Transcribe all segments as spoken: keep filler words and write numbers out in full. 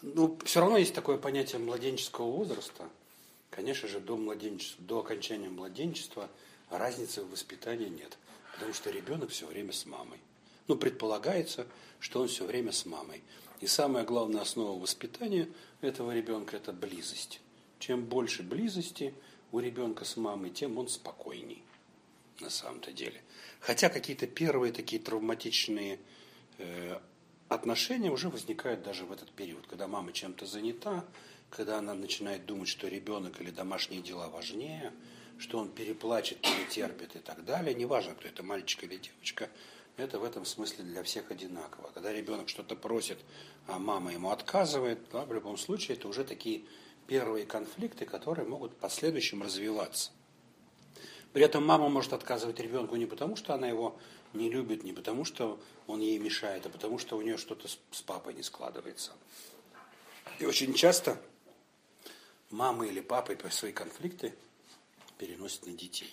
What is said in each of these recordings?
Ну, все равно есть такое понятие младенческого возраста. Конечно же, до младенчества, до окончания младенчества разницы в воспитании нет. Потому что ребенок все время с мамой. Ну, предполагается, что он все время с мамой. И самая главная основа воспитания этого ребенка – это близость. Чем больше близости у ребенка с мамой, тем он спокойней на самом-то деле. Хотя какие-то первые такие травматичные э, отношения уже возникают даже в этот период, когда мама чем-то занята, когда она начинает думать, что ребенок или домашние дела важнее, что он переплачет, перетерпит и так далее. Неважно, кто это, мальчик или девочка, это в этом смысле для всех одинаково. Когда ребенок что-то просит, а мама ему отказывает, да, в любом случае это уже такие первые конфликты, которые могут в последующем развиваться. При этом мама может отказывать ребенку не потому, что она его не любит, не потому, что он ей мешает, а потому, что у нее что-то с папой не складывается. И очень часто мамы или папы свои конфликты переносят на детей.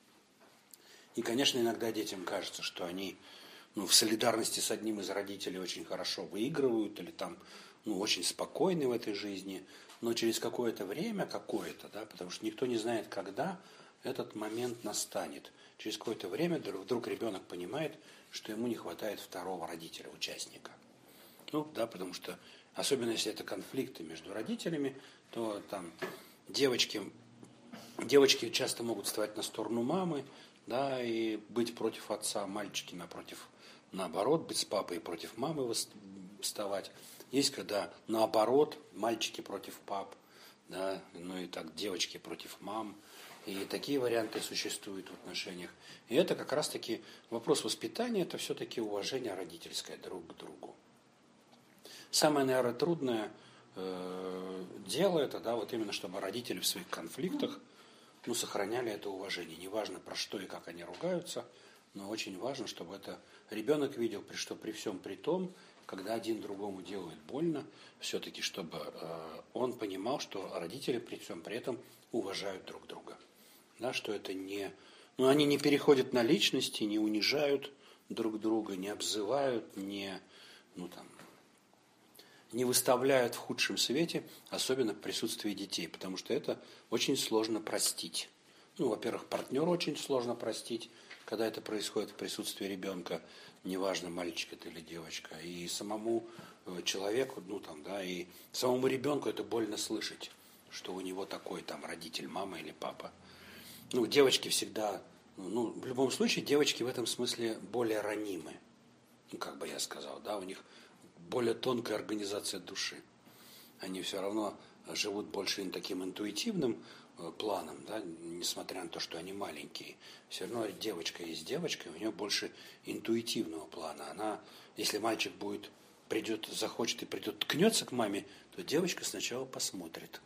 И, конечно, иногда детям кажется, что они ну, в солидарности с одним из родителей очень хорошо выигрывают или там ну, очень спокойны в этой жизни, но через какое-то время, какое-то, да, потому что никто не знает, когда этот момент настанет. Через какое-то время вдруг ребенок понимает, что ему не хватает второго родителя, участника. Ну, да, потому что, особенно если это конфликты между родителями, то там девочки, девочки часто могут вставать на сторону мамы, да, и быть против отца, мальчики напротив, наоборот, быть с папой против мамы вставать. Есть когда наоборот, мальчики против пап, да, ну и так девочки против мам. И такие варианты существуют в отношениях. И это как раз-таки вопрос воспитания, это все-таки уважение родительское друг к другу. Самое, наверное, трудное э, дело это, да, вот именно чтобы родители в своих конфликтах ну, сохраняли это уважение. Неважно, про что и как они ругаются, но очень важно, чтобы это ребенок видел, что при всем при том, когда один другому делает больно, все-таки, чтобы э, он понимал, что родители при всем при этом уважают друг друга. Да, что это не... Ну, они не переходят на личности, не унижают друг друга, не обзывают, не, ну, там, не выставляют в худшем свете, особенно в присутствии детей, потому что это очень сложно простить. Ну, во-первых, партнеру очень сложно простить, когда это происходит в присутствии ребенка, неважно, мальчик это или девочка, и самому человеку, ну, там, да, и самому ребенку это больно слышать, что у него такой там родитель, мама или папа. Ну, девочки всегда, ну, в любом случае, девочки в этом смысле более ранимы, ну, как бы я сказал, да, у них более тонкая организация души. Они все равно живут больше таким интуитивным планом, да, несмотря на то, что они маленькие. Все равно девочка есть девочка, у нее больше интуитивного плана. Она, если мальчик будет, придет, захочет и придет, ткнется к маме, то девочка сначала посмотрит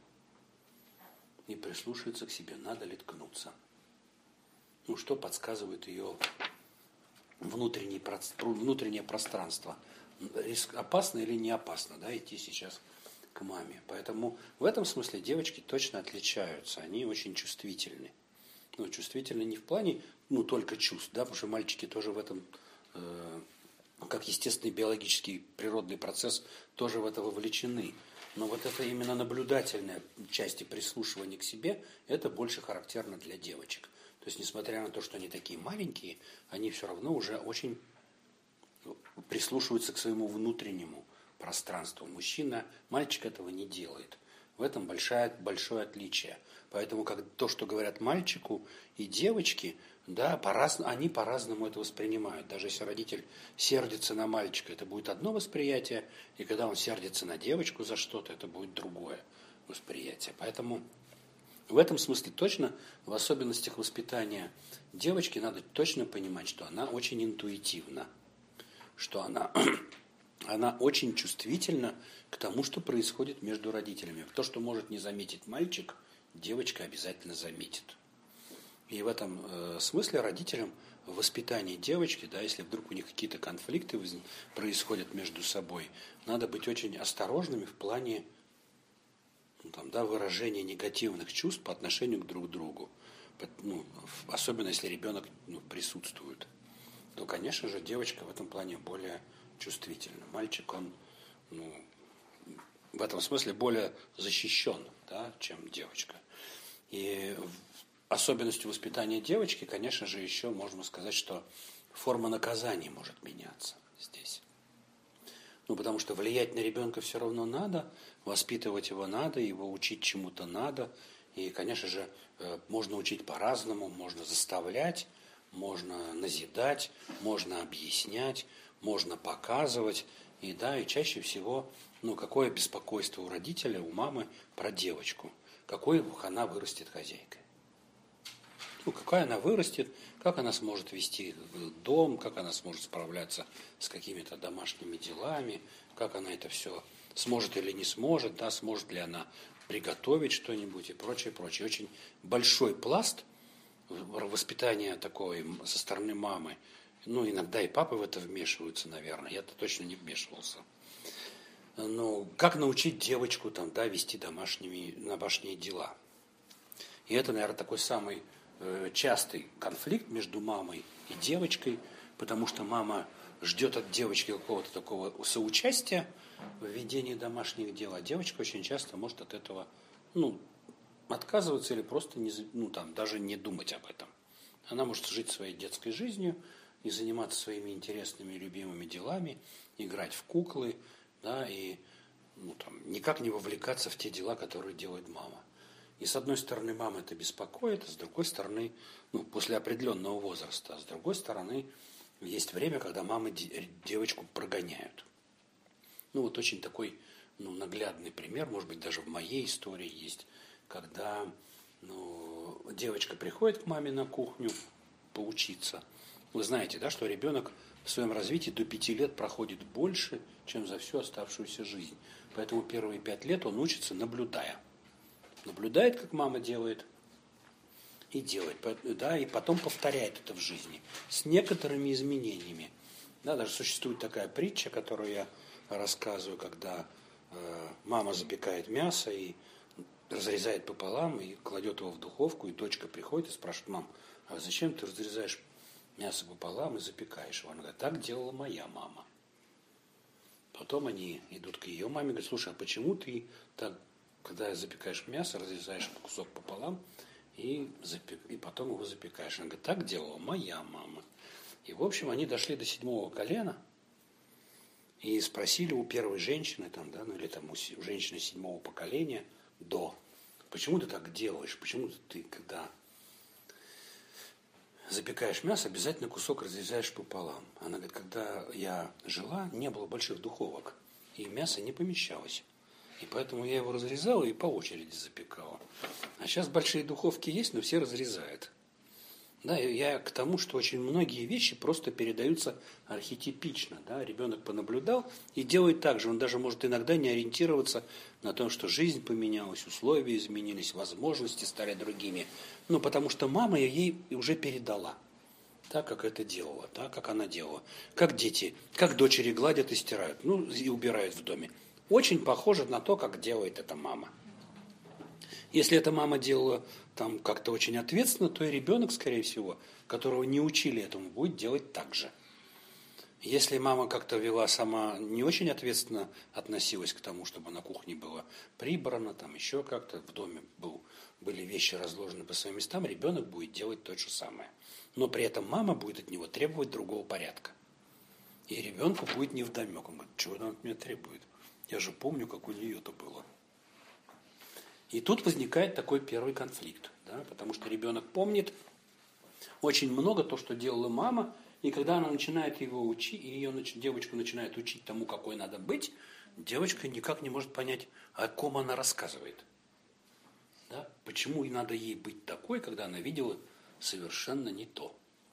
и прислушается к себе, надо ли ткнуться. Ну, что подсказывает ее внутреннее, внутреннее пространство. Риск, опасно или не опасно, да, идти сейчас к маме. Поэтому в этом смысле девочки точно отличаются, они очень чувствительны. Ну, чувствительны не в плане, ну, только чувств, да, потому что мальчики тоже в этом, э, как естественный биологический природный процесс, тоже в это вовлечены. Но вот это именно наблюдательная часть и прислушивание к себе, это больше характерно для девочек. То есть, несмотря на то, что они такие маленькие, они все равно уже очень прислушиваются к своему внутреннему пространству. Мужчина, мальчик этого не делает. В этом большое, большое отличие. Поэтому как, то, что говорят мальчику и девочке, да, по-раз, они по-разному это воспринимают. Даже если родитель сердится на мальчика, это будет одно восприятие, и когда он сердится на девочку за что-то, это будет другое восприятие. Поэтому в этом смысле точно, в особенностях воспитания девочки, надо точно понимать, что она очень интуитивна, что она, она очень чувствительна к тому, что происходит между родителями. То, что может не заметить мальчик, девочка обязательно заметит. И в этом э, смысле родителям в воспитании девочки, да, если вдруг у них какие-то конфликты происходят между собой, надо быть очень осторожными в плане ну, там, да, выражения негативных чувств по отношению к друг другу. Ну, особенно если ребенок ну, присутствует. То, конечно же, девочка в этом плане более чувствительна. Мальчик, он ну, в этом смысле более защищен, да, чем девочка. И особенностью воспитания девочки, конечно же, еще можно сказать, что форма наказания может меняться здесь. Ну, потому что влиять на ребенка все равно надо, воспитывать его надо, его учить чему-то надо. И, конечно же, можно учить по-разному, можно заставлять, можно назидать, можно объяснять, можно показывать. И да, и чаще всего, ну, какое беспокойство у родителя, у мамы про девочку, какой она вырастет хозяйкой. Ну, какая она вырастет, как она сможет вести дом, как она сможет справляться с какими-то домашними делами, как она это все сможет или не сможет, да, сможет ли она приготовить что-нибудь и прочее, прочее. Очень большой пласт воспитания такой со стороны мамы. Ну, иногда и папы в это вмешиваются, наверное. Я-то точно не вмешивался. Но как научить девочку там, да, вести домашние, домашние дела? И это, наверное, такой самый э, частый конфликт между мамой и девочкой, потому что мама ждет от девочки какого-то такого соучастия в ведении домашних дел, а девочка очень часто может от этого, ну, отказываться или просто не, ну, там, даже не думать об этом. Она может жить своей детской жизнью и заниматься своими интересными, любимыми делами, играть в куклы, да, и ну, там, никак не вовлекаться в те дела, которые делает мама. И с одной стороны, мама это беспокоит, а с другой стороны, ну, после определенного возраста, а с другой стороны, есть время, когда мамы девочку прогоняют. Ну, вот очень такой, ну, наглядный пример, может быть, даже в моей истории есть, когда, ну, девочка приходит к маме на кухню поучиться. Вы знаете, да, что ребенок в своем развитии до пяти лет проходит больше, чем за всю оставшуюся жизнь. Поэтому первые пять лет он учится, наблюдая. Наблюдает, как мама делает, и делает, да, и потом повторяет это в жизни с некоторыми изменениями. Да, даже существует такая притча, которую я рассказываю, когда э, мама запекает мясо и разрезает пополам и кладет его в духовку, и дочка приходит и спрашивает: мам, а зачем ты разрезаешь мясо пополам и запекаешь его? Она говорит: так делала моя мама. Потом они идут к ее маме и говорят: слушай, а почему ты так, когда запекаешь мясо, разрезаешь кусок пополам и, запек... и потом его запекаешь? Она говорит: так делала моя мама. И, в общем, они дошли до седьмого колена и спросили у первой женщины, там, да, ну, или там у женщины седьмого поколения до: почему ты так делаешь? Почему ты, когда запекаешь мясо, обязательно кусок разрезаешь пополам? Она говорит: когда я жила, не было больших духовок, и мясо не помещалось. И поэтому я его разрезала и по очереди запекала. А сейчас большие духовки есть, но все разрезают. Да, я к тому, что очень многие вещи просто передаются архетипично. Да? Ребенок понаблюдал и делает так же. Он даже может иногда не ориентироваться на то, что жизнь поменялась, условия изменились, возможности стали другими. Ну, потому что мама ей уже передала, так, как это делала, так, как она делала. Как дети, как дочери гладят и стирают, ну, и убирают в доме. Очень похоже на то, как делает это мама. Если эта мама делала там как-то очень ответственно, то и ребенок, скорее всего, которого не учили этому, будет делать так же. Если мама как-то вела сама, не очень ответственно относилась к тому, чтобы на кухне было прибрано, там еще как-то в доме был, были вещи разложены по своим местам, ребенок будет делать то же самое. Но при этом мама будет от него требовать другого порядка. И ребенку будет невдомек. Он говорит: чего она от меня требует? Я же помню, как у нее это было. И тут возникает такой первый конфликт, да, потому что ребенок помнит очень много то, что делала мама, и когда она начинает его учить, и ее девочку начинает учить тому, какой надо быть, девочка никак не может понять, о ком она рассказывает. Да? Почему и надо ей быть такой, когда она видела совершенно не то.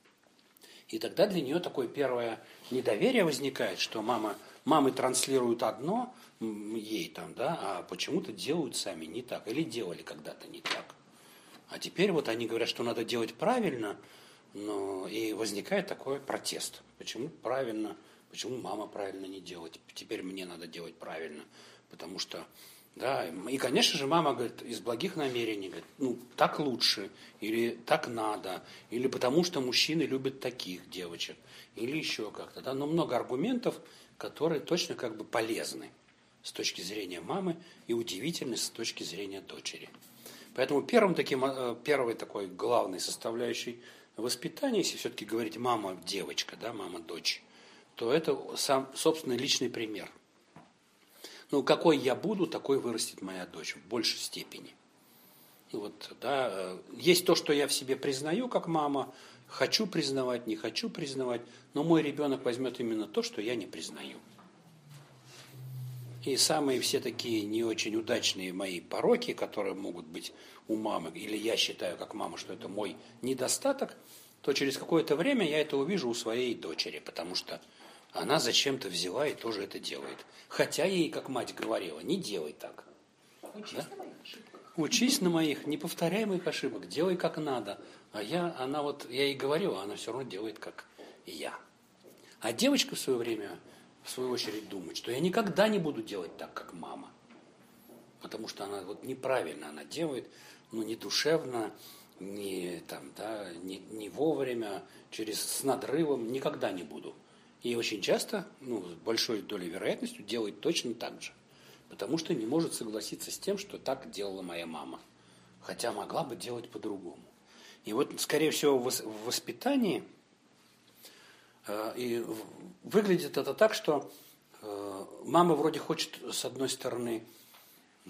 И тогда для нее такое первое недоверие возникает, что мама, мамы транслируют одно ей там, да, а почему-то делают сами не так, или делали когда-то не так. А теперь вот они говорят, что надо делать правильно, но и возникает такой протест. Почему правильно, почему мама правильно не делает, теперь мне надо делать правильно, потому что, да, и, конечно же, мама говорит из благих намерений, говорит: ну, так лучше, или так надо, или потому что мужчины любят таких девочек, или еще как-то, да, но много аргументов, которые точно как бы полезны с точки зрения мамы и удивительность с точки зрения дочери. Поэтому первым таким, первой такой главной составляющей воспитания, если все-таки говорить мама-девочка, да, мама-дочь, то это сам собственный личный пример. Ну, какой я буду, такой вырастет моя дочь в большей степени. Вот, да, есть то, что я в себе признаю как мама, хочу признавать, не хочу признавать, но мой ребенок возьмет именно то, что я не признаю. И самые все такие не очень удачные мои пороки, которые могут быть у мамы, или я считаю как мама, что это мой недостаток, то через какое-то время я это увижу у своей дочери, потому что она зачем-то взяла и тоже это делает. Хотя ей, как мать говорила, не делай так. Учись да? на моих ошибках. Учись на моих, не повторяй моих ошибок, делай как надо. А я, она вот, я ей говорила, она все равно делает как я. А девочка в свое время, в свою очередь, думает, что я никогда не буду делать так, как мама. Потому что она вот неправильно она делает, ну, не душевно, не, там, да, не, не вовремя, через, с надрывом, никогда не буду. И очень часто, ну, с большой долей вероятностью делает точно так же. Потому что не может согласиться с тем, что так делала моя мама. Хотя могла бы делать по-другому. И вот, скорее всего, в воспитании э, и выглядит это так, что э, мама вроде хочет, с одной стороны, э,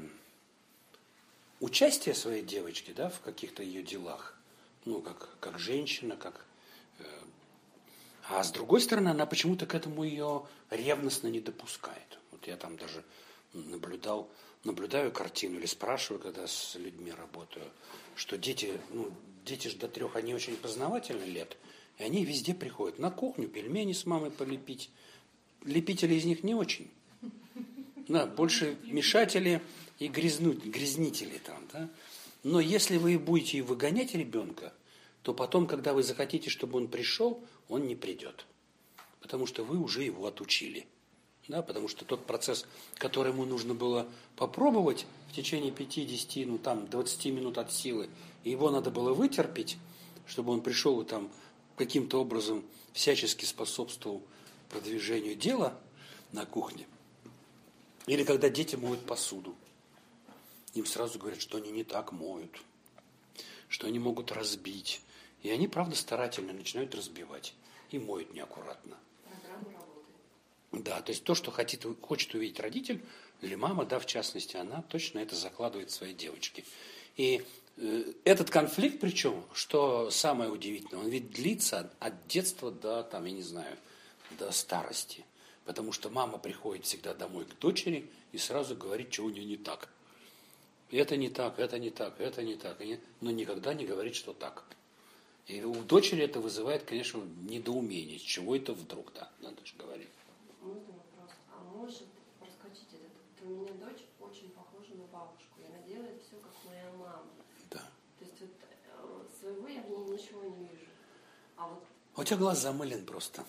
участия своей девочки, да, в каких-то ее делах, ну, как, как женщина, как... Э, а с другой стороны, она почему-то к этому ее ревностно не допускает. Вот я там даже наблюдал, наблюдаю картину или спрашиваю, когда с людьми работаю, что дети, ну, дети же до трех, они очень познавательны лет, и они везде приходят на кухню пельмени с мамой полепить. Лепители из них не очень. Да, больше мешатели и грязнуть, грязнители там, да. Но если вы будете выгонять ребенка, то потом, когда вы захотите, чтобы он пришел, он не придет. Потому что вы уже его отучили. Да, потому что тот процесс, который ему нужно было попробовать в течение пяти-десяти, ну там двадцати минут от силы, и его надо было вытерпеть, чтобы он пришел и там каким-то образом всячески способствовал продвижению дела на кухне. Или когда дети моют посуду. Им сразу говорят, что они не так моют, что они могут разбить. И они, правда, старательно начинают разбивать и моют неаккуратно. Да, то есть то, что хочет, хочет увидеть родитель, или мама, да, в частности, она точно это закладывает в своей девочке. И э, этот конфликт, причем, что самое удивительное, он ведь длится от детства до, там, я не знаю, до старости. Потому что мама приходит всегда домой к дочери и сразу говорит, что у нее не так. Это не так, это не так, это не так. Но никогда не говорит, что так. И у дочери это вызывает, конечно, недоумение. С чего это вдруг, да, надо же говорить. Можно вопрос? А может проскочить этот? У меня дочь очень похожа на бабушку, и она делает все, как моя мама. Да. То есть вот э, своего я в ней ничего не вижу. А вот... У тебя глаз замылен просто.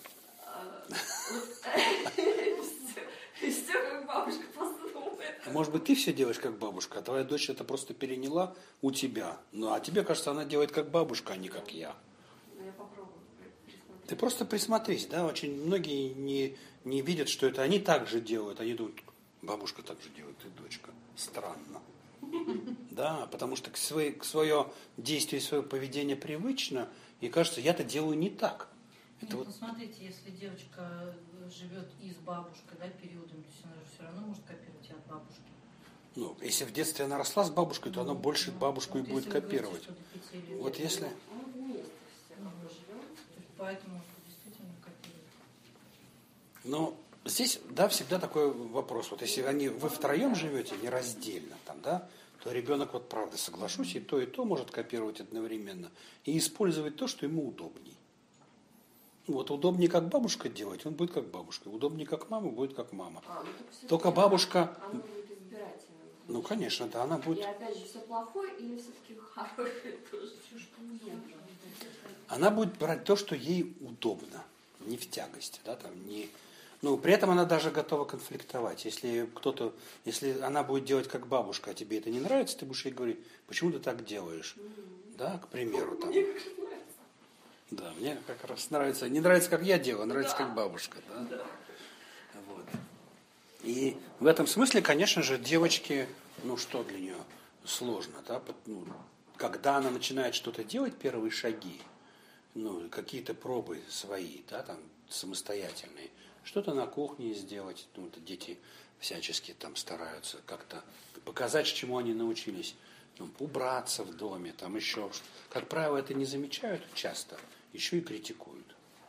Все как бабушка просто думает. Может быть, ты все делаешь как бабушка, а твоя дочь это просто переняла у тебя. Ну, а тебе кажется, она делает как бабушка, а не как я. Ну, я попробую присмотреться. Ты просто присмотрись, да, очень многие не, не видят, что это они так же делают. Они думают, бабушка так же делает, и дочка. Странно. Да, потому что к, своей, к свое действие, свое поведение привычно, и кажется, я-то делаю не так. Это Нет, вот... ну, смотрите, если девочка живет и с бабушкой, да, периодами, то есть она же все равно может копировать и от бабушки. Ну, если в детстве она росла с бабушкой, то она больше ну, бабушку вот и будет если вы говорите, копировать. что до пяти лет, Вот если... Мы вместе все ну, живем. то есть поэтому действительно копирует. Но здесь, да, всегда такой вопрос. Вот если они, вы втроем живете, нераздельно там, да, то ребенок, вот правда, соглашусь, и то, и то может копировать одновременно. И использовать то, что ему удобней. Вот удобнее как бабушка делать, он будет как бабушка. Удобнее как мама, будет как мама. А, ну, так всё-таки Только бабушка... Она будет избирательным. Ну, конечно, да, она будет... И опять же, все плохое или все-таки хорошее тоже? Все, что нет. Она будет брать то, что ей удобно, не в тягости, да, там, не... Ну, при этом она даже готова конфликтовать. Если кто-то, если она будет делать как бабушка, а тебе это не нравится, ты будешь ей говорить, почему ты так делаешь, mm-hmm. да, к примеру, там. Мне как нравится. Да, мне как раз нравится, не нравится, как я делаю, нравится, да. как бабушка, да. Да. Вот. И в этом смысле, конечно же, девочки, ну что для нее сложно, да, ну, когда она начинает что-то делать, первые шаги, ну, какие-то пробы свои, да, там, самостоятельные, что-то на кухне сделать, ну, дети всячески там стараются как-то показать, чему они научились, ну, убраться в доме, там еще, как правило, это не замечают часто, еще и критикуют.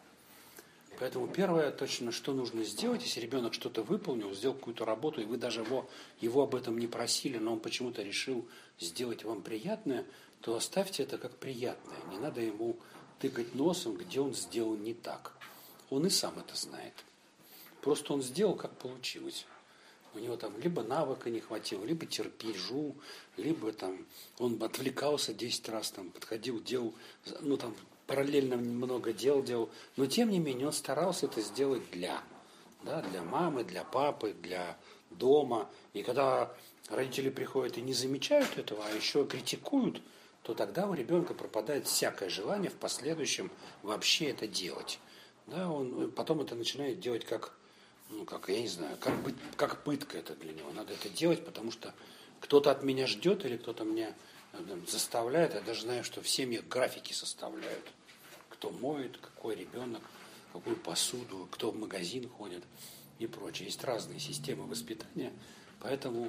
Поэтому первое, точно, что нужно сделать, если ребенок что-то выполнил, сделал какую-то работу, и вы даже его, его об этом не просили, но он почему-то решил сделать вам приятное, то оставьте это как приятное. Не надо ему тыкать носом, где он сделал не так. Он и сам это знает. Просто он сделал, как получилось. У него там либо навыка не хватило, либо терпежу, либо там он отвлекался десять раз, там, подходил, делал, ну там, параллельно много дел делал, но тем не менее он старался это сделать для, да, для мамы, для папы, для дома. И когда родители приходят и не замечают этого, а еще критикуют, то тогда у ребенка пропадает всякое желание в последующем вообще это делать. Да, он потом это начинает делать как, ну, как, я не знаю, как, быть, как пытка это для него. Надо это делать, потому что кто-то от меня ждет или кто-то меня заставляет. Я даже знаю, что в семьях графики составляют. Кто моет, какой ребенок, какую посуду, кто в магазин ходит и прочее. Есть разные системы воспитания, поэтому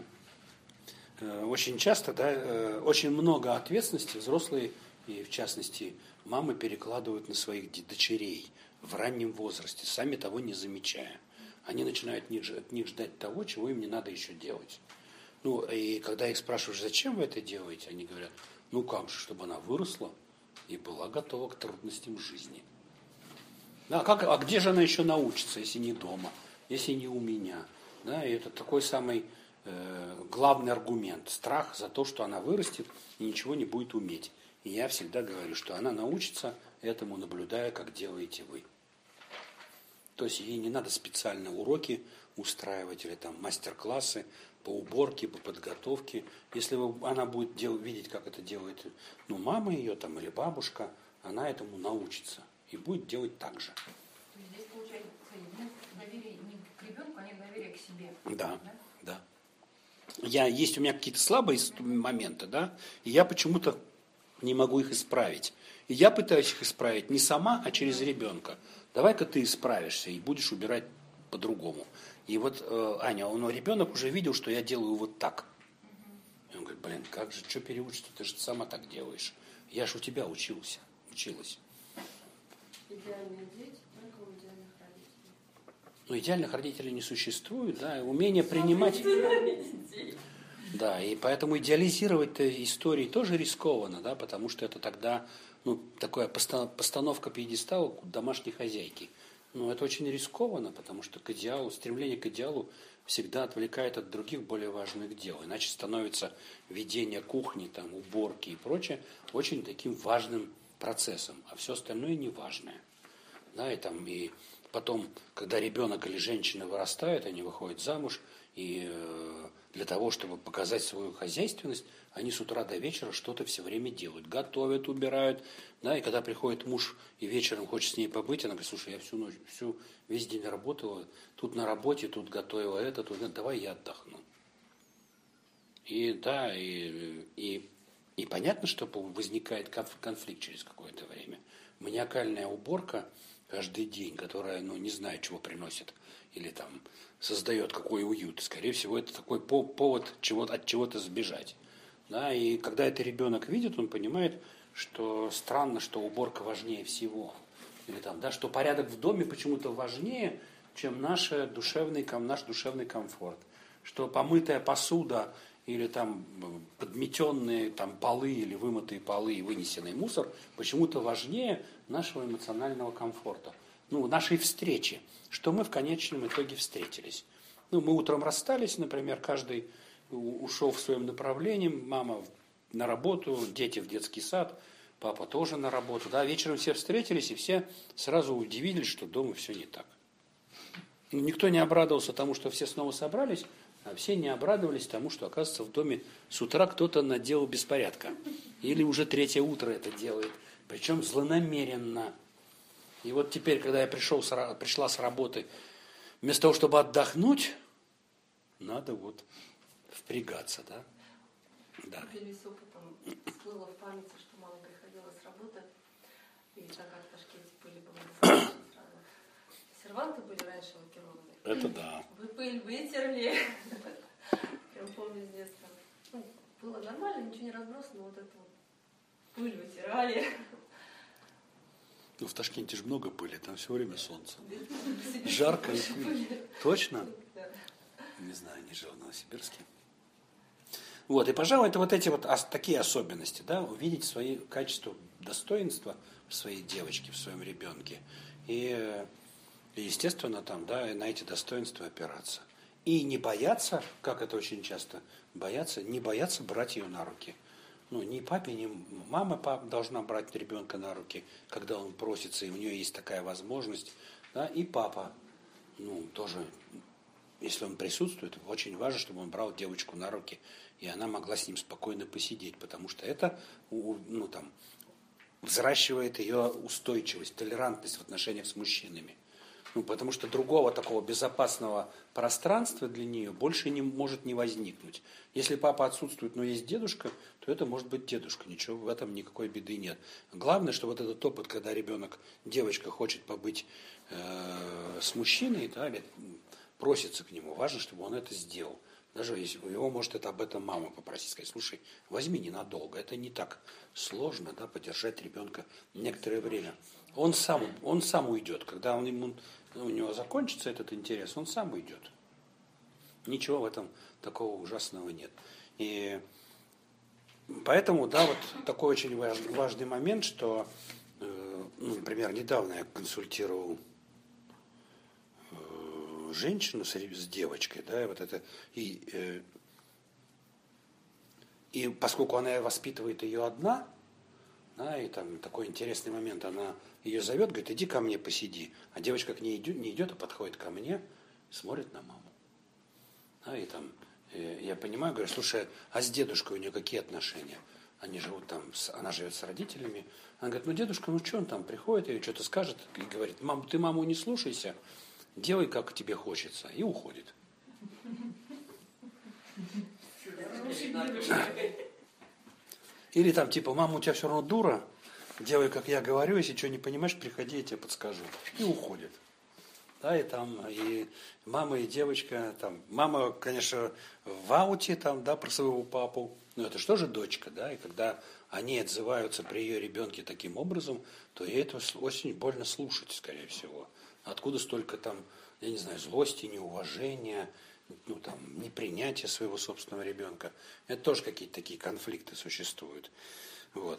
э, очень часто, да, э, очень много ответственности взрослые, и в частности мамы, перекладывают на своих дочерей в раннем возрасте, сами того не замечая. Они начинают от них, от них ждать того, чего им не надо еще делать. Ну, и когда их спрашиваешь, зачем вы это делаете, они говорят, ну как же, чтобы она выросла и была готова к трудностям жизни. Да, как, а где же она еще научится, если не дома, если не у меня? Да, и это такой самый э, главный аргумент. Страх за то, что она вырастет и ничего не будет уметь. И я всегда говорю, что она научится этому, наблюдая, как делаете вы. То есть ей не надо специальные уроки устраивать или там мастер-классы по уборке, по подготовке. Если она будет дел, видеть, как это делает, ну, мама ее там или бабушка, она этому научится и будет делать так же. То есть здесь получается нет доверия не к ребенку, а нет доверия к себе. Да, да. да. Я, есть у меня какие-то слабые моменты, да, и я почему-то не могу их исправить. И я пытаюсь их исправить не сама, а через ребенка. Давай-ка ты исправишься и будешь убирать по-другому. И вот э, Аня, он, ребенок уже видел, что я делаю вот так. И он говорит, блин, как же, что переучиться, ты же сама так делаешь. Я же у тебя учился, училась. Идеальные дети только у идеальных родителей. Но идеальных родителей не существует, да, и умение принимать... Да, и поэтому идеализировать истории тоже рискованно, да, потому что это тогда, ну, такая постановка пьедестала домашней хозяйки. Ну, это очень рискованно, потому что к идеалу, стремление к идеалу всегда отвлекает от других более важных дел. Иначе становится ведение кухни, там, уборки и прочее очень таким важным процессом, а все остальное неважное. Да, и, там, и потом, когда ребенок или женщина вырастают, они выходят замуж, и э, для того, чтобы показать свою хозяйственность, они с утра до вечера что-то все время делают. Готовят, убирают. Да, и когда приходит муж и вечером хочет с ней побыть, она говорит, слушай, я всю ночь, всю, весь день работала, тут на работе, тут готовила это, тут это, давай я отдохну. И да, и, и, и понятно, что возникает конфликт через какое-то время. Маниакальная уборка каждый день, которая, ну, не знаю, чего приносит, или там создает какой уют. Скорее всего, это такой повод чего-то, от чего-то сбежать. Да, и когда это ребенок видит, он понимает, что странно, что уборка важнее всего. Или там, да, что порядок в доме почему-то важнее, чем наш душевный, наш душевный комфорт. Что помытая посуда или там подметенные там, полы или вымытые полы и вынесенный мусор почему-то важнее нашего эмоционального комфорта. Ну, нашей встречи, что мы в конечном итоге встретились. Ну, мы утром расстались, например, каждый ушел в своем направлении, мама на работу, дети в детский сад, папа тоже на работу. Да, вечером все встретились, и все сразу удивились, что дома все не так. Никто не обрадовался тому, что все снова собрались, а все не обрадовались тому, что, оказывается, в доме с утра кто-то наделал беспорядка. Или уже третье утро это делает, причем злонамеренно. И вот теперь, когда я пришел, пришла с работы, вместо того, чтобы отдохнуть, надо вот впрягаться, да? Да. Поделюсь опытом. Всплыло в памяти, что мама приходила с работы, и так как в Ташкенте пыли было достаточно сразу. Серванты были раньше лакированные. Это да. Вы пыль вытерли. Прям помню с детства. Ну, было нормально, ничего не разбросано, вот это вот пыль вытирали. Ну, в Ташкенте же много пыли, там все время солнце. Жарко и пыль. Точно? Не знаю, не жил в Новосибирске. Вот, и, пожалуй, это вот эти вот ос- такие особенности, да, увидеть свои качества, достоинства в своей девочке, в своем ребенке. И, и, естественно, там, да, на эти достоинства опираться. И не бояться, как это очень часто, бояться, не бояться брать ее на руки. Ну, ни папе, ни мама пап должна брать ребенка на руки, когда он просится, и у нее есть такая возможность. Да, и папа, ну, тоже, если он присутствует, очень важно, чтобы он брал девочку на руки, и она могла с ним спокойно посидеть, потому что это, ну, там, взращивает ее устойчивость, толерантность в отношениях с мужчинами. Ну, потому что другого такого безопасного пространства для нее больше не может не возникнуть. Если папа отсутствует, но есть дедушка, то это может быть дедушка. Ничего в этом, никакой беды нет. Главное, что вот этот опыт, когда ребенок, девочка хочет побыть э, с мужчиной, да, просится к нему, важно, чтобы он это сделал. Даже если у него может это об этом мама попросить, сказать: слушай, возьми ненадолго, это не так сложно, да, подержать ребенка некоторое время. Он сам, он сам уйдет, когда он, ему, у него закончится этот интерес, он сам уйдет. Ничего в этом такого ужасного нет. И поэтому, да, вот такой очень важный, важный момент, что, э, ну, например, недавно я консультировал э, женщину с, с девочкой, да, и вот это, и, э, и поскольку она воспитывает ее одна, да, и там такой интересный момент, она ее зовет, говорит: иди ко мне посиди. А девочка к ней идет, не идет, а подходит ко мне, смотрит на маму. Да, и там э, я понимаю, говорю: слушай, а с дедушкой у нее какие отношения? Они живут там, с, она живет с родителями. Она говорит: ну дедушка, ну что он там приходит, и что-то скажет, и говорит: мам, ты маму не слушайся, делай, как тебе хочется, и уходит. Или там типа: мама, у тебя все равно дура, делай, как я говорю, если что не понимаешь, приходи, я тебе подскажу. И уходит. Да, и там и мама, и девочка, там, мама, конечно, в ауте, там, да, про своего папу, но это же тоже дочка, да, и когда они отзываются при ее ребенке таким образом, то ей это очень больно слушать, скорее всего. Откуда столько там, я не знаю, злости, неуважения, ну, там, непринятия своего собственного ребенка. Это тоже какие-то такие конфликты существуют. Вот.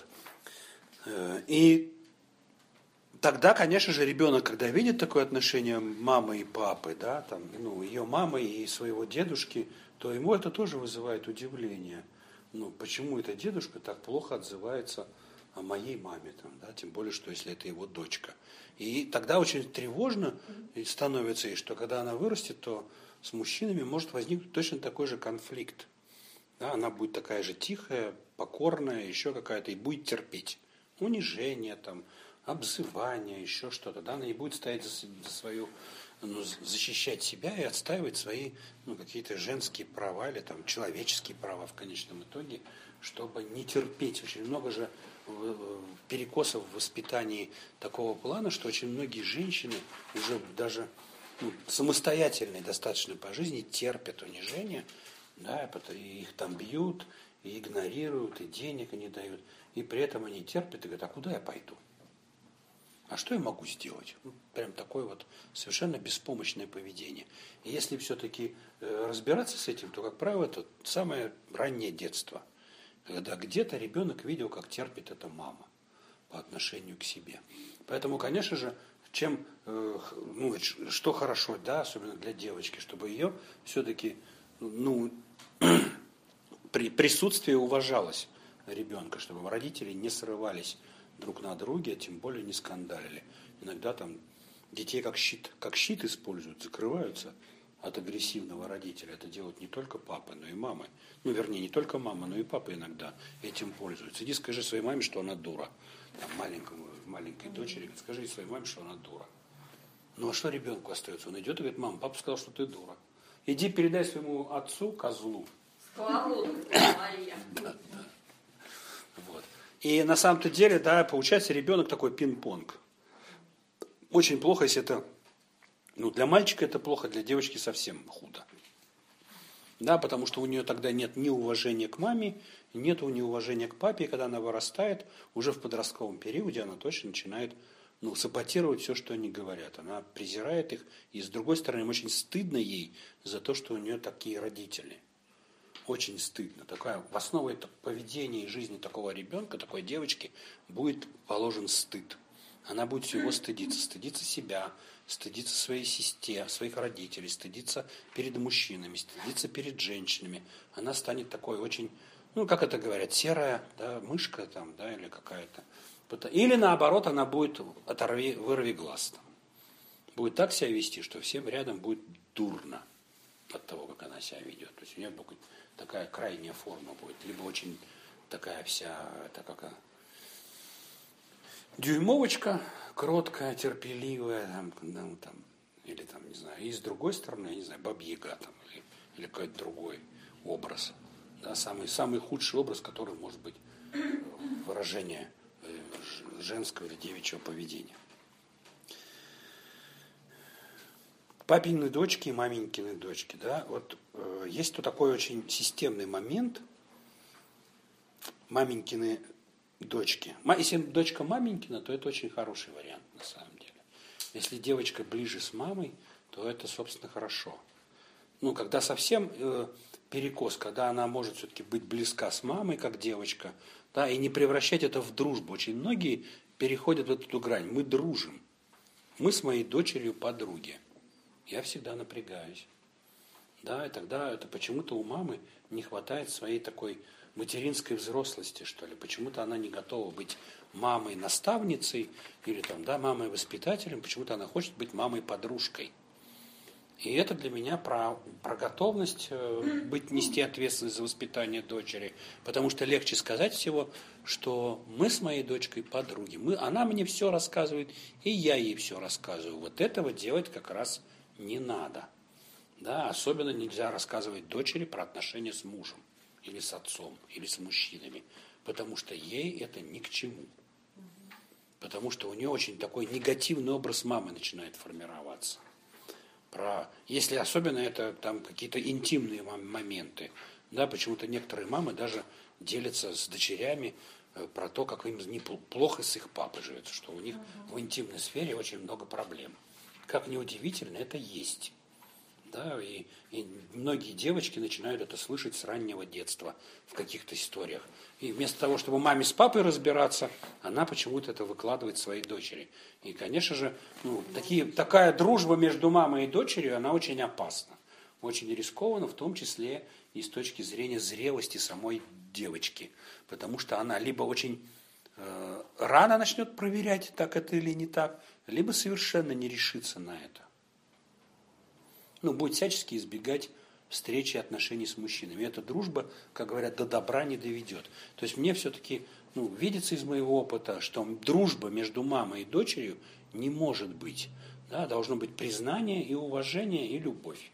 И тогда, конечно же, ребенок, когда видит такое отношение мамы и папы, да, там, ну, ее мамы и своего дедушки, то ему это тоже вызывает удивление. Ну, почему эта дедушка так плохо отзывается о моей маме, там, да, тем более, что если это его дочка. И тогда очень тревожно становится, и что когда она вырастет, то с мужчинами может возникнуть точно такой же конфликт. Да, она будет такая же тихая, покорная, еще какая-то, и будет терпеть унижение, там, обзывание, еще что-то. Да, она не будет стоять за, за свою, ну, защищать себя и отстаивать свои, ну, какие-то женские права или там, человеческие права в конечном итоге, чтобы не терпеть. Очень много же перекосов в воспитании такого плана, что очень многие женщины уже даже, ну, самостоятельные достаточно по жизни терпят унижение, да, и их там бьют, и игнорируют, и денег не дают, и при этом они терпят и говорят: а куда я пойду? А что я могу сделать? Ну, прям такое вот совершенно беспомощное поведение. И если все-таки э, разбираться с этим, то, как правило, это самое раннее детство, когда где-то ребенок видел, как терпит эта мама по отношению к себе. Поэтому, конечно же, чем, э, ну, что хорошо, да, особенно для девочки, чтобы ее все-таки, ну, при присутствии уважалось ребенка, чтобы родители не срывались друг на друге, а тем более не скандалили. Иногда там детей как щит, как щит используют, закрываются от агрессивного родителя. Это делают не только папа, но и мамы. Ну, вернее, не только мама, но и папа иногда этим пользуются. Иди скажи своей маме, что она дура. Там, маленькому, маленькой дочери, скажи своей маме, что она дура. Ну, а что ребенку остается? Он идет и говорит: мама, папа сказал, что ты дура. иди передай своему отцу козлу. Стволу, Мария. Вот. И на самом-то деле, да, получается ребенок такой пинг-понг. Очень плохо, если это, ну, для мальчика это плохо, для девочки совсем худо. Да, потому что у нее тогда нет ни уважения к маме, нет ни уважения к папе, и когда она вырастает, уже в подростковом периоде она точно начинает, ну, саботировать все, что они говорят. Она презирает их, и с другой стороны, очень стыдно ей за то, что у нее такие родители. Очень стыдно. Такая, в основу это поведения и жизни такого ребенка, такой девочки, будет положен стыд. Она будет всего стыдиться. Стыдиться себя, стыдиться своей сестер, своих родителей, стыдиться перед мужчинами, стыдиться перед женщинами. Она станет такой очень, ну, как это говорят, серая, да, мышка там, да, или какая-то. Или наоборот, она будет оторви, вырви глаз. Там. Будет так себя вести, что всем рядом будет дурно от того, как она себя ведет. То есть у нее будет такая крайняя форма будет, либо очень такая вся, это как дюймовочка, кроткая, терпеливая, там, ну, там, или там, не знаю, и с другой стороны, я не знаю, баба-яга там, или, или какой-то другой образ. Да, самый, самый худший образ, который может быть выражение женского или девичьего поведения. Папины дочки и маменькины дочки, да, вот э, есть тут такой очень системный момент. Маменькины дочки. Если дочка маменькина, то это очень хороший вариант на самом деле. Если девочка ближе с мамой, то это, собственно, хорошо. Ну, когда совсем э, перекос, когда она может все-таки быть близка с мамой, как девочка, да, и не превращать это в дружбу. Очень многие переходят в эту грань. Мы дружим. Мы с моей дочерью подруги. Я всегда напрягаюсь. Да, и тогда это почему-то у мамы не хватает своей такой материнской взрослости, что ли. Почему-то она не готова быть мамой-наставницей или там, да, мамой-воспитателем. Почему-то она хочет быть мамой-подружкой. И это для меня про, про готовность э, быть, нести ответственность за воспитание дочери. Потому что легче сказать всего, что мы с моей дочкой подруги. Мы, она мне все рассказывает, и я ей все рассказываю. Вот этого делать как раз не надо. Да, особенно нельзя рассказывать дочери про отношения с мужем, или с отцом, или с мужчинами. Потому что ей это ни к чему. Потому что у нее очень такой негативный образ мамы начинает формироваться. Про, если особенно это там какие-то интимные моменты, да, почему-то некоторые мамы даже делятся с дочерями э, про то, как им плохо с их папой живется, что у них uh-huh. в интимной сфере очень много проблем. Как ни удивительно, это есть. Да, и, и многие девочки начинают это слышать с раннего детства в каких-то историях. И вместо того, чтобы маме с папой разбираться, она почему-то это выкладывает своей дочери. И, конечно же, ну, такие, такая дружба между мамой и дочерью, она очень опасна. Очень рискованна, в том числе и с точки зрения зрелости самой девочки. Потому что она либо очень э, рано начнет проверять, так это или не так, либо совершенно не решится на это. Ну, будет всячески избегать встречи и отношений с мужчинами. Эта дружба, как говорят, до добра не доведет. То есть мне все-таки ну, видится из моего опыта, что дружба между мамой и дочерью не может быть. Да, должно быть признание и уважение и любовь.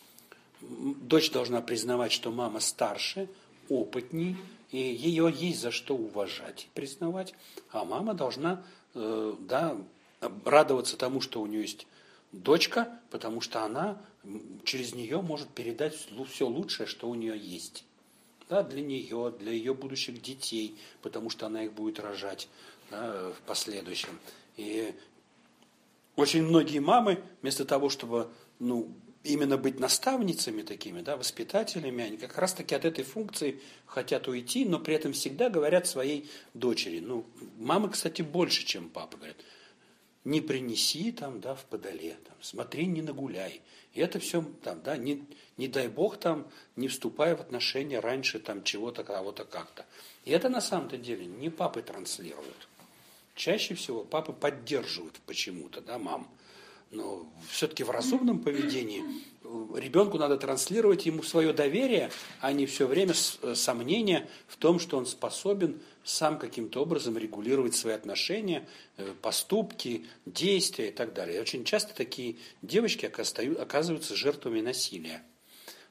Дочь должна признавать, что мама старше, опытней, и ее есть за что уважать и признавать. А мама должна э, да, радоваться тому, что у нее есть дочка, потому что она через нее может передать все лучшее, что у нее есть. Да, для нее, для ее будущих детей, потому что она их будет рожать, да, в последующем. И очень многие мамы, вместо того, чтобы ну, именно быть наставницами такими, да, воспитателями, они как раз-таки от этой функции хотят уйти, но при этом всегда говорят своей дочери. Ну, мамы, кстати, больше, чем папа, говорят. Не принеси там, да, в подоле, там, смотри, не нагуляй. И это все, там, да, не, не дай бог, там, не вступая в отношения раньше там, чего-то, кого-то как-то. И это на самом-то деле не папы транслируют. Чаще всего папы поддерживают почему-то, да, мам. Но все-таки в разумном поведении ребенку надо транслировать ему свое доверие, а не все время сомнения в том, что он способен сам каким-то образом регулировать свои отношения, поступки, действия и так далее. И очень часто такие девочки оказываются жертвами насилия.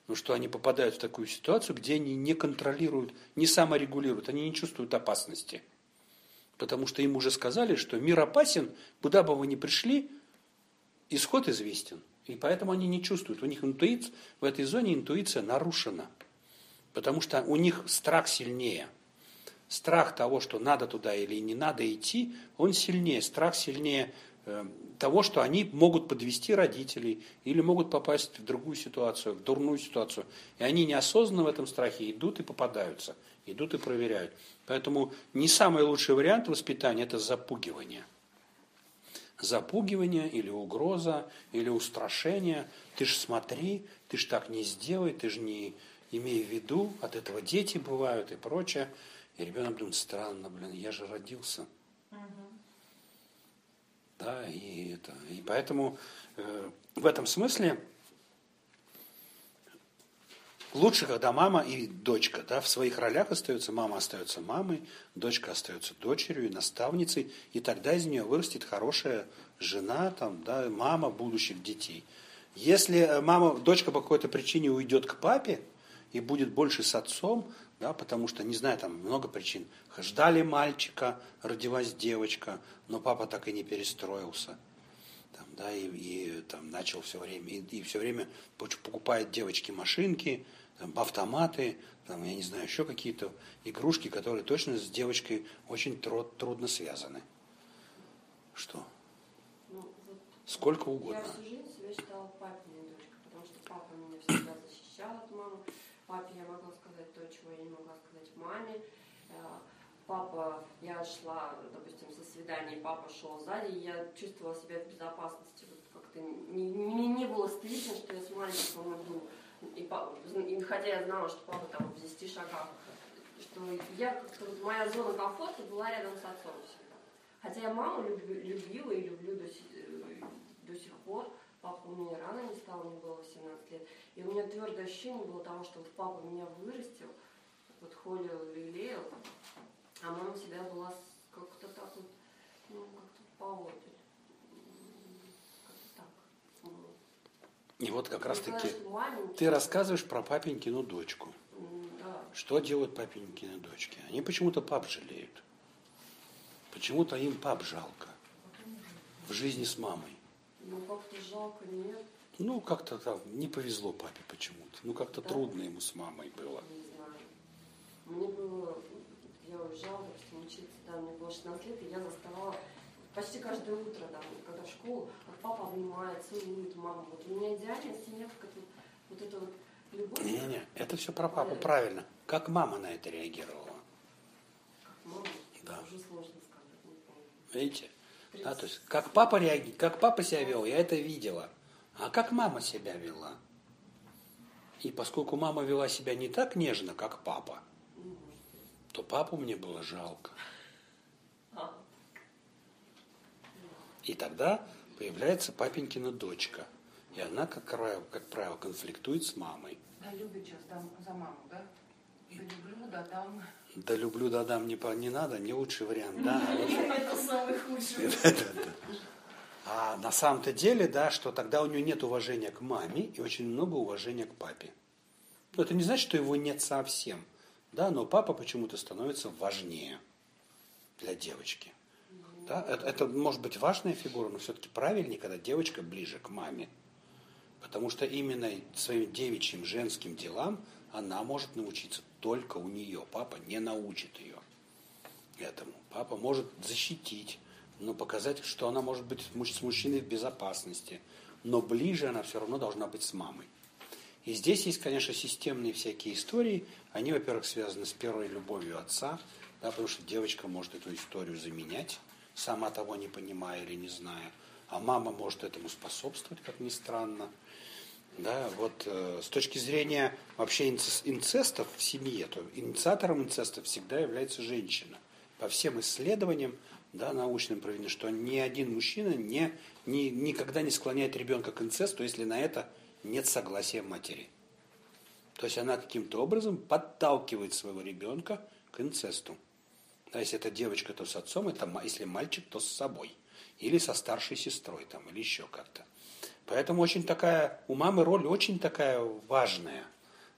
Потому что они попадают в такую ситуацию, где они не контролируют, не саморегулируют, они не чувствуют опасности. Потому что им уже сказали, что мир опасен, куда бы вы ни пришли, исход известен. И поэтому они не чувствуют. У них интуиция, в этой зоне интуиция нарушена. Потому что у них страх сильнее. Страх того, что надо туда или не надо идти, он сильнее. Страх сильнее э, того, что они могут подвести родителей или могут попасть в другую ситуацию, в дурную ситуацию. И они неосознанно в этом страхе идут и попадаются, идут и проверяют. Поэтому не самый лучший вариант воспитания – это запугивание. Запугивание или угроза, или устрашение. Ты ж смотри, ты ж так не сделай, ты же не имей в виду, от этого дети бывают и прочее. И ребенок думает, странно, блин, я же родился. Угу. Да, и, это, и поэтому э, в этом смысле лучше, когда мама и дочка, да, в своих ролях остаются, мама остается мамой, дочка остается дочерью и наставницей, и тогда из нее вырастет хорошая жена, там, да, мама будущих детей. Если мама, дочка по какой-то причине уйдет к папе и будет больше с отцом, да, потому что, не знаю, там много причин. Ждали мальчика, родилась девочка, но папа так и не перестроился. Там, да, и, и там, начал все время, и, и все время покупает девочке машинки, там, автоматы, там, я не знаю, еще какие-то игрушки, которые точно с девочкой очень труд, трудно связаны. Что? Ну, вот сколько угодно. Я всю жизнь себя считала папиной дочкой, потому что папа меня всегда защищал от мамы. Папе я могла сказать то, чего я не могла сказать маме. Папа, я шла, допустим, со свидания, папа шел сзади, и я чувствовала себя в безопасности. Вот как-то мне не, не было стыдно, что я с мальчиком иду. И, и хотя я знала, что папа там в десяти шагах, что я как-то, вот, моя зона комфорта была рядом с отцом всегда. Хотя я маму люблю, любила и люблю до сих, до сих пор. Папа у меня рано не стал, мне было восемнадцать лет. И у меня твердое ощущение было того, что вот папа меня вырастил, вот холил, лелеял, а мама всегда была как-то так вот, ну, как-то поодаль. Как-то так. И вот как раз таки маленький... ты рассказываешь про папенькину дочку. Да. Что делают папенькины дочки? Они почему-то пап жалеют. Почему-то им пап жалко. В жизни с мамой. Ну, как-то жалко, нет. Ну, как-то там не повезло папе почему-то. Ну, как-то да. трудно ему с мамой было. Не знаю. Мне было... Я уезжала, допустим, учиться, да, мне было шестнадцать лет, и я заставала почти каждое утро, да, когда в школу, как папа обнимает, целует маму. Вот у меня идеальная семья, как вот, вот это вот любовь. Не-не, это все про папу, да. Правильно. Как мама на это реагировала? Как мама? Да. Уже сложно сказать, не помню. Видите? Да, то есть, как папа реагирует, как папа себя вел, я это видела. А как мама себя вела? И поскольку мама вела себя не так нежно, как папа, то папу мне было жалко. И тогда появляется папенькина дочка. И она, как правило, как правило конфликтует с мамой. Да любит сейчас за маму, да? Да люблю, да дам. Да люблю, да дам не, не надо, не лучший вариант. Да, это самый худший. А на самом-то деле, да, что тогда у нее нет уважения к маме и очень много уважения к папе. Но это не значит, что его нет совсем. Да, но папа почему-то становится важнее для девочки. Да, это, это может быть важная фигура, но все-таки правильнее, когда девочка ближе к маме. Потому что именно своим девичьим женским делам она может научиться только у нее. Папа не научит ее этому. Папа может защитить, но показать, что она может быть с мужчиной в безопасности. Но ближе она все равно должна быть с мамой. И здесь есть, конечно, системные всякие истории. Они, во-первых, связаны с первой любовью отца, да, потому что девочка может эту историю заменять, сама того не понимая или не зная. А мама может этому способствовать, как ни странно. Да, вот э, с точки зрения вообще инцестов в семье, то инициатором инцеста всегда является женщина. По всем исследованиям, да, научным проведено, что ни один мужчина не, ни, никогда не склоняет ребенка к инцесту, если на это нет согласия матери. То есть она каким-то образом подталкивает своего ребенка к инцесту. Да, если это девочка, то с отцом, это, если мальчик, то с собой. Или со старшей сестрой, там, или еще как-то. Поэтому очень такая, у мамы роль очень такая важная.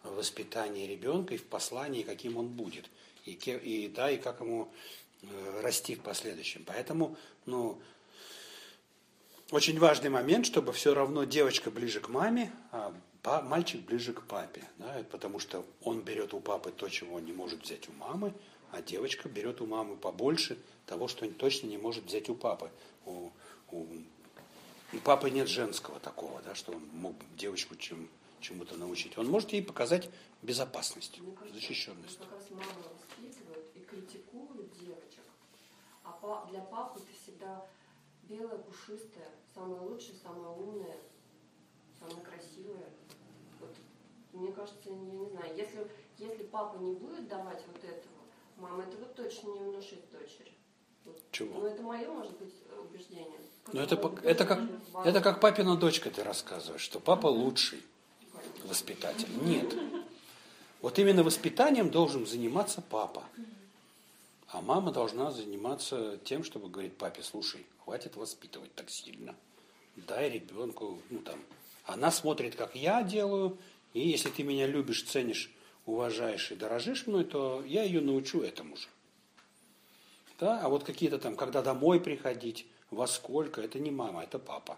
в воспитании ребенка и в послании, каким он будет. И, и, да, и как ему э, расти в последующем. Поэтому, ну, очень важный момент, чтобы все равно девочка ближе к маме, а мальчик ближе к папе. Да, потому что он берет у папы то, чего он не может взять у мамы, а девочка берет у мамы побольше того, что он точно не может взять у папы. У, у, у папы нет женского такого, да, что он мог девочку чем, чему-то научить. Он может ей показать безопасность, Мне кажется, защищенность. Как раз мамы воспитывают и критикуют девочек, а для папы ты всегда белая, пушистая, самая лучшая, самая умная, самая красивая. Вот, мне кажется, я не знаю, если, если папа не будет давать вот этого, мама этого точно не внушит дочери. Вот. Чего? Ну, это мое, может быть, убеждение. Но это, это, как, это как папина дочка ты рассказываешь, что папа лучший воспитатель. Нет. Вот именно воспитанием должен заниматься папа. А мама должна заниматься тем, чтобы говорить папе: слушай, хватит воспитывать так сильно. Дай ребенку, ну там, она смотрит, как я делаю, и если ты меня любишь, ценишь, уважаешь и дорожишь мной, то я ее научу этому же. Да? А вот какие-то там, когда домой приходить, во сколько, это не мама, это папа.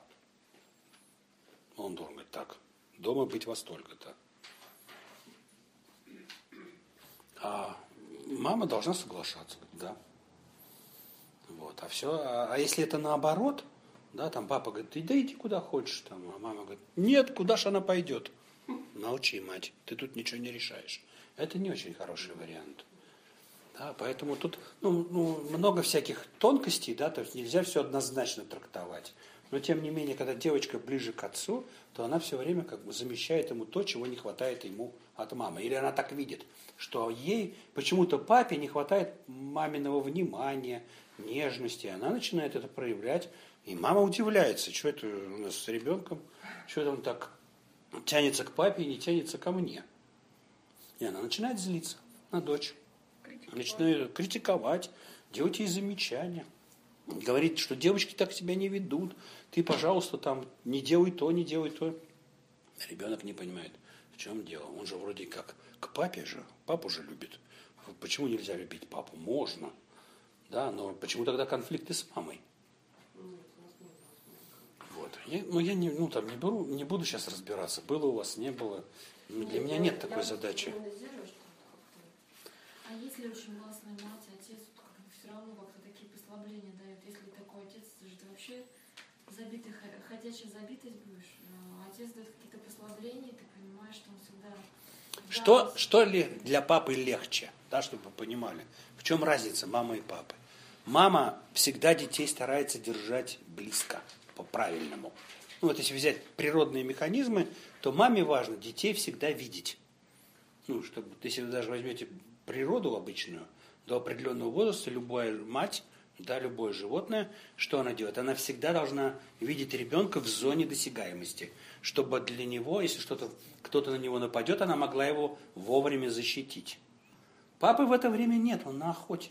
Он должен говорить: так, дома быть во столько-то. А мама должна соглашаться, да. Вот, а все, а, а если это наоборот, да, там папа говорит: ты да иди куда хочешь, там, а мама говорит: нет, куда ж она пойдет? Молчи, мать, ты тут ничего не решаешь. Это не очень хороший вариант. Да, поэтому тут ну, ну, много всяких тонкостей, да, то есть нельзя все однозначно трактовать. Но тем не менее, когда девочка ближе к отцу, то она все время как бы замещает ему то, чего не хватает ему от мамы. Или она так видит, что ей, почему-то папе не хватает маминого внимания, нежности. Она начинает это проявлять, и мама удивляется, что это у нас с ребенком, что это он так тянется к папе и не тянется ко мне. И она начинает злиться на дочь. Начинает критиковать, делать ей замечания. Говорит, что девочки так себя не ведут. Ты, пожалуйста, там не делай то, не делай то. Ребенок не понимает, в чем дело. Он же вроде как к папе же. Папу же любит. Почему нельзя любить папу? Можно. Да, но почему тогда конфликты с мамой? Вот. Я, ну, я не, ну, там, не, беру, не буду сейчас разбираться. Было у вас, не было. Для меня нет такой задачи. А если очень властная мать, отец, как бы все равно как-то такие послабления дают. Если такой отец, ты же ты вообще забитый, ходячая забитость будешь. А отец дает какие-то послабления, ты понимаешь, что он всегда... Что, что ли для папы легче, да, чтобы вы понимали? В чем разница мамы и папы? Мама всегда детей старается держать близко, по-правильному. Ну вот если взять природные механизмы, то маме важно детей всегда видеть. Ну, чтобы, если вы даже возьмете природу обычную, до определенного возраста любая мать, да, любое животное, что она делает? Она всегда должна видеть ребенка в зоне досягаемости, чтобы для него, если что-то, кто-то на него нападет, она могла его вовремя защитить. Папы в это время нет, он на охоте.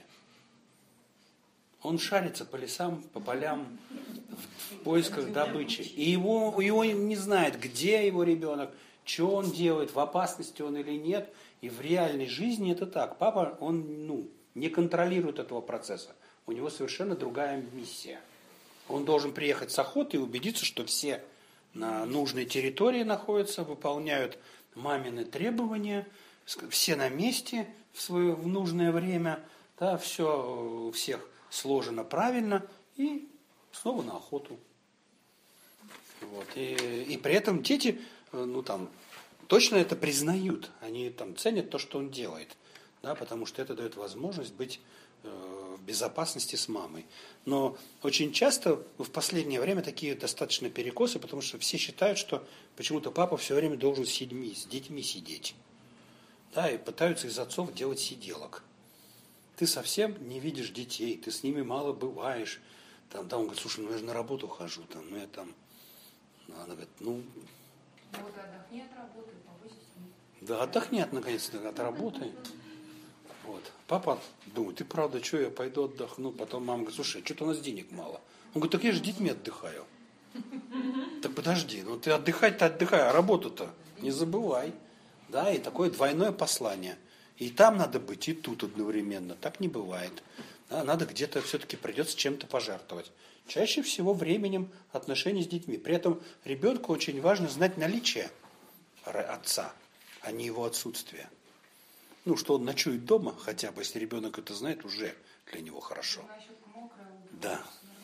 Он шарится по лесам, по полям, в поисках добычи. И его, его не знает, где его ребенок, что он делает, в опасности он или нет. И в реальной жизни это так. Папа, он ну, не контролирует этого процесса. У него совершенно другая миссия. Он должен приехать с охоты и убедиться, что все на нужной территории находятся, выполняют мамины требования, все на месте в, свое, в нужное время, да, все у всех сложено правильно, и снова на охоту. Вот. И, и при этом дети, ну там, точно это признают, они там ценят то, что он делает, да, потому что это дает возможность быть э, в безопасности с мамой. Но очень часто в последнее время такие достаточно перекосы, потому что все считают, что почему-то папа все время должен с детьми, с детьми сидеть, да, и пытаются из отцов делать сиделок. Ты совсем не видишь детей, ты с ними мало бываешь. Там, там он говорит: слушай, ну я же на работу хожу, там, ну я там, она говорит, ну. Вот отдохни от работы, побойся с ним. Да, отдохни от, наконец-то от работы. Вот. Папа думает: ты правда, что, я пойду отдохну. Потом мама говорит: слушай, что-то у нас денег мало. Он говорит: так я же с детьми отдыхаю. Так подожди, ну ты отдыхать-то отдыхай, а работу-то не забывай. Да, и такое двойное послание. И там надо быть, и тут одновременно. Так не бывает. Да, надо где-то все-таки придется чем-то пожертвовать. Чаще всего временем отношений с детьми. При этом ребенку очень важно знать наличие отца, а не его отсутствие. Ну, что он ночует дома, хотя бы, если ребенок это знает, уже для него хорошо. Да.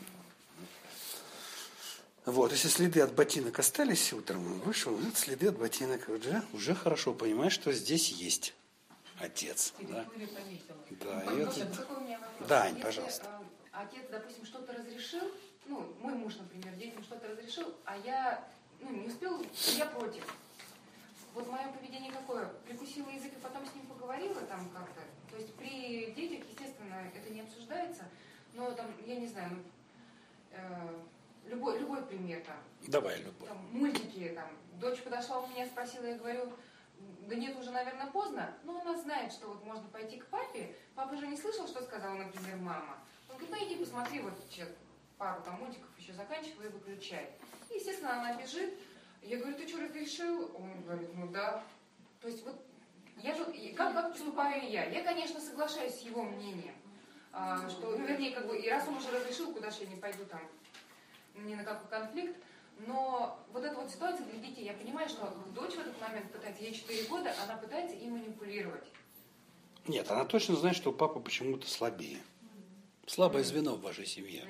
Вот, если следы от ботинок остались утром, он вышел, вот следы от ботинок, уже, уже хорошо понимаешь, что здесь есть отец. Да, да, ну, и это... это... Какой у меня вопрос? Да, Ань, если, пожалуйста. Э, отец, допустим, что-то разрешил, ну, мой муж, например, детям что-то разрешил, а я, ну, не успел, я против. Вот мое поведение какое? Прикусила язык и потом с ним поговорила там как-то. То есть при детях, естественно, это не обсуждается, но там, я не знаю, ну, э, любой, любой пример там. Давай, любой. Там, мультики, там, дочь подошла у меня, спросила, я говорю, да нет, уже, наверное, поздно, но она знает, что вот можно пойти к папе. Папа же не слышал, что сказала, например, мама. Он говорит, ну иди посмотри, вот сейчас пару там мультиков еще заканчивай и выключай. И, естественно, она бежит. Я говорю, ты что, разрешил? Он говорит, ну да. То есть вот я же, как, как поступаю я? Я, конечно, соглашаюсь с его мнением, а, что, ну, вернее, как бы, и раз он уже разрешил, куда же я не пойду там, ни на какой конфликт. Но вот эта вот ситуация для детей, я понимаю, что дочь в этот момент пытается, ей четыре года, она пытается им манипулировать. Нет, она точно знает, что папа почему-то слабее. Слабое звено в вашей семье.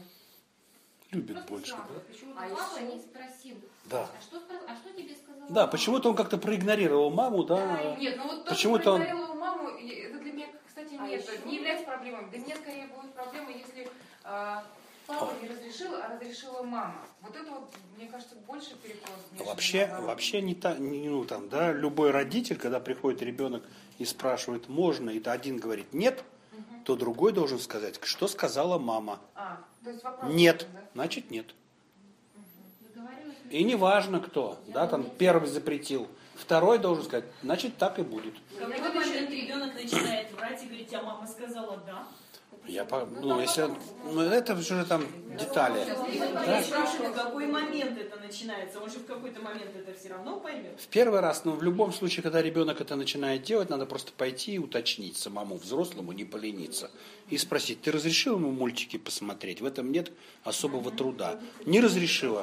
Любит Просто больше, слабо. да? Почему-то А папа еще- не спросил. Да. А что, спро- а что тебе сказала? Да, мама? почему-то он как-то проигнорировал маму, да. Да, нет, ну вот то, Почему-то что он- проигнорировала маму, и это для меня, кстати, А нет, еще- не является проблемой. Для меня скорее будет проблема, если а, папа не разрешил, а разрешила мама. Вот это вот, мне кажется, больше перекос. нежели Вообще, наоборот. вообще не так, не, ну там, да, любой родитель, когда приходит ребенок и спрашивает, можно, и то один говорит нет, Мгм. то другой должен сказать, что сказала мама. А, то есть вопрос. Нет, да? значит нет. Договариваюсь. И не важно кто, да, там первый запретил, второй должен сказать, значит так и будет. В какой момент ребенок начинает врать и говорить, а мама сказала да? Я, по- ну, если, ну, это уже там детали. Я спрашиваю, в какой момент это начинается? Он же в какой-то момент это все равно поймет. В первый раз, но в любом случае, когда ребенок это начинает делать, надо просто пойти и уточнить самому взрослому, не полениться. И спросить, ты разрешил ему мультики посмотреть? В этом нет особого труда. Не разрешила.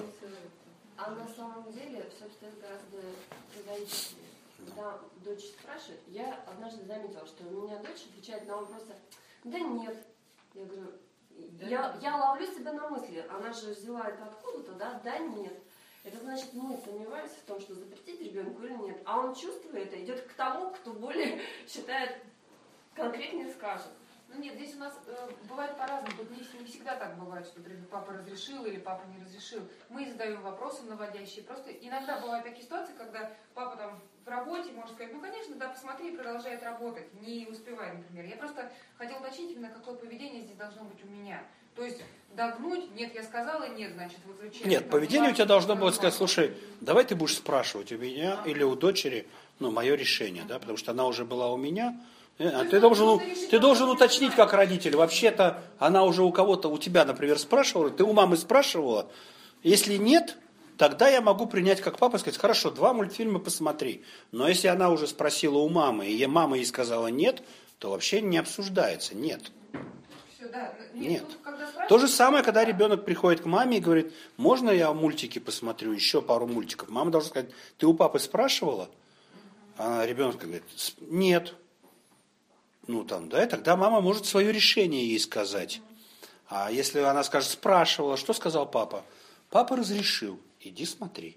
А на самом деле все обстоит гораздо прозаичнее. Когда дочь спрашивает, я однажды заметила, что у меня дочь отвечает на вопросы «да нет». Я говорю, я, я ловлю себя на мысли, она же взяла это откуда-то, да? Да нет. Это значит, мы сомневаемся в том, что запретить ребенку или нет. А он чувствует это, идет к тому, кто более считает конкретнее скажет. Ну нет, здесь у нас э, бывает по-разному. Тут не, не всегда так бывает, что например, папа разрешил или папа не разрешил. Мы задаем вопросы наводящие. Просто иногда бывают такие ситуации, когда папа там в работе может сказать, ну конечно, да, посмотри, и продолжает работать. Не успевает, например. Я просто хотела уточнить именно, какое поведение здесь должно быть у меня. То есть догнуть, нет, я сказала, нет, значит, выключаем. Нет, поведение у тебя должно было сказать, слушай, давай ты будешь спрашивать у меня или у дочери, ну, мое решение, да, потому что она уже была у меня. А ты должен, ты должен уточнить как родитель. Вообще-то она уже у кого-то, у тебя, например, спрашивала, ты у мамы спрашивала. Если нет, тогда я могу принять как папа и сказать, хорошо, два мультфильма посмотри. Но если она уже спросила у мамы, и мама ей сказала нет, то вообще не обсуждается, нет. Все, да. Нет. Нет. Тут, когда спрашивают, То же самое, когда ребенок приходит к маме и говорит, можно я мультики посмотрю, еще пару мультиков. Мама должна сказать, ты у папы спрашивала? А ребенок говорит, нет. Ну, там, да, и тогда мама может свое решение ей сказать. А если она скажет, спрашивала, что сказал папа? Папа разрешил, иди смотри.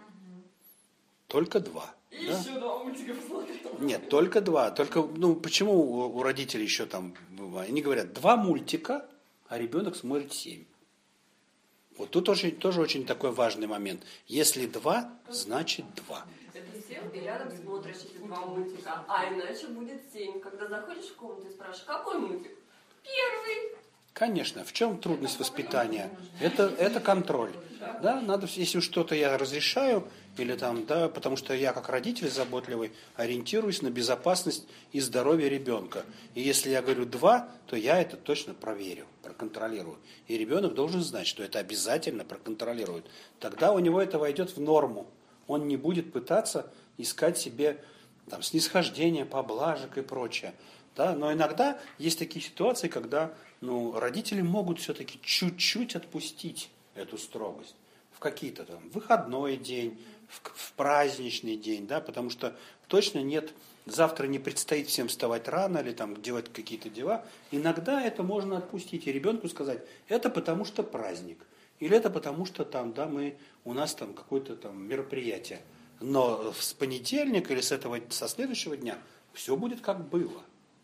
Только два. И Да? еще два мультика посмотрел. Нет, только два. Только, ну, почему у, у родителей еще там, они говорят, два мультика, а ребенок смотрит семь. Вот тут очень, тоже очень такой важный момент. Если два, значит два. Ты рядом смотришь эти два мультика, а иначе будет семь. Когда заходишь в комнату и спрашиваешь, какой мультик? Первый. Конечно, в чем трудность воспитания? Это, это контроль. Да, надо, если что-то я разрешаю, или там, да, потому что я как родитель заботливый ориентируюсь на безопасность и здоровье ребенка. И если я говорю два, то я это точно проверю, проконтролирую. И ребенок должен знать, что это обязательно проконтролирует. Тогда у него это войдет в норму. Он не будет пытаться искать себе там, снисхождение, поблажек и прочее. Да? Но иногда есть такие ситуации, когда ну, родители могут все-таки чуть-чуть отпустить эту строгость в какие-то там выходной день, в, в праздничный день, да, потому что точно нет, завтра не предстоит всем вставать рано или там делать какие-то дела. Иногда это можно отпустить и ребенку сказать, это потому что праздник, или это потому что там, да, мы, у нас там какое-то там мероприятие. Но с понедельника или с этого, со следующего дня все будет как было.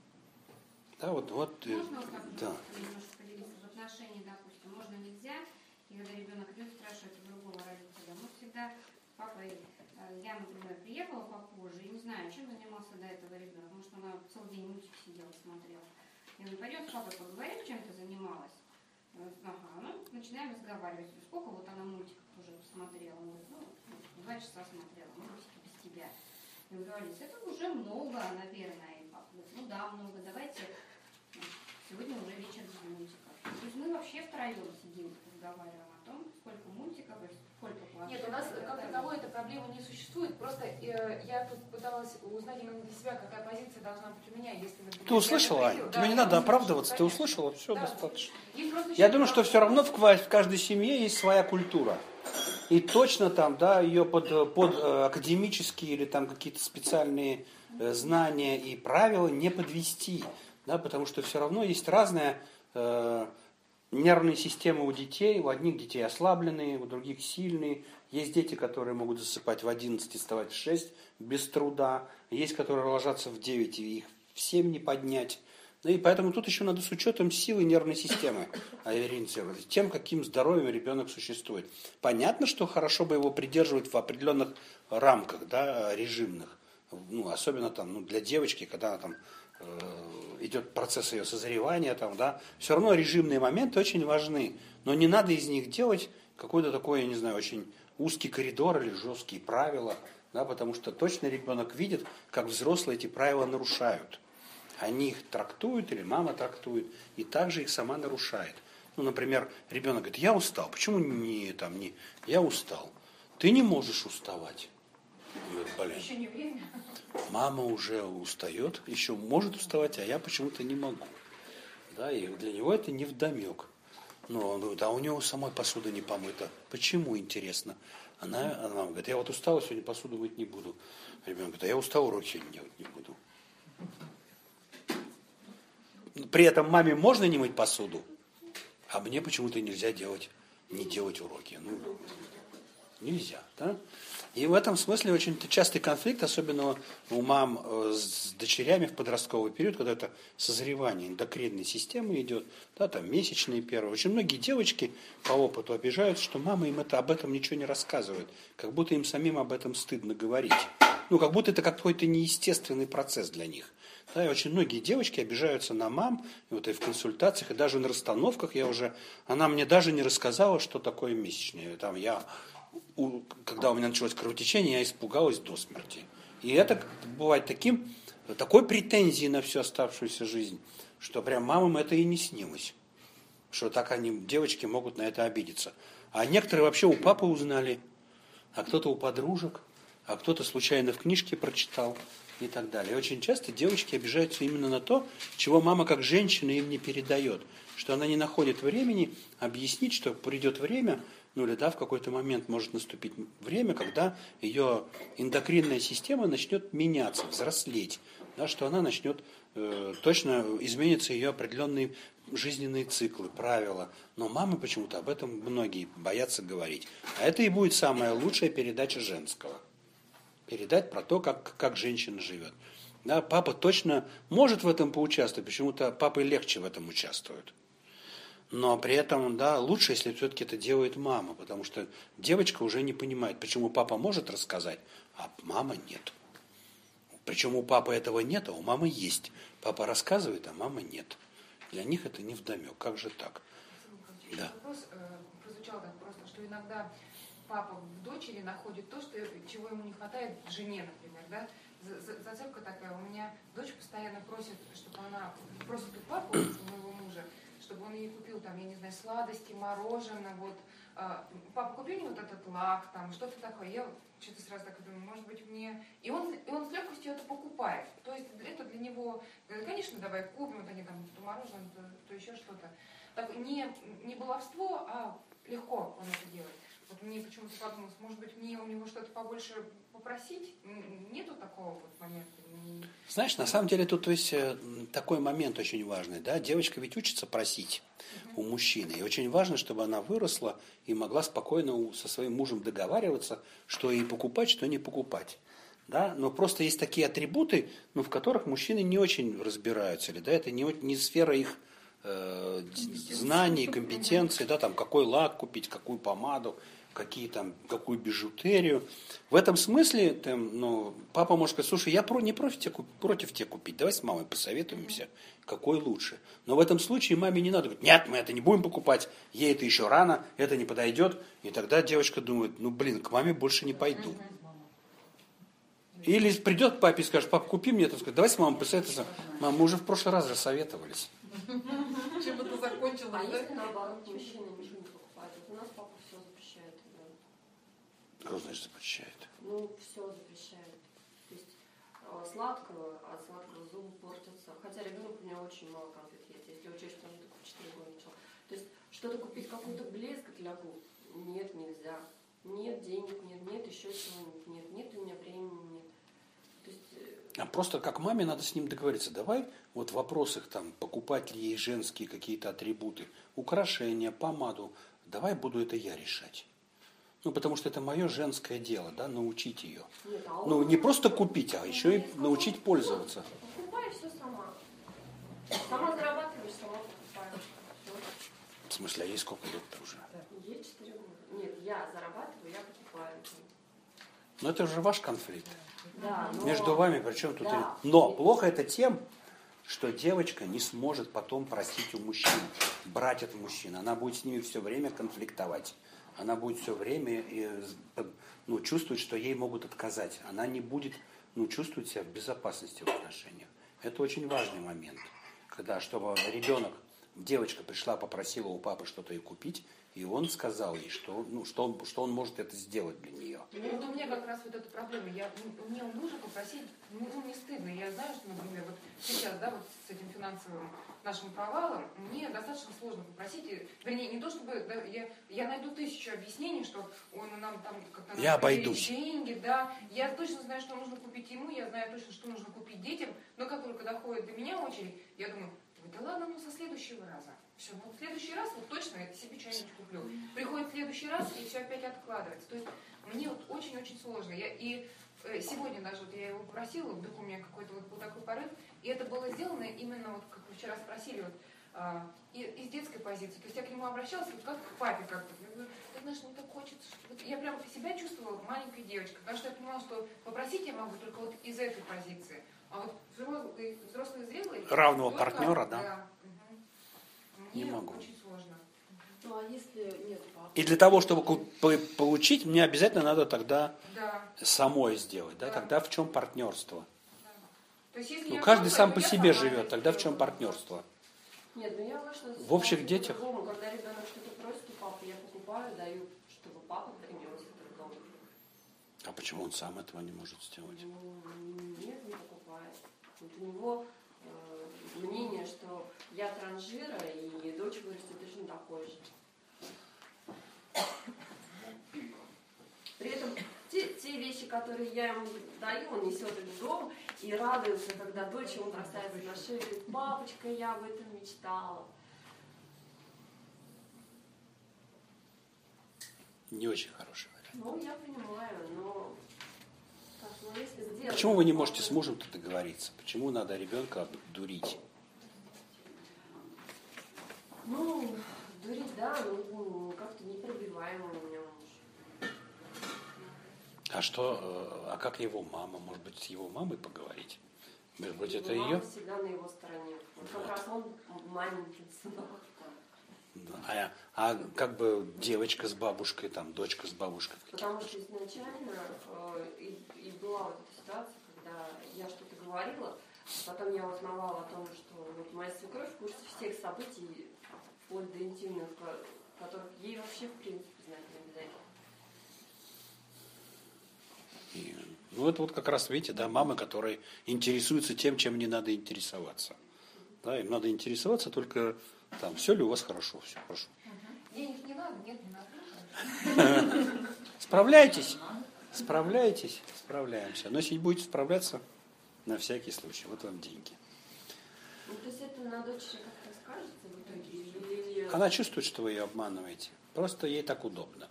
Да, вот, вот, Можно вот так да. немножко поделиться в отношении, допустим, можно, нельзя, и когда ребенок идет спрашивать у другого родителя, мы всегда с папой, я, например, приехала попозже и не знаю, чем занимался до этого ребенок, потому что она целый день мультик сидела, смотрела. Я говорю, пойдем с папой поговорим, чем ты занималась. Ага, ну, начинаем разговаривать. Сколько вот она мультиков уже посмотрела? Он говорит, ну, два часа смотрела, мультики без тебя. Я говорю, Алис, это уже много, наверное. И папа говорит, ну да, много, давайте сегодня уже вечер без мультиков. То есть мы вообще втроем сидим, разговариваем о том, сколько мультиков и сколько планшетов. Нет, у нас как таковой этой проблемы не существует. Просто э, я тут пыталась узнать именно для себя, какая позиция должна быть у меня, если, например, Ты услышала, Ань? Тебе не надо оправдываться, ты услышала, все да. достаточно. Я Я думаю, что все равно в в каждой семье есть своя культура. И точно там, да, ее под, под академические или там какие-то специальные знания и правила не подвести. Да, потому что все равно есть разная э, нервные системы у детей. У одних детей ослабленные, у других сильные. Есть дети, которые могут засыпать в одиннадцать и вставать в шесть без труда. Есть, которые ложатся в девять и их в семь не поднять. Ну и поэтому тут еще надо с учетом силы нервной системы ориентироваться, тем, каким здоровьем ребенок существует. Понятно, что хорошо бы его придерживать в определенных рамках, да, режимных. Ну, особенно там, ну, для девочки, когда она там э, идет процесс ее созревания, там, да, все равно режимные моменты очень важны. Но не надо из них делать какой-то такой, я не знаю, очень узкий коридор или жесткие правила, да, потому что точно ребенок видит, как взрослые эти правила нарушают. Они их трактуют, или мама трактует, и также их сама нарушает. Ну, например, ребенок говорит, я устал. Почему не там, не я устал? Ты не можешь уставать. Говорит, блин, еще не время. Мама уже устает, еще может уставать, а я почему-то не могу. Да, и для него это невдомек. Но он говорит, а у него самой посуда не помыта. Почему, интересно? Она, она говорит, я вот устала, сегодня посуду мыть не буду. Ребенок говорит, а я устал, уроки сегодня делать не буду. При этом маме можно не мыть посуду, а мне почему-то нельзя делать, не делать уроки. Ну, нельзя, да? И в этом смысле очень частый конфликт, особенно у мам с дочерями в подростковый период, когда это созревание эндокринной системы идет, да, там месячные первые. Очень многие девочки по опыту обижаются, что мама им это, об этом ничего не рассказывает, как будто им самим об этом стыдно говорить. Ну, как будто это какой-то неестественный процесс для них. Да, и очень многие девочки обижаются на мам, и вот и в консультациях, и даже на расстановках я уже, она мне даже не рассказала, что такое месячные. Там я, у, когда у меня началось кровотечение, я испугалась до смерти. И это бывает таким, такой претензией на всю оставшуюся жизнь, что прям мамам это и не снилось. Что так они, девочки, могут на это обидеться. А некоторые вообще у папы узнали, а кто-то у подружек, а кто-то случайно в книжке прочитал. И так далее. И очень часто девочки обижаются именно на то, чего мама как женщина им не передает. Что она не находит времени объяснить, что придет время, ну или да, в какой-то момент может наступить время, когда ее эндокринная система начнет меняться, взрослеть. Да, что она начнет, э, точно изменятся ее определенные жизненные циклы, правила. Но мамы почему-то об этом многие боятся говорить. А это и будет самая лучшая передача женского. Передать про то, как, как женщина живет. Да, папа точно может в этом поучаствовать, почему-то папы легче в этом участвуют. Но при этом, да, лучше, если все-таки это делает мама, потому что девочка уже не понимает, почему папа может рассказать, а мама нет. Причем у папы этого нет, а у мамы есть. Папа рассказывает, а мама нет. Для них это невдомек. Как же так? Да. Вопрос э, прозвучал так просто, что иногда папа в дочери находит то, что, чего ему не хватает в жене, например, да? Зацепка такая. У меня дочь постоянно просит, чтобы она просит у папу, у моего мужа, чтобы он ей купил там, я не знаю, сладости, мороженое, вот, а, папа, купи мне вот этот лак, там, что-то такое. Я что-то сразу так думаю, может быть, мне... И он, и он с легкостью это покупает. То есть это для него, конечно, давай купим, вот они там, то мороженое, то, то еще что-то. Так, не, не баловство, а легко он это делает. Вот мне почему-то подумалось, может быть, мне у него что-то побольше попросить? Нету такого вот момента? Знаешь, на самом деле тут то есть, такой момент очень важный. Да? Девочка ведь учится просить у мужчины. И очень важно, чтобы она выросла и могла спокойно со своим мужем договариваться, что ей покупать, что не покупать. Да? Но просто есть такие атрибуты, ну, в которых мужчины не очень разбираются. Или, да? Это не, не сфера их э, знаний, компетенций. Да? Там, какой лак купить, какую помаду, какие там, какую бижутерию. В этом смысле там, ну, папа может сказать, слушай, я про, не против тебя, против тебя купить, давай с мамой посоветуемся, какой лучше. Но в этом случае маме не надо говорить, нет, мы это не будем покупать, ей это еще рано, это не подойдет. И тогда девочка думает, ну блин, к маме больше не пойду. Или придет к папе и скажет, папа, купи мне это, скажет, давай с мамой посоветуемся. Мама, мы уже в прошлый раз рассоветовались. Чем это закончилось, А да? если наоборот, мужчина ничего не покупает? Вот у нас папа все запрещает. Что значит запрещает? Ну, все запрещает. То есть э, сладкого, от сладкого зубы портятся. Хотя ребенок у меня очень мало конфет ест, если учесть, что он только в четыре года начал. То есть что-то купить, какой-то блеск для губ, нет, нельзя. Нет денег, нет, нет еще чего-нибудь, нет, нет у меня времени, нет. То есть, э... А просто как маме надо с ним договориться. Давай вот в вопросах там, покупать ли ей женские какие-то атрибуты, украшения, помаду, давай буду это я решать. Ну, потому что это мое женское дело, да, научить ее. Нет, а Ну, не просто купить, а еще и научить пользоваться. Покупай все сама. Сама зарабатываешь, сама покупаешь. Всё. В смысле, а ей сколько лет-то уже? Ей четыре года. Нет, я зарабатываю, я покупаю. Но это уже ваш конфликт. Да, но... Между вами, причем тут... Да. и- Но плохо это тем, что девочка не сможет потом просить у мужчин, брать от мужчин. Она будет с ними все время конфликтовать. Она будет все время ну, чувствовать, что ей могут отказать. Она не будет ну, чувствовать себя в безопасности в отношениях. Это очень важный момент. Когда, чтобы ребенок, девочка пришла, попросила у папы что-то ей купить, и он сказал ей, что, ну, что, он, что он может это сделать для нее. Ну, вот у меня как раз вот эта проблема. Я, мне у мужа попросить, ну, не стыдно. Я знаю, что, например, вот сейчас, да, вот с этим финансовым нашим провалом, мне достаточно сложно попросить. Вернее, не то чтобы, да, я, я найду тысячу объяснений, что он нам там как-то... Я обойдусь. Деньги, да. Я точно знаю, что нужно купить ему, я знаю точно, что нужно купить детям. Но как только доходит до меня очередь, я думаю, да ладно, ну, со следующего раза. Все, ну, в следующий раз вот точно я себе что-нибудь куплю. Приходит следующий раз, и все опять откладывается. То есть мне вот очень-очень сложно. Я, и э, сегодня даже вот я его попросила, вдруг у меня какой-то вот был такой порыв, и это было сделано именно, вот как вы вчера спросили, вот, э, из детской позиции. То есть я к нему обращалась, вот как к папе как-то. Я говорю, ты знаешь, мне так хочется. Вот я прям себя чувствовала маленькой девочкой, потому что я понимала, что попросить я могу только вот из этой позиции. А вот взрослые, взрослые зрелые... Равного только, партнера, да? да. Не Мне могу. очень сложно. Ну, а если нет папы? И для того, чтобы ку- по- получить, мне обязательно надо тогда Да. самой сделать. Да? Да. Тогда в чем партнерство? Да. То есть, если Ну, я каждый папа, сам то по я себе сама живет. это Тогда в чем сделаю. партнерство? Нет, ну я вышла из В общих ситуации детях? по-другому. Когда ребенок что-то просит у папы, я покупаю, даю, чтобы папа принес это в дом. А почему он сам этого не может сделать? Ну, нет, не покупает. Вот у него э, мнение, что я транжира, и дочь вырастет точно такой же. При этом те, те вещи, которые я ему даю, он несет их в дом и радуется, когда дочь ему бросается на шею и говорит, папочка, я об этом мечтала. Не очень хороший вариант. Ну, я понимаю, но... Так, ну, если сделать... Почему вы не можете с мужем-то договориться? Почему надо ребенка обдурить? Ну, дурить, да, ну, как-то непробиваемый у меня муж. А что, э, а как его мама? Может быть, с его мамой поговорить? Может быть, это Мама ее? всегда на его стороне. Вот как Вот. раз он маленький сынок. Да. А, а как бы девочка с бабушкой, там, дочка с бабушкой? Потому что изначально э, и, и была вот эта ситуация, когда я что-то говорила, Потом я узнавала о том, что вот моя свекровь в курсе всех событий, вплоть до интимных, которых ей вообще в принципе знать не обязательно. И, ну, это вот как раз, видите, да, мамы, которые интересуются тем, чем не надо интересоваться. Да, им надо интересоваться только там, все ли у вас хорошо, все хорошо. Угу. Денег не надо, нет, не надо. Справляйтесь, справляйтесь, справляемся. Но если не будете справляться, на всякий случай, вот вам деньги. Ну, то есть это на дочери как-то скажется в итоге? Или... Она чувствует, что вы ее обманываете. Просто ей так удобно.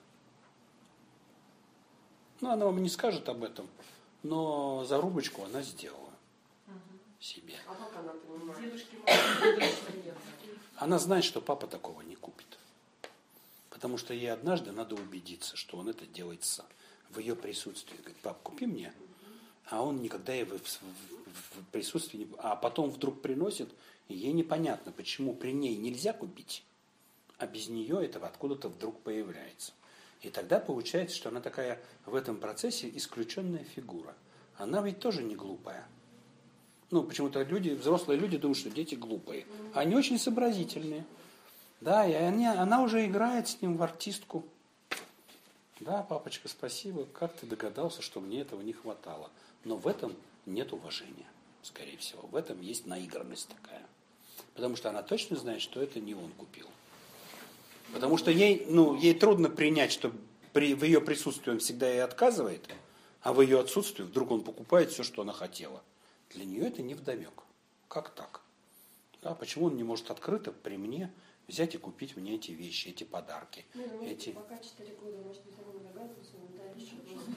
Ну, она вам не скажет об этом, но зарубочку она сделала себе. А как она понимает? Дедушки, мамы, Она знает, что папа такого не купит. Потому что ей однажды надо убедиться, что он это делает сам. В ее присутствии. Говорит, пап, купи мне. А он никогда ей в, в, в присутствии не... А потом вдруг приносит, и ей непонятно, почему при ней нельзя купить, а без нее это откуда-то вдруг появляется. И тогда получается, что она такая в этом процессе исключенная фигура. Она ведь тоже не глупая. Ну, почему-то люди, взрослые люди думают, что дети глупые. А они очень сообразительные. Да, и они, она уже играет с ним в артистку. Да, папочка, спасибо. Как ты догадался, что мне этого не хватало? Но в этом нет уважения, скорее всего. В этом есть наигранность такая. Потому что она точно знает, что это не он купил. Потому что ей, ну, ей трудно принять, что при, в ее присутствии он всегда ей отказывает, а в ее отсутствии вдруг он покупает все, что она хотела. Для нее это невдомек. Как так? Да, почему он не может открыто при мне взять и купить мне эти вещи, эти подарки? Ну, может, эти... пока четыре года, может быть, она не догадывается, но дальше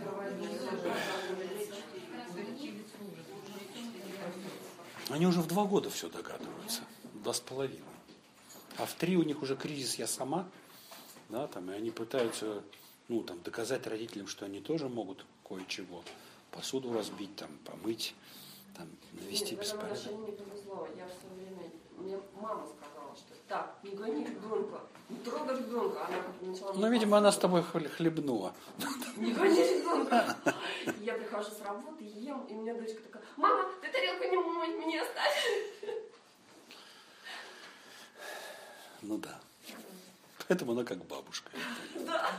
Они уже в два года все догадываются. Два с половиной. А в три у них уже кризис «я сама». Да, там, и они пытаются ну, там, доказать родителям, что они тоже могут кое-чего. Посуду разбить, там, помыть, там, навести Нет, беспорядок. в этом отношении не повезло. Я в свое время, мне мама сказала, что так, не гони ребенка, не трогай ребенка. Она как начала... Ну, видимо, она с тобой хлебнула. Не гони ребенка. Я прихожу с работы, ем, и у меня дочка такая: мама, ты тарелку не мой, мне оставь. Ну да. Поэтому она как бабушка. Да.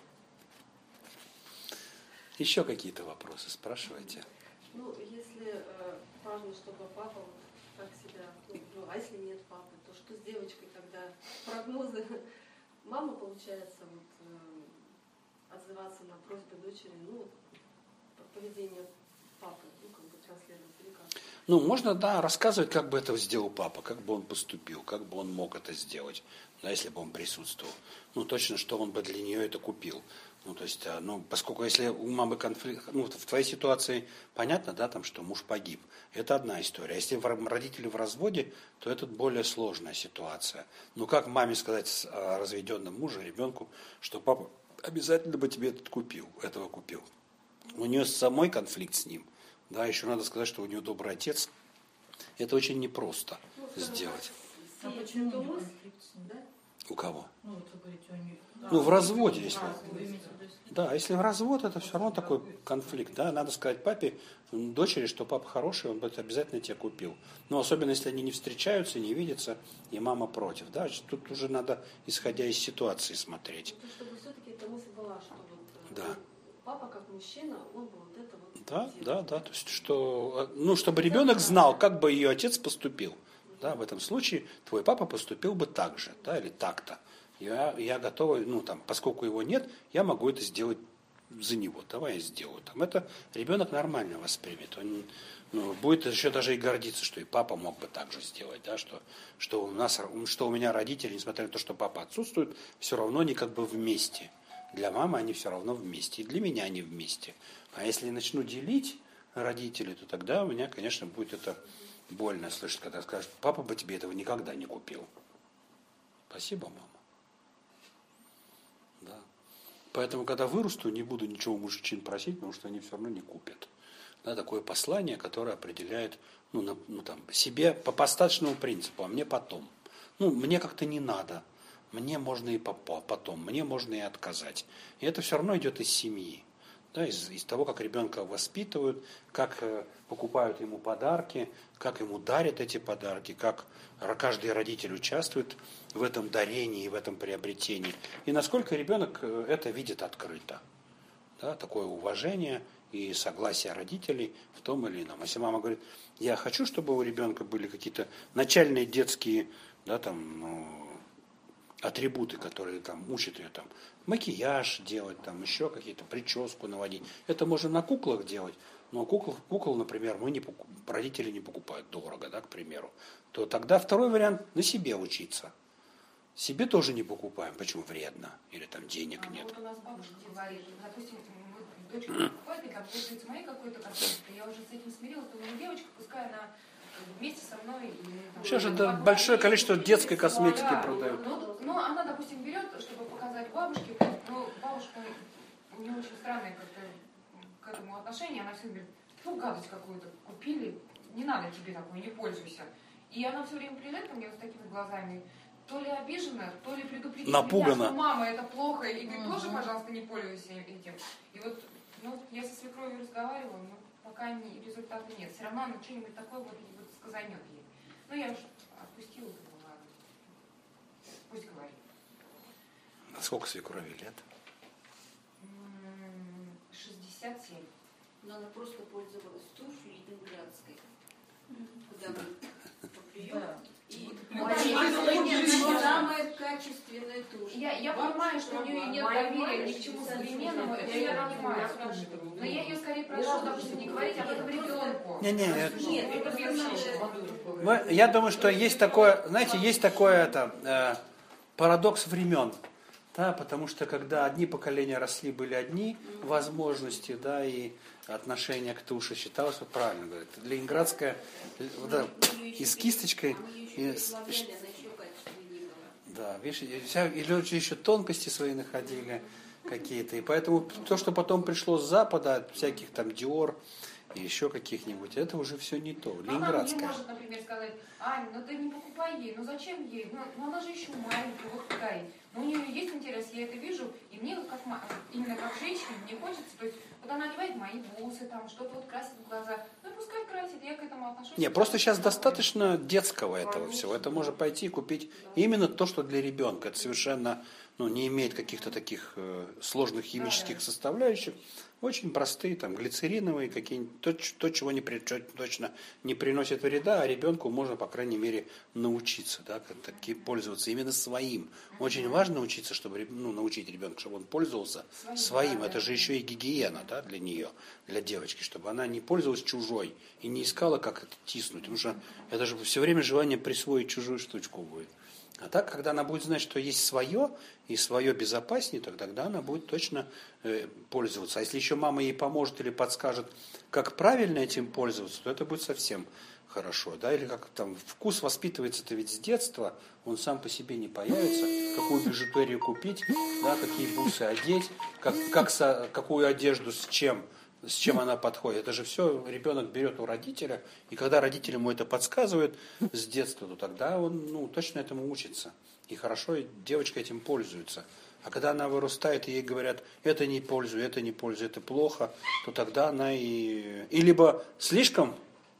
Еще какие-то вопросы спрашивайте. Ну, если э, важно, чтобы папа вот так себя вел, а если нет папы, то что с девочкой тогда? Прогнозы. Мама, получается, вот, э, отзываться на просьбы дочери, ну, вот, поведение папы, ну, как бы транслировать или как? Ну, можно, да, рассказывать, как бы это сделал папа, как бы он поступил, как бы он мог это сделать, да, если бы он присутствовал. Ну, точно, что он бы для нее это купил. Ну, то есть, ну, поскольку если у мамы конфликт, ну, в твоей ситуации понятно, да, там, что муж погиб, это одна история. Если родители в разводе, то это более сложная ситуация. Ну, как маме сказать разведенному мужу, ребенку, что папа обязательно бы тебе этот купил, этого купил. У нее самой конфликт с ним. Да, еще надо сказать, что у нее добрый отец. Это очень непросто Ну, сделать. А почему не конфликт с ним? Да? У кого? Ну, вот вы говорите, они... Ну, в разводе, если... А, вы имеете в виду, если- Да, если в развод, это все равно такой конфликт. Да? Надо сказать папе, дочери, что папа хороший, он бы это обязательно тебе купил. Но особенно, если они не встречаются, не видятся, и мама против. Да? Тут уже надо, исходя из ситуации, смотреть. Ну, чтобы все-таки эта мысль была, что вот э, Да. папа как мужчина, он бы вот это вот Да, делал. да, да. То есть, что, ну, чтобы ребенок знал, как бы ее отец поступил. Да, в этом случае твой папа поступил бы так же, да, или так-то. Я, я готова, ну, там, поскольку его нет, я могу это сделать за него. Давай я сделаю. Там, это ребенок нормально воспримет. Он ну, будет еще даже и гордиться, что и папа мог бы так же сделать, да, что, что, у нас, что у меня родители, несмотря на то, что папа отсутствует, все равно они как бы вместе. Для мамы они все равно вместе, и для меня они вместе. А если я начну делить родителей, то тогда у меня, конечно, будет это больно слышать, когда скажут: папа бы тебе этого никогда не купил. Спасибо, мама. Да. Поэтому, когда вырасту, не буду ничего у мужчин просить, потому что они все равно не купят. Да, такое послание, которое определяет ну, на, ну, там, себе по остаточному принципу, а мне потом. Ну, мне как-то не надо. Мне можно и потом, мне можно и отказать. И это все равно идет из семьи. Да, из, из того, как ребенка воспитывают, как э, покупают ему подарки, как ему дарят эти подарки, как каждый родитель участвует в этом дарении, в этом приобретении. И насколько ребенок это видит открыто. Да, такое уважение и согласие родителей в том или ином. Если мама говорит, я хочу, чтобы у ребенка были какие-то начальные детские, да, там, ну, атрибуты, которые там учат ее там, макияж делать, там, еще какие-то, прическу наводить. Это можно на куклах делать, но кукол, кукол, например, мы не покуп, родители не покупают дорого, да, к примеру. То тогда второй вариант – на себе учиться. Себе тоже не покупаем, почему вредно, или там денег А, нет. Вот у нас бабушка говорит, допустим, вот дочка покупает, и там пользуется моей какой-то косметикой, я уже с этим смирилась, думаю, ну, девочка, пускай она вместе со мной. И, там, Сейчас же да, покупает, большое и- количество детской косметики да, продают. Ну, ну, она, допустим, берет, чтобы показать бабушке, но бабушка не очень странная как-то к этому отношение, она все говорит, ну, гадость какую-то купили, не надо тебе такой, не пользуйся. И она все время приезжает ко мне вот с такими глазами, то ли обижена, то ли предупредит Напугана. меня, что мама, это плохо, и ты тоже, пожалуйста, не пользуйся этим. И вот, ну, я со свекровью разговаривала, но пока не, результата нет. Все равно она что-нибудь такое вот, вот сказанет ей. Ну, я уж отпустила, думаю, ладно. Пусть говорит. А сколько свекрови лет? М, шестьдесят семь. Но она просто пользовалась тушью ленинградской. Куда мы по приему. И Ну, это самая качественная тушь. Я, я понимаю, что у нее нет доверия ни к чему современному, это я понимаю. Но я ее скорее прошу, допустим, не говорить об этом ребенку. Не-не, Нет, это мы- я думаю, что есть такое, знаете, есть такое это, э, парадокс времен. Да, потому что когда одни поколения росли, были одни возможности, да, и отношение к туше считалось, вот правильно говорит, ленинградская, вот, да, и с кисточкой, и с- да, видишь, и вся- и люди еще тонкости свои находили какие-то. И поэтому то, что потом пришло с Запада, от всяких там Диор и еще каких-нибудь, это уже все не то. Она мне Ленинградская. может, например, сказать, Ань, ну ты не покупай ей, ну зачем ей? Ну, ну она же еще маленькая, вот дай. Но у нее есть интерес, я это вижу, и мне как ма- именно как женщине, мне хочется, то есть вот она одевает мои бусы, там что-то вот красит в глаза, ну пускай красит, я к этому отношусь. Не, просто сейчас достаточно детского этого всего. Это можно пойти и купить именно то, что для ребенка. Это совершенно ну, не имеет каких-то таких э, сложных химических составляющих. Очень простые, там, глицериновые какие-нибудь, то, ч- то, чего не при- чё- точно не приносит вреда, а ребенку можно, по крайней мере, научиться, да, как таки пользоваться именно своим. Очень важно научиться, чтобы, реб- ну, научить ребенка, чтобы он пользовался своим. Это же еще и гигиена, да, для нее, для девочки, чтобы она не пользовалась чужой и не искала, как это тиснуть, потому что это же все время желание присвоить чужую штучку будет. А так, когда она будет знать, что есть свое, и свое безопаснее, то тогда она будет точно э, пользоваться. А если еще мама ей поможет или подскажет, как правильно этим пользоваться, то это будет совсем хорошо. Да? Или как там вкус воспитывается-то ведь с детства, он сам по себе не появится, какую бижутерию купить, да, какие бусы одеть, как, как со, какую одежду с чем, с чем она подходит. Это же все ребенок берет у родителя, и когда родители ему это подсказывают с детства, то тогда он ну, точно этому учится. И хорошо, и девочка этим пользуется. А когда она вырастает, и ей говорят, это не пользуй, это не пользуй, это плохо, то тогда она и... И либо слишком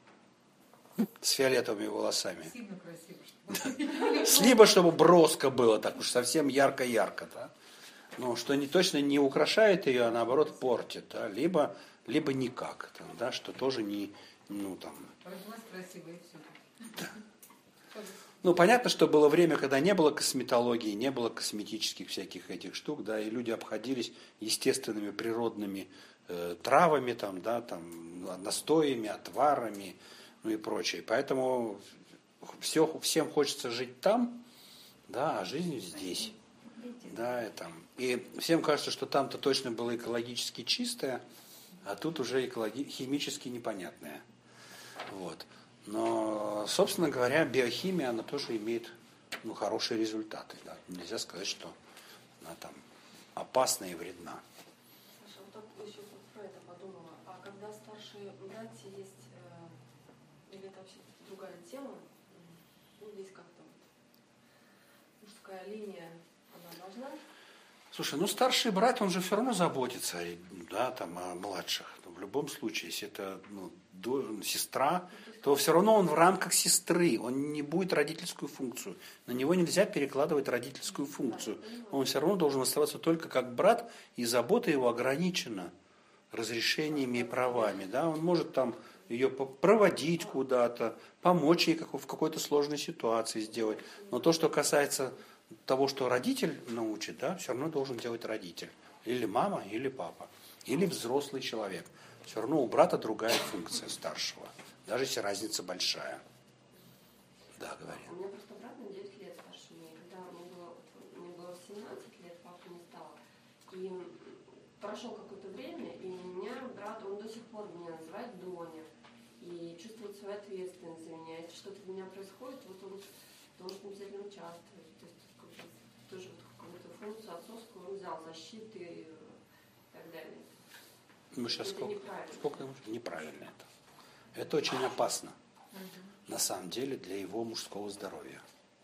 с фиолетовыми волосами, Сильно красиво, либо чтобы броско было, так уж совсем ярко-ярко, да? Но что не, точно не украшает ее, а наоборот портит, да? либо, либо никак, там, да? Что тоже не, ну там... Родилась красиво и все. Ну, понятно, что было время, когда не было косметологии, не было косметических всяких этих штук, да, и люди обходились естественными природными э, травами, там, да, там, настоями, отварами, ну и прочее. Поэтому все, всем хочется жить там, да, а жизнь здесь. Да, и, там. И всем кажется, что там-то точно было экологически чистое, а тут уже экологи- химически непонятное. Вот. Но, собственно говоря, биохимия, она тоже имеет ну, хорошие результаты. Да. Нельзя сказать, что она там опасна и вредна. Саша, вот так еще вот про это подумала. А когда старшие братья есть, э, или это вообще другая тема, ну, здесь как-то вот мужская линия, она должна? Слушай, ну старший брат, он же все равно заботится, да, там, о младших. Но в любом случае, если это ну, до, сестра, то все равно он в рамках сестры, он не будет родительскую функцию. На него нельзя перекладывать родительскую функцию. Он все равно должен оставаться только как брат, и забота его ограничена разрешениями и правами. Да? Он может там ее проводить куда-то, помочь ей в какой-то сложной ситуации сделать. Но то, что касается того, что родитель научит, да, все равно должен делать родитель. Или мама, или папа. Или взрослый человек. Все равно у брата другая функция старшего. Даже если разница большая. Да, говори. У меня просто брат на девять лет старше меня. Когда мне было, мне было семнадцать лет, папы не стало. И прошло какое-то время, и меня брат, он до сих пор меня называет Доня. И чувствует свою ответственность за меня. Если что-то для меня происходит, вот он должен обязательно участвовать. То есть тоже вот какую-то функцию отцовскую он взял, защиты и так далее. Мы сейчас это сколько, неправильно. сколько неправильно это. Это очень опасно. На самом деле для его мужского здоровья.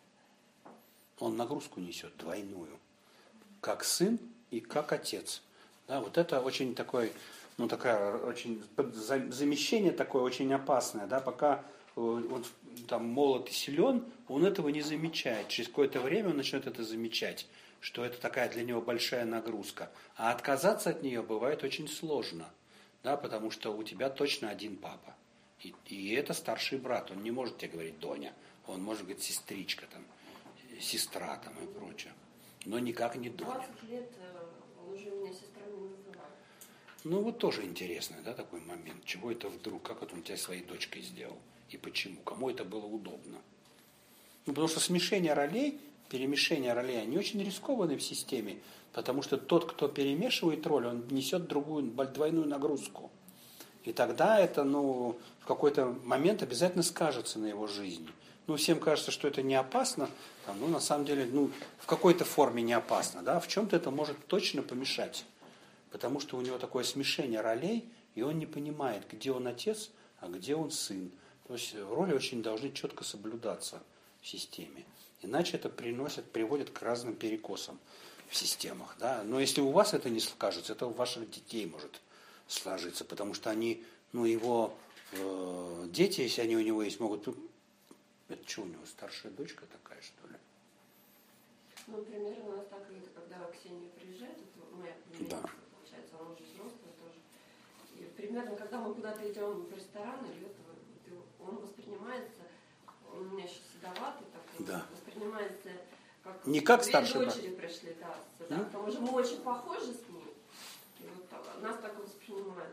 Он нагрузку несет двойную. Как сын и как отец. Да, вот это очень такой, ну такая очень замещение такое очень опасное, да, пока он там молод и силен, он этого не замечает. Через какое-то время он начнет это замечать, что это такая для него большая нагрузка. А отказаться от нее бывает очень сложно, да, потому что у тебя точно один папа. И, и это старший брат, он не может тебе говорить Доня, он может говорить сестричка, там, сестра там, и прочее. Но никак не Доня. двадцать лет он уже меня сестрой не называет. Ну вот тоже интересный, да, такой момент. Чего это вдруг, как это он тебя своей дочкой сделал? И почему? Кому это было удобно? Ну, потому что смешение ролей, перемешение ролей, они очень рискованны в системе, потому что тот, кто перемешивает роль, он несет другую, двойную нагрузку. И тогда это, ну, в какой-то момент обязательно скажется на его жизни. Ну, всем кажется, что это не опасно, там, ну, на самом деле, ну, в какой-то форме не опасно, да, в чем-то это может точно помешать, потому что у него такое смешение ролей, и он не понимает, где он отец, а где он сын. То есть роли очень должны четко соблюдаться в системе. Иначе это приносит, приводит к разным перекосам в системах. Да? Но если у вас это не скажется, это у ваших детей может сложиться, потому что они, ну, его э, дети, если они у него есть, могут... Это что у него, старшая дочка такая, что ли? Ну, примерно у нас так и это, когда Ксения приезжает, это моя племянница, Да. получается, она уже взрослая тоже. И примерно, когда мы куда-то идем в ресторан или это, он воспринимается, он у меня еще седоватый такой, Да. воспринимается как... Не как две старший дочери пришли, да, сюда, Ну. потому что мы очень похожи с ним. И вот так- нас так и воспринимают.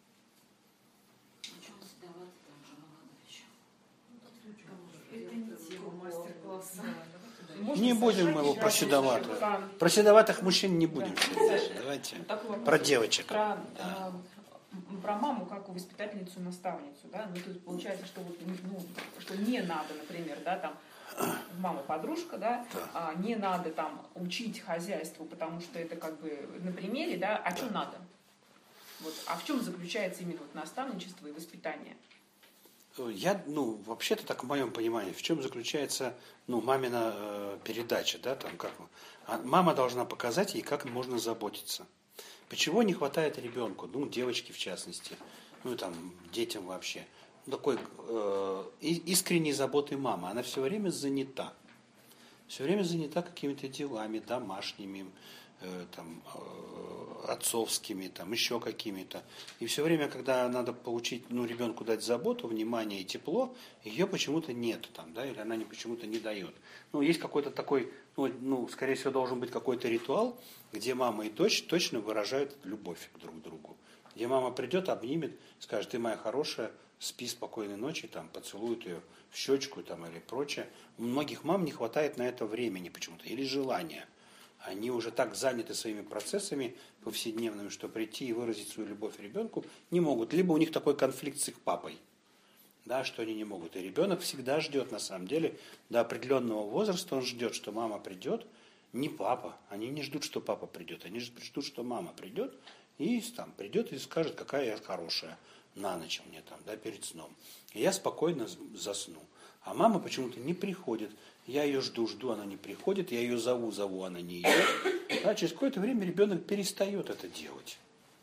Ничего не сдаваться, там же молодой еще. Это не тема мастер-класса. Не будем мы его про седоватых. Про седоватых мужчин не будем. Давайте Такой вопрос про девочек. Про, Да. э, про маму, как у воспитательницу, наставницу, да, ну, то есть получается, что вот, ну, что не надо, например, да, там, мама подружка, да, Да. а, не надо там учить хозяйству, потому что это как бы на примере, да, а что надо? Вот, а в чем заключается именно вот наставничество и воспитание? Я, ну, вообще-то так в моем понимании, в чем заключается, ну, мамина э, передача, да, там как а мама должна показать ей, как можно заботиться. Почему не хватает ребенку, ну, девочке в частности, ну, там, детям вообще, такой э, искренней заботы мамы. Она все время занята, все время занята какими-то делами домашними, э, там, э, отцовскими, там, еще какими-то. И все время, когда надо получить, ну, ребенку дать заботу, внимание и тепло, ее почему-то нет, там, да, или она не, почему-то не дает. Ну, есть какой-то такой, ну, ну, скорее всего, должен быть какой-то ритуал, где мама и дочь точно выражают любовь друг к другу. Где мама придет, обнимет, скажет: ты моя хорошая, спи спокойной ночи, там, поцелует ее в щечку там, или прочее. У многих мам не хватает на это времени почему-то, или желания. Они уже так заняты своими процессами повседневными, что прийти и выразить свою любовь ребенку не могут. Либо у них такой конфликт с их папой, да, что они не могут. И ребенок всегда ждет, на самом деле, до определенного возраста он ждет, что мама придет, не папа. Они не ждут, что папа придет, они ждут, что мама придет, и там придет и скажет, какая я хорошая на ночь мне там, да, перед сном. И я спокойно засну. А мама почему-то не приходит. Я ее жду, жду, она не приходит. Я ее зову, зову, она не идет. Да, через какое-то время ребенок перестает это делать.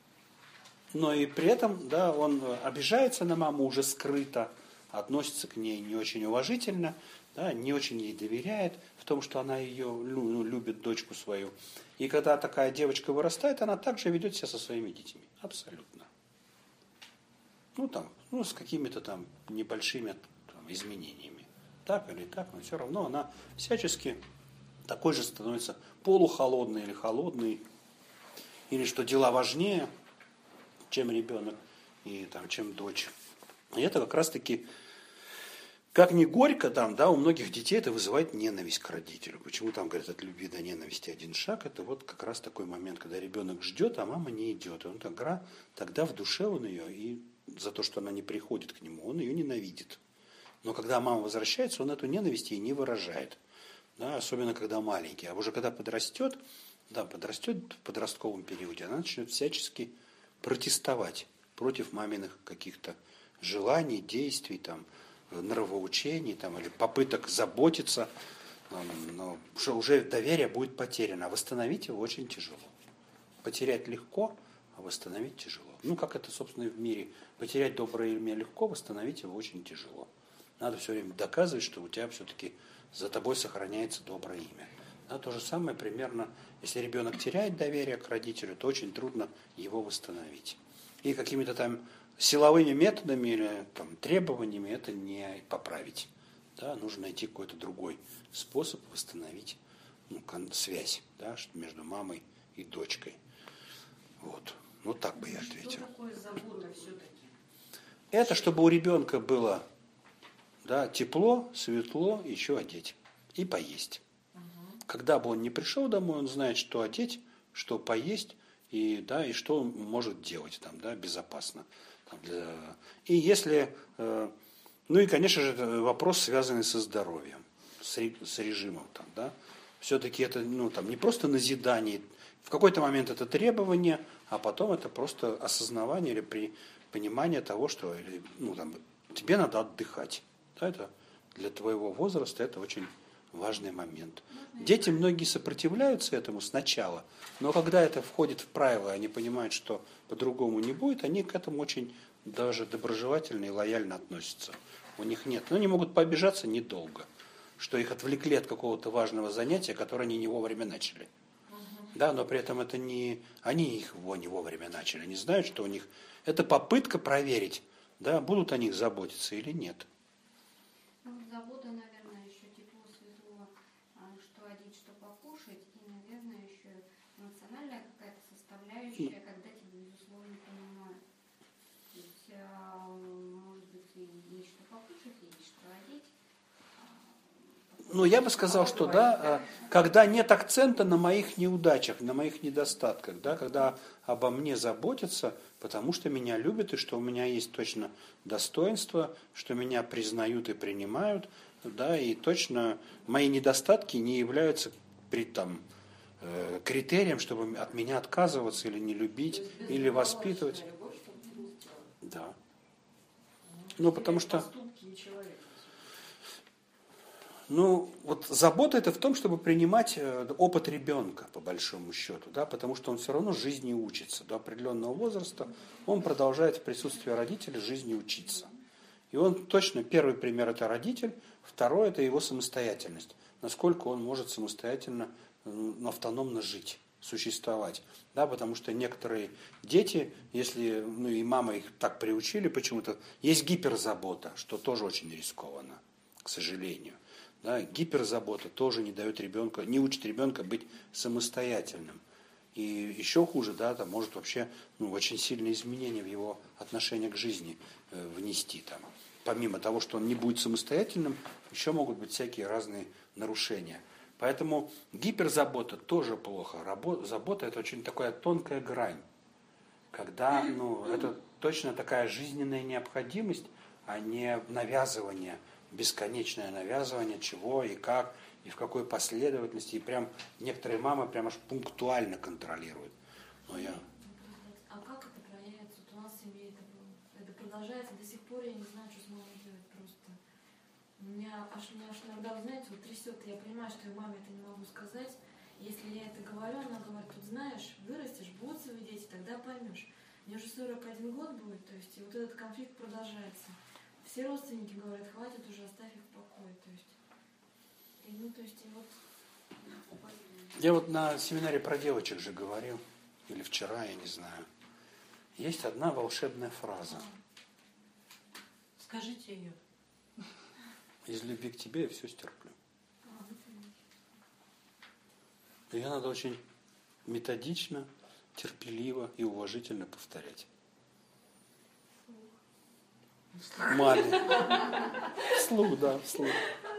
Но и при этом, да, он обижается на маму уже скрыто, относится к ней не очень уважительно, да, не очень ей доверяет в том, что она ее ну, любит, дочку свою. И когда такая девочка вырастает, она также ведет себя со своими детьми. Абсолютно. Ну, там, ну, с какими-то там небольшими там, изменениями. Так или так, но все равно она всячески такой же становится полухолодной или холодной. Или что дела важнее, чем ребенок и там, чем дочь. И это как раз-таки, как ни горько, там, да, у многих детей это вызывает ненависть к родителю. Почему там говорят от любви до ненависти один шаг? Это вот как раз такой момент, когда ребенок ждет, а мама не идет. И он тогда, тогда в душе он ее, и за то, что она не приходит к нему, он ее ненавидит. Но когда мама возвращается, он эту ненависть ей не выражает. Да, особенно когда маленький. А уже когда подрастет, да, подрастет в подростковом периоде, она начнет всячески протестовать против маминых каких-то желаний, действий, там, нравоучений там, или попыток заботиться, но уже доверие будет потеряно. А восстановить его очень тяжело. Потерять легко, а восстановить тяжело. Ну, как это, собственно, и в мире. Потерять доброе имя легко, восстановить его очень тяжело. Надо все время доказывать, что у тебя все-таки за тобой сохраняется доброе имя. Да, то же самое примерно, если ребенок теряет доверие к родителю, то очень трудно его восстановить. И какими-то там силовыми методами или там, требованиями это не поправить. Да, нужно найти какой-то другой способ восстановить ну, связь, да, между мамой и дочкой. Вот. Ну так бы я ответил. Что такое забота все-таки? Это чтобы у ребенка было да, тепло, светло, еще одеть и поесть. Когда бы он не пришел домой, он знает, что одеть, что поесть, и, да, и что он может делать там, да, безопасно. Там, для... И если, э, ну и, конечно же, это вопрос, связанный со здоровьем, с, ре, с режимом. Там, да. Все-таки это ну, там, не просто назидание, в какой-то момент это требование, а потом это просто осознавание или при, понимание того, что ну, там, тебе надо отдыхать. Да, это для твоего возраста это очень важный момент. Дети многие сопротивляются этому сначала, но когда это входит в правила, они понимают, что по-другому не будет, они к этому очень даже доброжелательно и лояльно относятся. У них нет, но они могут пообижаться недолго, что их отвлекли от какого-то важного занятия, которое они не вовремя начали. Да, но при этом это не они их его не вовремя начали, они знают, что у них это попытка проверить, да, будут о них заботиться или нет. Ну, забота, наверное, еще тепло, светло, что одеть, что покушать, и, наверное, еще эмоциональная какая-то составляющая, когда тебя, безусловно, понимают. Ведь, может быть, и что покушать, и что одеть. Ну, я бы сказал, что да, когда нет акцента на моих неудачах, на моих недостатках, да, когда обо мне заботятся, потому что меня любят, и что у меня есть точно достоинство, что меня признают и принимают, да, и точно мои недостатки не являются при, там, э, критерием, чтобы от меня отказываться или не любить, или воспитывать. Да. Ну, потому что... Ну, вот забота это в том, чтобы принимать опыт ребенка, по большому счету, да, потому что он все равно жизни учится. До определенного возраста он продолжает в присутствии родителей жизни учиться. И он точно, первый пример это родитель, второй это его самостоятельность. Насколько он может самостоятельно, автономно жить, существовать. Да, потому что некоторые дети, если ну, и мама их так приучили почему-то, есть гиперзабота, что тоже очень рискованно, к сожалению. Да, гиперзабота тоже не дает ребенку, не учит ребенка быть самостоятельным. И еще хуже, да, там может вообще ну, очень сильные изменения в его отношение к жизни э, внести. Там. Помимо того, что он не будет самостоятельным, еще могут быть всякие разные нарушения. Поэтому гиперзабота тоже плохо. Рабо- забота это очень такая тонкая грань, когда ну, это точно такая жизненная необходимость, а не навязывание. Бесконечное навязывание, чего и как, и в какой последовательности. И прям некоторые мамы прям аж пунктуально контролируют. Но я... А как это проявится? Вот у нас в семье это было. Это продолжается до сих пор, я не знаю, что с мамой делать просто. меня аж, меня аж иногда, вы знаете, вот трясет, я понимаю, что я маме это не могу сказать. Если я это говорю, она говорит, тут знаешь, вырастешь, будут свои дети, тогда поймешь. Мне уже сорок один год будет, то есть, и вот этот конфликт продолжается. Все родственники говорят, хватит уже, оставь их в покое, то есть. И, ну, то есть, и вот... Я вот на семинаре про девочек же говорил, или вчера, я не знаю. Есть одна волшебная фраза. Скажите ее. Из любви к тебе я все стерплю. Ее надо очень методично, терпеливо и уважительно повторять. Маме. Вслух, да, вслух.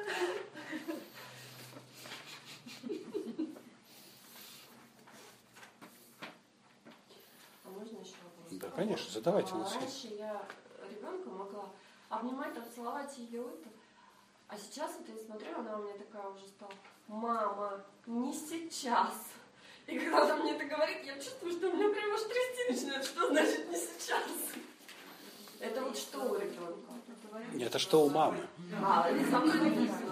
А можно еще вопрос? Да, конечно, задавайте. А, раньше я ребенка могла обнимать, там, целовать ее, это. А сейчас вот я смотрю, она у меня такая уже стала: мама, не сейчас. И когда она мне это говорит, я чувствую, что у меня прямо аж трясти начинает. Что значит не сейчас? Это вот что у ребенка? Это что у мамы? А, это со мной написано.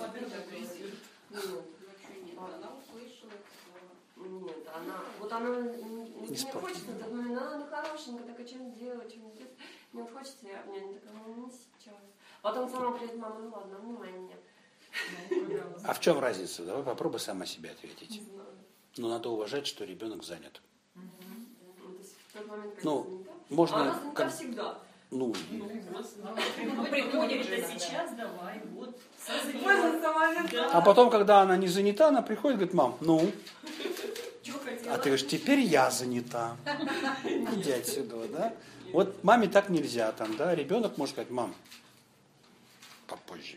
Она услышала это слово. Нет, она, вот она, мне хочется, в этот момент, она хорошенькая, такая, чем делать, чем делать. Мне вот хочется, я, мне не такая, ну не сейчас. Потом сама придет, мама, ну ладно, внимание. А в чем разница? Давай попробуй сама себе ответить. Не знаю. Но надо уважать, что ребенок занят. Ну, то есть в тот момент, когда Ну, занята. можно... А она занята как- всегда. Ну, Приходит Это же, сейчас давай, вот, созрела. Пользуется момент. а потом, когда она не занята, она приходит и говорит: мам, ну, Что хотела? а ты говоришь, теперь я занята. Иди отсюда, да? Вот маме так нельзя там, да? Ребенок может сказать: мам, попозже.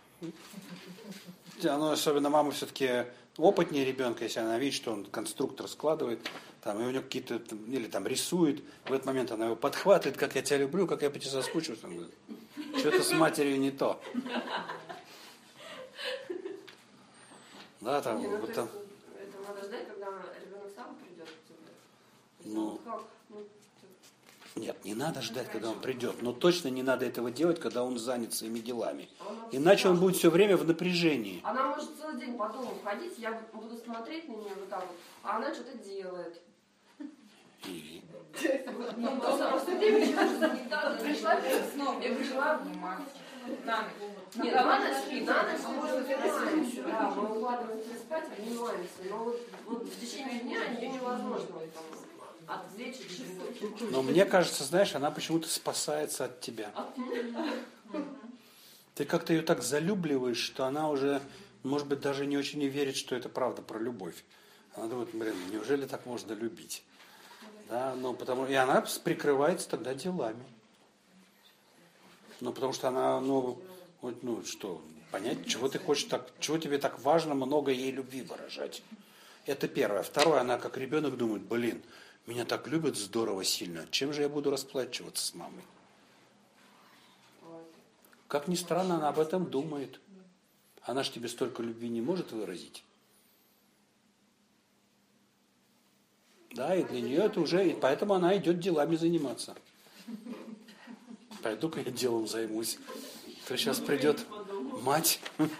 Ну, особенно мама все-таки опытнее ребенка, если она видит, что он конструктор складывает, там, и у него какие-то, там, или там рисует, в этот момент она его подхватывает, как я тебя люблю, как я по тебе соскучился. Что-то с матерью не то. Да, там, Не, ну, вот то там. есть, это надо ждать, когда ребенок сам придет к тебе. Ну, как? Ну, нет, не надо ждать, когда он придет, но точно не надо этого делать, когда он занят своими делами. Иначе он будет все время в напряжении. Она может целый день по дому ходить, я буду смотреть на нее вот так вот, а она что-то делает. И... Ну, просто просто время сейчас занята, пришла снова, я пришла. На ночь. Нет, на ночь, на ночь мы просто обнимаемся, да, мы укладываемся спать, обнимаемся, но вот, вот в течение дня ее невозможно вот, там, отвлечь от чего-то. Но мне кажется, знаешь, она почему-то спасается от тебя. Ты как-то ее так залюбливаешь, что она уже, может быть, даже не очень и верит, что это правда про любовь. Она думает: блин, неужели так можно любить? Да, ну, потому, и она прикрывается тогда делами. Ну, потому что она, ну, вот, ну, что, понять, чего ты хочешь так, чего тебе так важно много ей любви выражать. Это первое. Второе, она как ребенок думает: блин, меня так любят здорово сильно, чем же я буду расплачиваться с мамой? Как ни странно, она об этом думает. Она ж тебе столько любви не может выразить. Да, и для нее это уже, и поэтому она идет делами заниматься. Пойду-ка я делом займусь. То сейчас придет мать.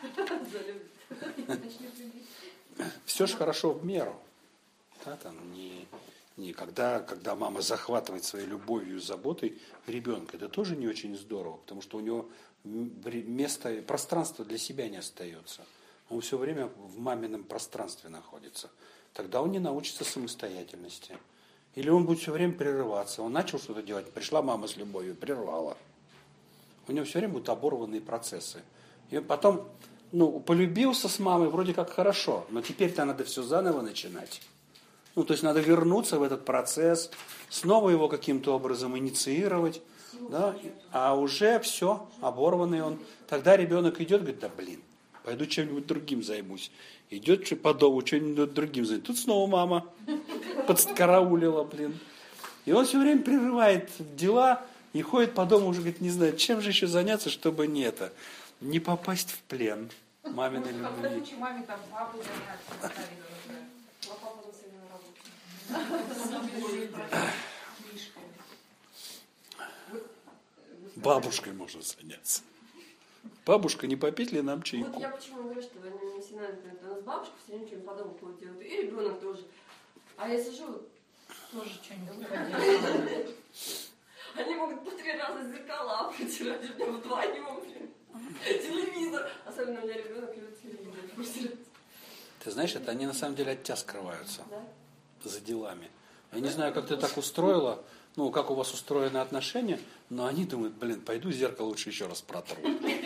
Все же хорошо в меру. Да, там не, не когда, когда мама захватывает своей любовью и заботой ребенка, это тоже не очень здорово, потому что у него место, пространство для себя не остается. Он все время в мамином пространстве находится. Тогда он не научится самостоятельности. Или он будет все время прерываться. Он начал что-то делать, пришла мама с любовью, прервала. У него все время будут оборванные процессы. И потом, ну, полюбился с мамой, вроде как хорошо, но теперь-то надо все заново начинать. Ну, то есть надо вернуться в этот процесс, снова его каким-то образом инициировать, да, а уже все, оборванный он. Тогда ребенок идет, говорит: да блин, пойду чем-нибудь другим займусь. Идет по дому, чем-нибудь другим займусь. Тут снова мама подкараулила, блин. И он все время прерывает дела и ходит по дому, уже говорит: не знаю, чем же еще заняться, чтобы не это, не попасть в плен маминой В каком любви. случае маме там папу заняться оставить нужно? А папа там сегодня на работе. Бабушкой можно заняться. Бабушка, не попить ли нам чайку? Вот я почему говорю, что не всегда, например, у нас бабушка все время что-нибудь подобное будет делать, и ребенок тоже. А я сижу, Тоже что-нибудь поделать. они могут по три раза зеркала протирать, у меня вдвоем, блин. Телевизор. Особенно у меня ребенок любит телевизор протирать. Ты знаешь, это они на самом деле от тебя скрываются. Да? За делами. Я не знаю, как ты так устроила, ну, как у вас устроены отношения, но они думают, блин, пойду зеркало лучше еще раз протру.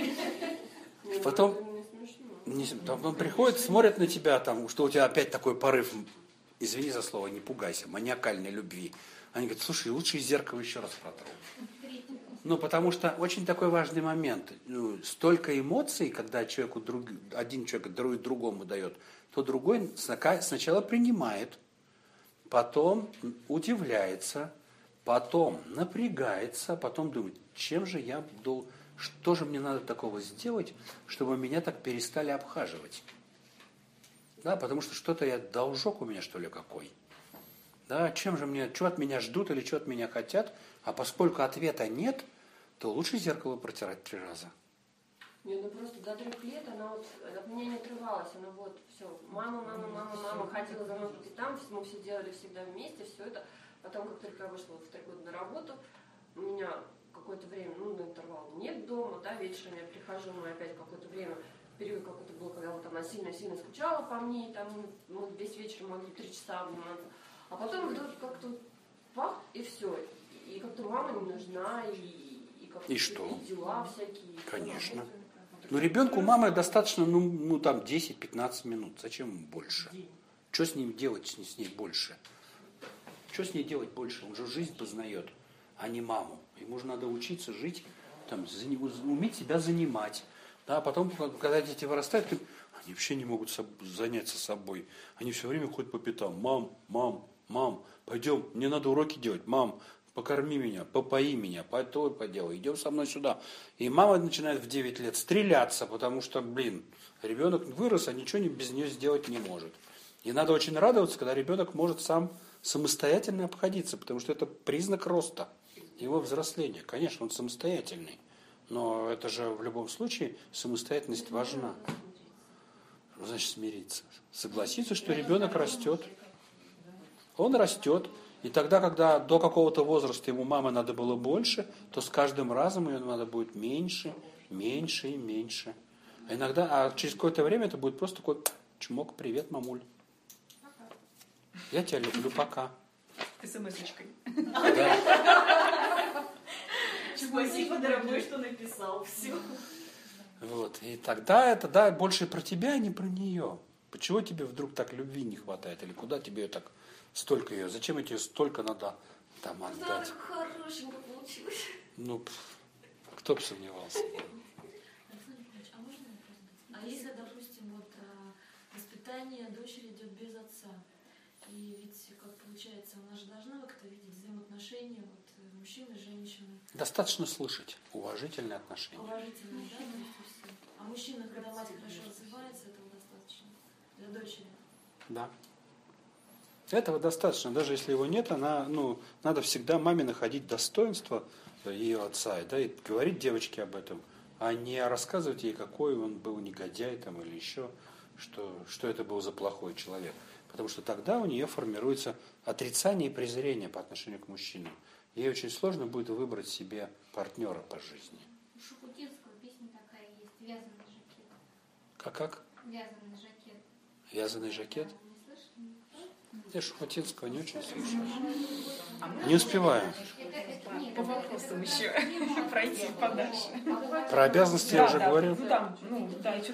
Потом, не, потом приходят, смотрят на тебя, там, что у тебя опять такой порыв, извини за слово, не пугайся, маниакальной любви. Они говорят, слушай, лучше зеркало еще раз протру. Ну, потому что очень такой важный момент. Ну, столько эмоций, когда человеку друг, один человек друг, другому дает, то другой сначала принимает, потом удивляется, потом напрягается, потом думает, чем же я буду, что же мне надо такого сделать, чтобы меня так перестали обхаживать. Да, потому что что-то я, должок у меня, что ли, какой. Да, чем же мне, что от меня ждут или что от меня хотят, а поскольку ответа нет, то лучше зеркало протирать три раза. Нет, ну просто до трех лет она вот от меня не отрывалась, она вот все, мама, мама, мама, мама, ходила за мной по пятам, мы все делали всегда вместе, все это. Потом, как только я вышла в три года на работу, у меня какое-то время, ну, на интервал нет дома, да, вечером я прихожу, мы опять какое-то время, период какой-то был, когда вот она сильно-сильно скучала по мне, и там мы весь вечер могли три часа обниматься. А потом вдруг как-то пах, и все. И как-то мама не нужна, и, и как-то И что? И дела всякие. Конечно. Но ребенку мамы достаточно, ну, ну там десять-пятнадцать минут. Зачем ему больше? Что с ним делать, с ней, с ней больше? Что с ней делать больше? Он же жизнь познает, а не маму. Ему же надо учиться жить, там, уметь себя занимать. Да, а потом, когда дети вырастают, они вообще не могут заняться собой. Они все время ходят по пятам. Мам, мам, мам, пойдем, мне надо уроки делать. Мам, покорми меня, попои меня, по то поделай, идем со мной сюда. И мама начинает в девять лет стреляться, потому что, блин, ребенок вырос, а ничего без нее сделать не может. И надо очень радоваться, когда ребенок может сам самостоятельно обходиться, потому что это признак роста, его взросления. Конечно, он самостоятельный, но это же в любом случае самостоятельность важна. Значит, смириться, согласиться, что ребенок растет. Он растет. И тогда, когда до какого-то возраста ему мамы надо было больше, то с каждым разом ее надо будет меньше, меньше и меньше. А иногда, а через какое-то время это будет просто такой чмок, привет, мамуль. Я тебя люблю, пока. СМС-очкой. Спасибо, дорогой, что написал. Все. Вот. И тогда это, да, больше про тебя, а не про нее. Почему тебе вдруг так любви не хватает? Или куда тебе ее так столько ее? Зачем тебе столько надо там отдать? Да, так хорошенько получилось. Ну, кто бы сомневался. Александр Николаевич, а можно вопрос? А если, допустим, вот воспитание дочери идет без отца, и ведь, как получается, она же должна как-то видеть взаимоотношения вот, мужчины и женщины. Достаточно слышать уважительные отношения. Уважительные, да, то есть все. А мужчина, когда мать хорошо развивается, этого достаточно для дочери. Да. Этого достаточно. Даже если его нет, она, ну, надо всегда маме находить достоинство ее отца, да, и говорить девочке об этом, а не рассказывать ей, какой он был негодяй там, или еще, что, что это был за плохой человек. Потому что тогда у нее формируется отрицание и презрение по отношению к мужчинам. Ей очень сложно будет выбрать себе партнера по жизни. У Шукутинского песня такая есть, вязаный жакет. Как-как? Вязаный жакет. Вязаный жакет? Не слышали? Я Шукутинского не очень слушаю. Не успеваю. Это, это, нет, По это- вопросам это- еще это- пройти это- подальше. это- Про обязанности я уже да, говорил. Ну там, ну да, еще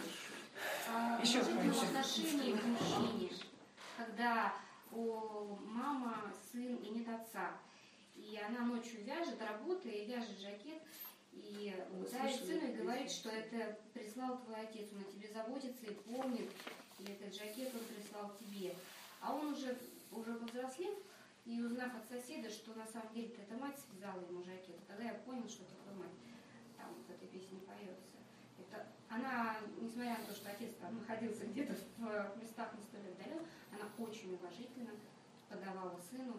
А, Еще положительного что-нибудь. отношения к мужчине, когда у мама, сын и нет отца. И она ночью вяжет, работает, и вяжет жакет, и дарит сыну и говорит, что это прислал твой отец, он о тебе заботится и помнит, и этот жакет он прислал тебе. А он уже, уже повзрослев, и узнав от соседа, что на самом деле это мать связала ему жакет, тогда я понял, что такое мать. Там в этой песне поется. Это, она, несмотря на то, что отец там находился где-то в местах не столь отдален, она очень уважительно подавала сыну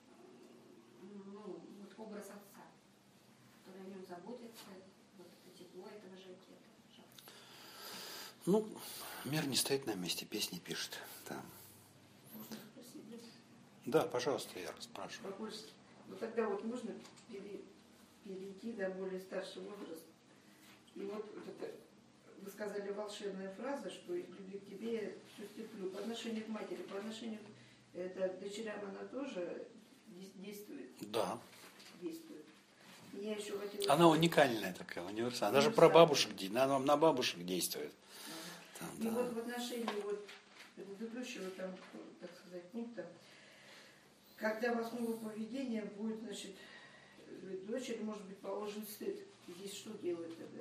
ну, вот образ отца, который о нем заботится, вот эти существо этого жакета. Ну, мир не стоит на месте, песни пишет. Да, Можно спросить, да? да, пожалуйста, я спрашиваю. По-польски. Ну тогда вот можно пере- перейти до более старший возраст. И вот, вот это, вы сказали волшебная фраза, что из любви к тебе я все стерплю. По отношению к матери, по отношению к это, к дочерям она тоже дес- действует. Да. действует. И я еще хотела... Она уникальная такая, универсальная. Даже про бабушек, де- на, на бабушек действует. Там, И да. вот в отношении вот предыдущего там, так сказать, пункта, когда в основу поведения будет, значит, дочери, может быть, положен стыд. Здесь что делать тогда?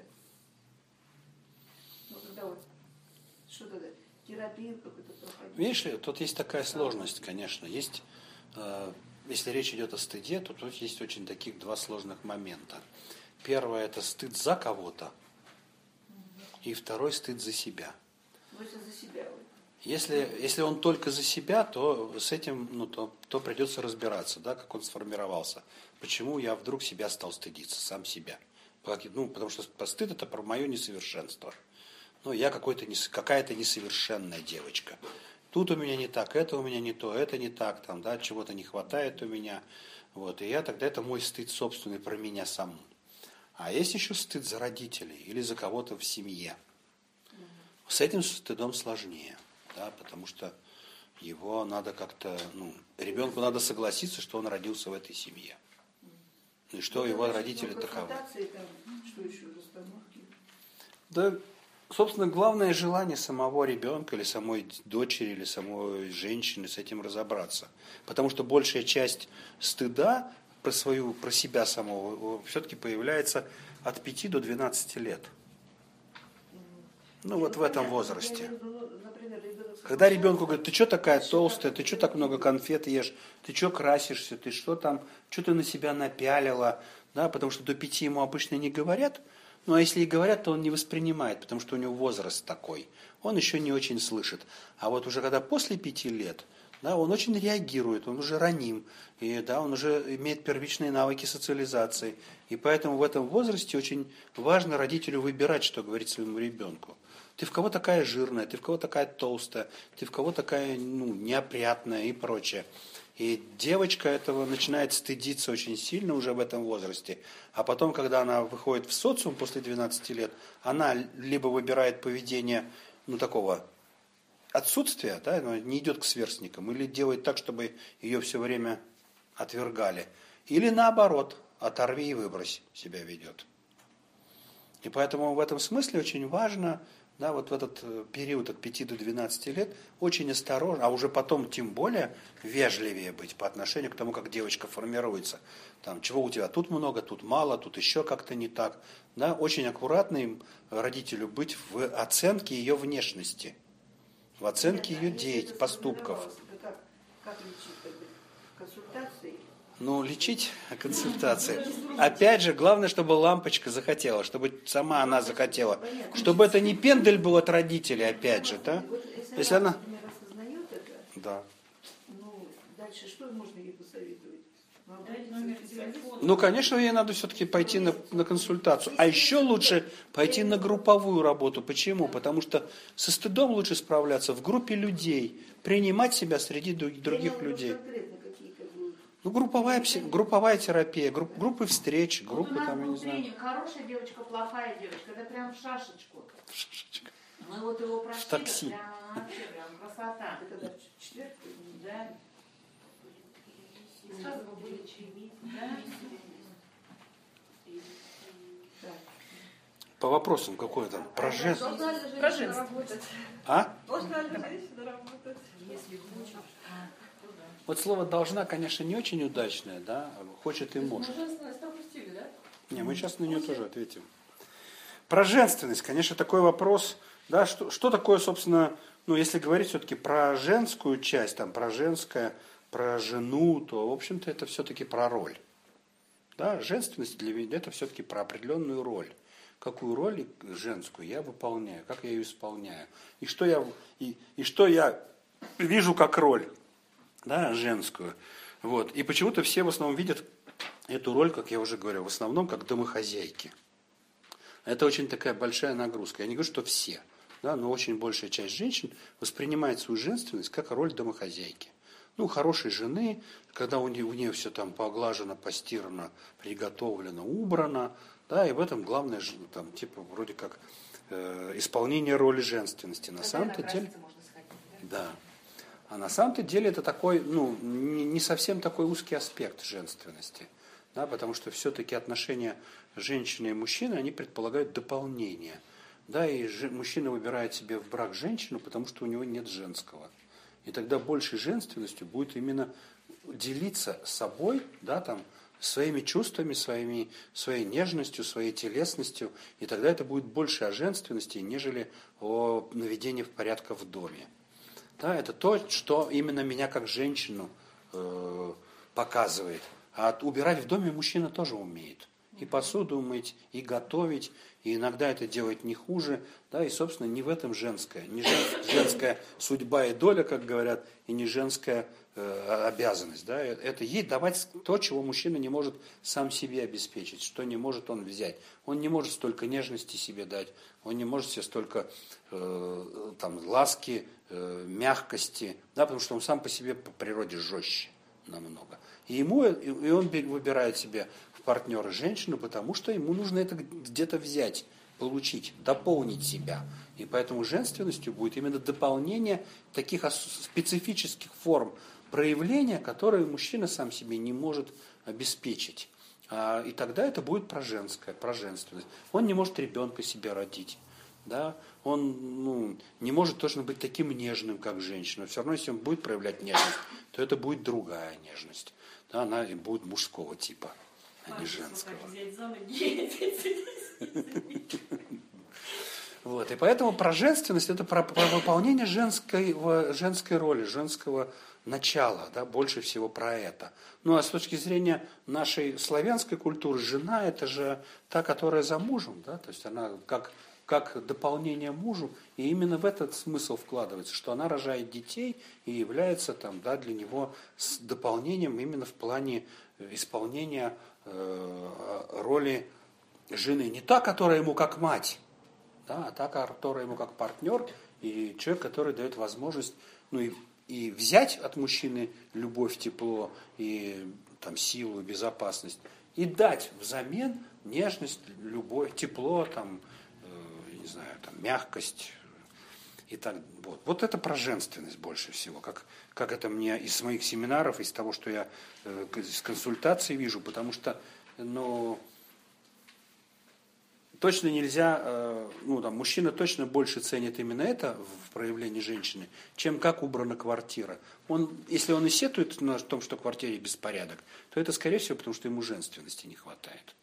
Ну, когда вот, что тогда? Терапию какую-то проходить? Видишь ли, тут есть такая сложность, конечно. Есть, э, если речь идет о стыде, то тут есть очень таких два сложных момента. Первое – это стыд за кого-то, и второй – стыд за себя. Ну, это за себя. Вот. Если, если он только за себя, то с этим ну, то, то придется разбираться, да, как он сформировался. Почему я вдруг себя стал стыдиться, сам себя. Ну, потому что стыд – это про мое несовершенство. Ну, я какой-то, какая-то несовершенная девочка. Тут у меня не так, это у меня не то, это не так, там, да, чего-то не хватает у меня. Вот, и я тогда, это мой стыд собственный про меня саму. А есть еще стыд за родителей или за кого-то в семье. С этим стыдом сложнее, да, потому что его надо как-то, ну, ребенку надо согласиться, что он родился в этой семье. И что Ну, его значит, родители ну, таковы. конфронтации там, что еще, расстановки? Да, собственно, главное желание самого ребенка или самой дочери, или самой женщины с этим разобраться. Потому что большая часть стыда про свою, про себя самого все-таки появляется от пяти до двенадцати лет. Ну, вот в этом возрасте. Когда ребенку говорят, ты что такая толстая, ты что так много конфет ешь, ты что красишься, ты что там, что ты на себя напялила, да, потому что до пяти ему обычно не говорят, ну а если и говорят, то он не воспринимает, потому что у него возраст такой, он еще не очень слышит. А вот уже когда после пяти лет, да, он очень реагирует, он уже раним, и, да, он уже имеет первичные навыки социализации, и поэтому в этом возрасте очень важно родителю выбирать, что говорить своему ребенку. Ты в кого такая жирная, ты в кого такая толстая, ты в кого такая, ну, неопрятная и прочее. И девочка этого начинает стыдиться очень сильно уже в этом возрасте. А потом, когда она выходит в социум после двенадцати лет, она либо выбирает поведение, ну, такого отсутствия, да, она не идет к сверстникам, или делает так, чтобы ее все время отвергали. Или наоборот, оторви и выбрось себя ведет. И поэтому в этом смысле очень важно, да, вот в этот период от пяти до двенадцати лет очень осторожно, а уже потом тем более вежливее быть по отношению к тому, как девочка формируется. Там, чего у тебя тут много, тут мало, тут еще как-то не так. Да, очень аккуратным родителю быть в оценке ее внешности, в оценке ее деятельности, поступков. Как, как лечить тогда? Консультации? Ну, лечить консультации. Опять же, главное, чтобы лампочка захотела, чтобы сама она захотела. Чтобы это не пендель был от родителей, опять же, да? Если она... осознает это, Да. ну, дальше что можно ей посоветовать? Дать номер телефона. Ну, конечно, ей надо все-таки пойти на, на консультацию. А еще лучше пойти на групповую работу. Почему? Потому что со стыдом лучше справляться в группе людей, принимать себя среди других людей. Ну, групповая, групповая терапия, групп, группы встреч, группы вот там, я не знаю. Хорошая девочка, плохая девочка, это прям в шашечку. Шашечка. Мы вот его прошли, в такси. Прям, вообще, прям красота. Это когда в четверг? Да. Сразу мы были чаевые. Да. По вопросам какой там? Про жест. Должна ли женщина Про женство. работать? А? Должна ли женщина работать? Если хочешь. Вот слово «должна», конечно, не очень удачное, да? Хочет и может. Женственность опустили, да? Не, мы сейчас на нее тоже ответим. Про женственность, конечно, такой вопрос, да, что, что такое, собственно, ну, если говорить все-таки про женскую часть, там, про женское, про жену, то, в общем-то, это все-таки про роль. Да, женственность для меня это все-таки про определенную роль. Какую роль женскую я выполняю, как я ее исполняю. И что я, и, и что я вижу как роль, да, женскую. Вот. И почему-то все в основном видят эту роль, как я уже говорил, в основном как домохозяйки. Это очень такая большая нагрузка. Я не говорю, что все, да, но очень большая часть женщин воспринимает свою женственность как роль домохозяйки. Ну, хорошей жены, когда у нее, у нее все там поглажено, постирано, приготовлено, убрано, да, и в этом главное, там, типа, вроде как э, исполнение роли женственности. На самом-то деле, можно сходить, да? Да. А на самом-то деле это такой, ну, не, не совсем такой узкий аспект женственности, да, потому что все-таки отношения женщины и мужчины, они предполагают дополнение, да, и же, мужчина выбирает себе в брак женщину, потому что у него нет женского. И тогда большей женственностью будет именно делиться собой, да, там, своими чувствами, своими, своей нежностью, своей телесностью, и тогда это будет больше о женственности, нежели о наведении порядка в доме. Да, это то, что именно меня как женщину э, показывает. А убирать в доме мужчина тоже умеет. И посуду мыть, и готовить, и иногда это делать не хуже. Да, и, собственно, не в этом женская. Не жен, женская судьба и доля, как говорят, и не женская э, обязанность. Да. Это ей давать то, чего мужчина не может сам себе обеспечить, что не может он взять. Он не может столько нежности себе дать, он не может себе столько э, там, ласки, э, мягкости, да, потому что он сам по себе по природе жестче намного. И, ему, и он выбирает себе в партнера женщину, потому что ему нужно это где-то взять, получить, дополнить себя. И поэтому женственностью будет именно дополнение таких специфических форм проявления, которые мужчина сам себе не может обеспечить. А, и тогда это будет про женское, про женственность. Он не может ребенка себе родить. Да? Он ну, не может точно быть таким нежным, как женщина. Все равно, если он будет проявлять нежность, то это будет другая нежность. Да? Она будет мужского типа, а не женского. Вот. И поэтому про женственность это про, про выполнение женской, женской роли, женского начала, да, больше всего про это. Ну а с точки зрения нашей славянской культуры, жена это же та, которая за мужем, да, то есть она как, как дополнение мужу, и именно в этот смысл вкладывается, что она рожает детей и является там, да, для него с дополнением именно в плане исполнения э, роли жены. Не та, которая ему как мать, да, а та, которая ему как партнер и человек, который дает возможность, ну и И взять от мужчины любовь, тепло, и там, силу, безопасность, и дать взамен нежность, любовь, тепло, там, э, не знаю, там, мягкость. И так, вот. вот это про женственность больше всего, как, как это мне из моих семинаров, из того, что я э, из консультаций вижу, потому что ну, точно нельзя, э, ну, там, мужчина точно больше ценит именно это в проявлении женщины, чем как убрана квартира. Он, если он и сетует на том, что в квартире беспорядок, то это, скорее всего, потому что ему женственности не хватает.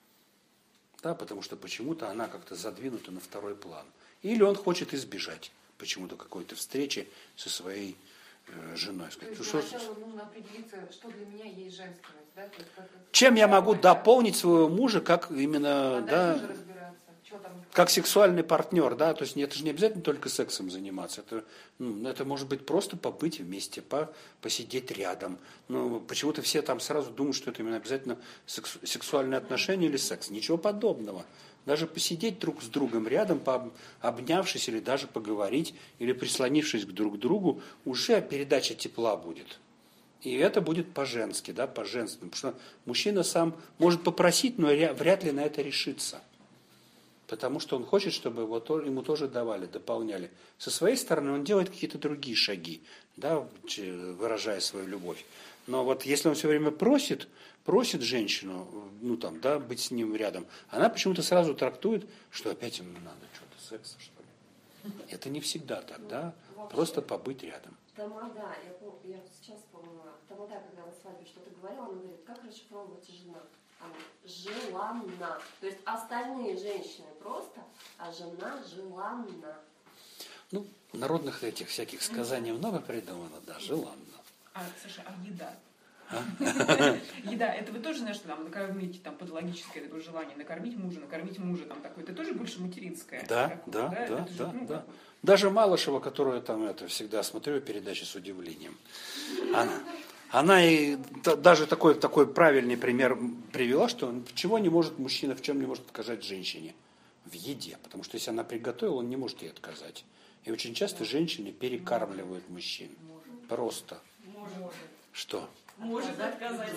Да, потому что почему-то она как-то задвинута на второй план. Или он хочет избежать почему-то какой-то встречи со своей э, женой. Сказать, то есть ну, для что, начала нужно определиться, что для меня есть женственность. Да? То есть как, чем я могу дополнить своего мужа, как именно, а да, там, как сексуальный партнер, да, то есть это же не обязательно только сексом заниматься, это, ну, это может быть просто побыть вместе, по, посидеть рядом. Ну, почему-то все там сразу думают, что это именно обязательно секс, сексуальные отношения или секс. Ничего подобного. Даже посидеть друг с другом рядом, обнявшись или даже поговорить, или прислонившись к друг другу, уже передача тепла будет. И это будет по-женски, да, по-женски. Потому что мужчина сам может попросить, но вряд ли на это решится. Потому что он хочет, чтобы его, ему тоже давали, дополняли. Со своей стороны он делает какие-то другие шаги, да, выражая свою любовь. Но вот если он все время просит, просит женщину, ну там, да, быть с ним рядом, она почему-то сразу трактует, что опять ему надо что-то, секса, что ли. Это не всегда так, да, просто побыть рядом. Тамада, я, помню, я сейчас вспомнила, Тамада, когда на свадьбе что-то говорила, она говорит, как расшифровывается жена? Она желанна. То есть остальные женщины просто, а жена желанна. Ну, народных этих всяких сказаний много придумано, да, желанно. А, Саша, а еда? А? Еда, это вы тоже, знаешь, что там накормить, там, патологическое такое желание, накормить мужа, накормить мужа, там, такое, это тоже больше материнское? Да, такое, да, да, да, же, да, ну, да. Даже Малышева, которую там это всегда смотрю передачи с удивлением, она, она и даже такой, такой правильный пример привела, что чего не может мужчина, в чем не может отказать женщине. в еде. Потому что если она приготовила, он не может ей отказать. И очень часто женщины перекармливают мужчин. Просто. Что? Может отказать.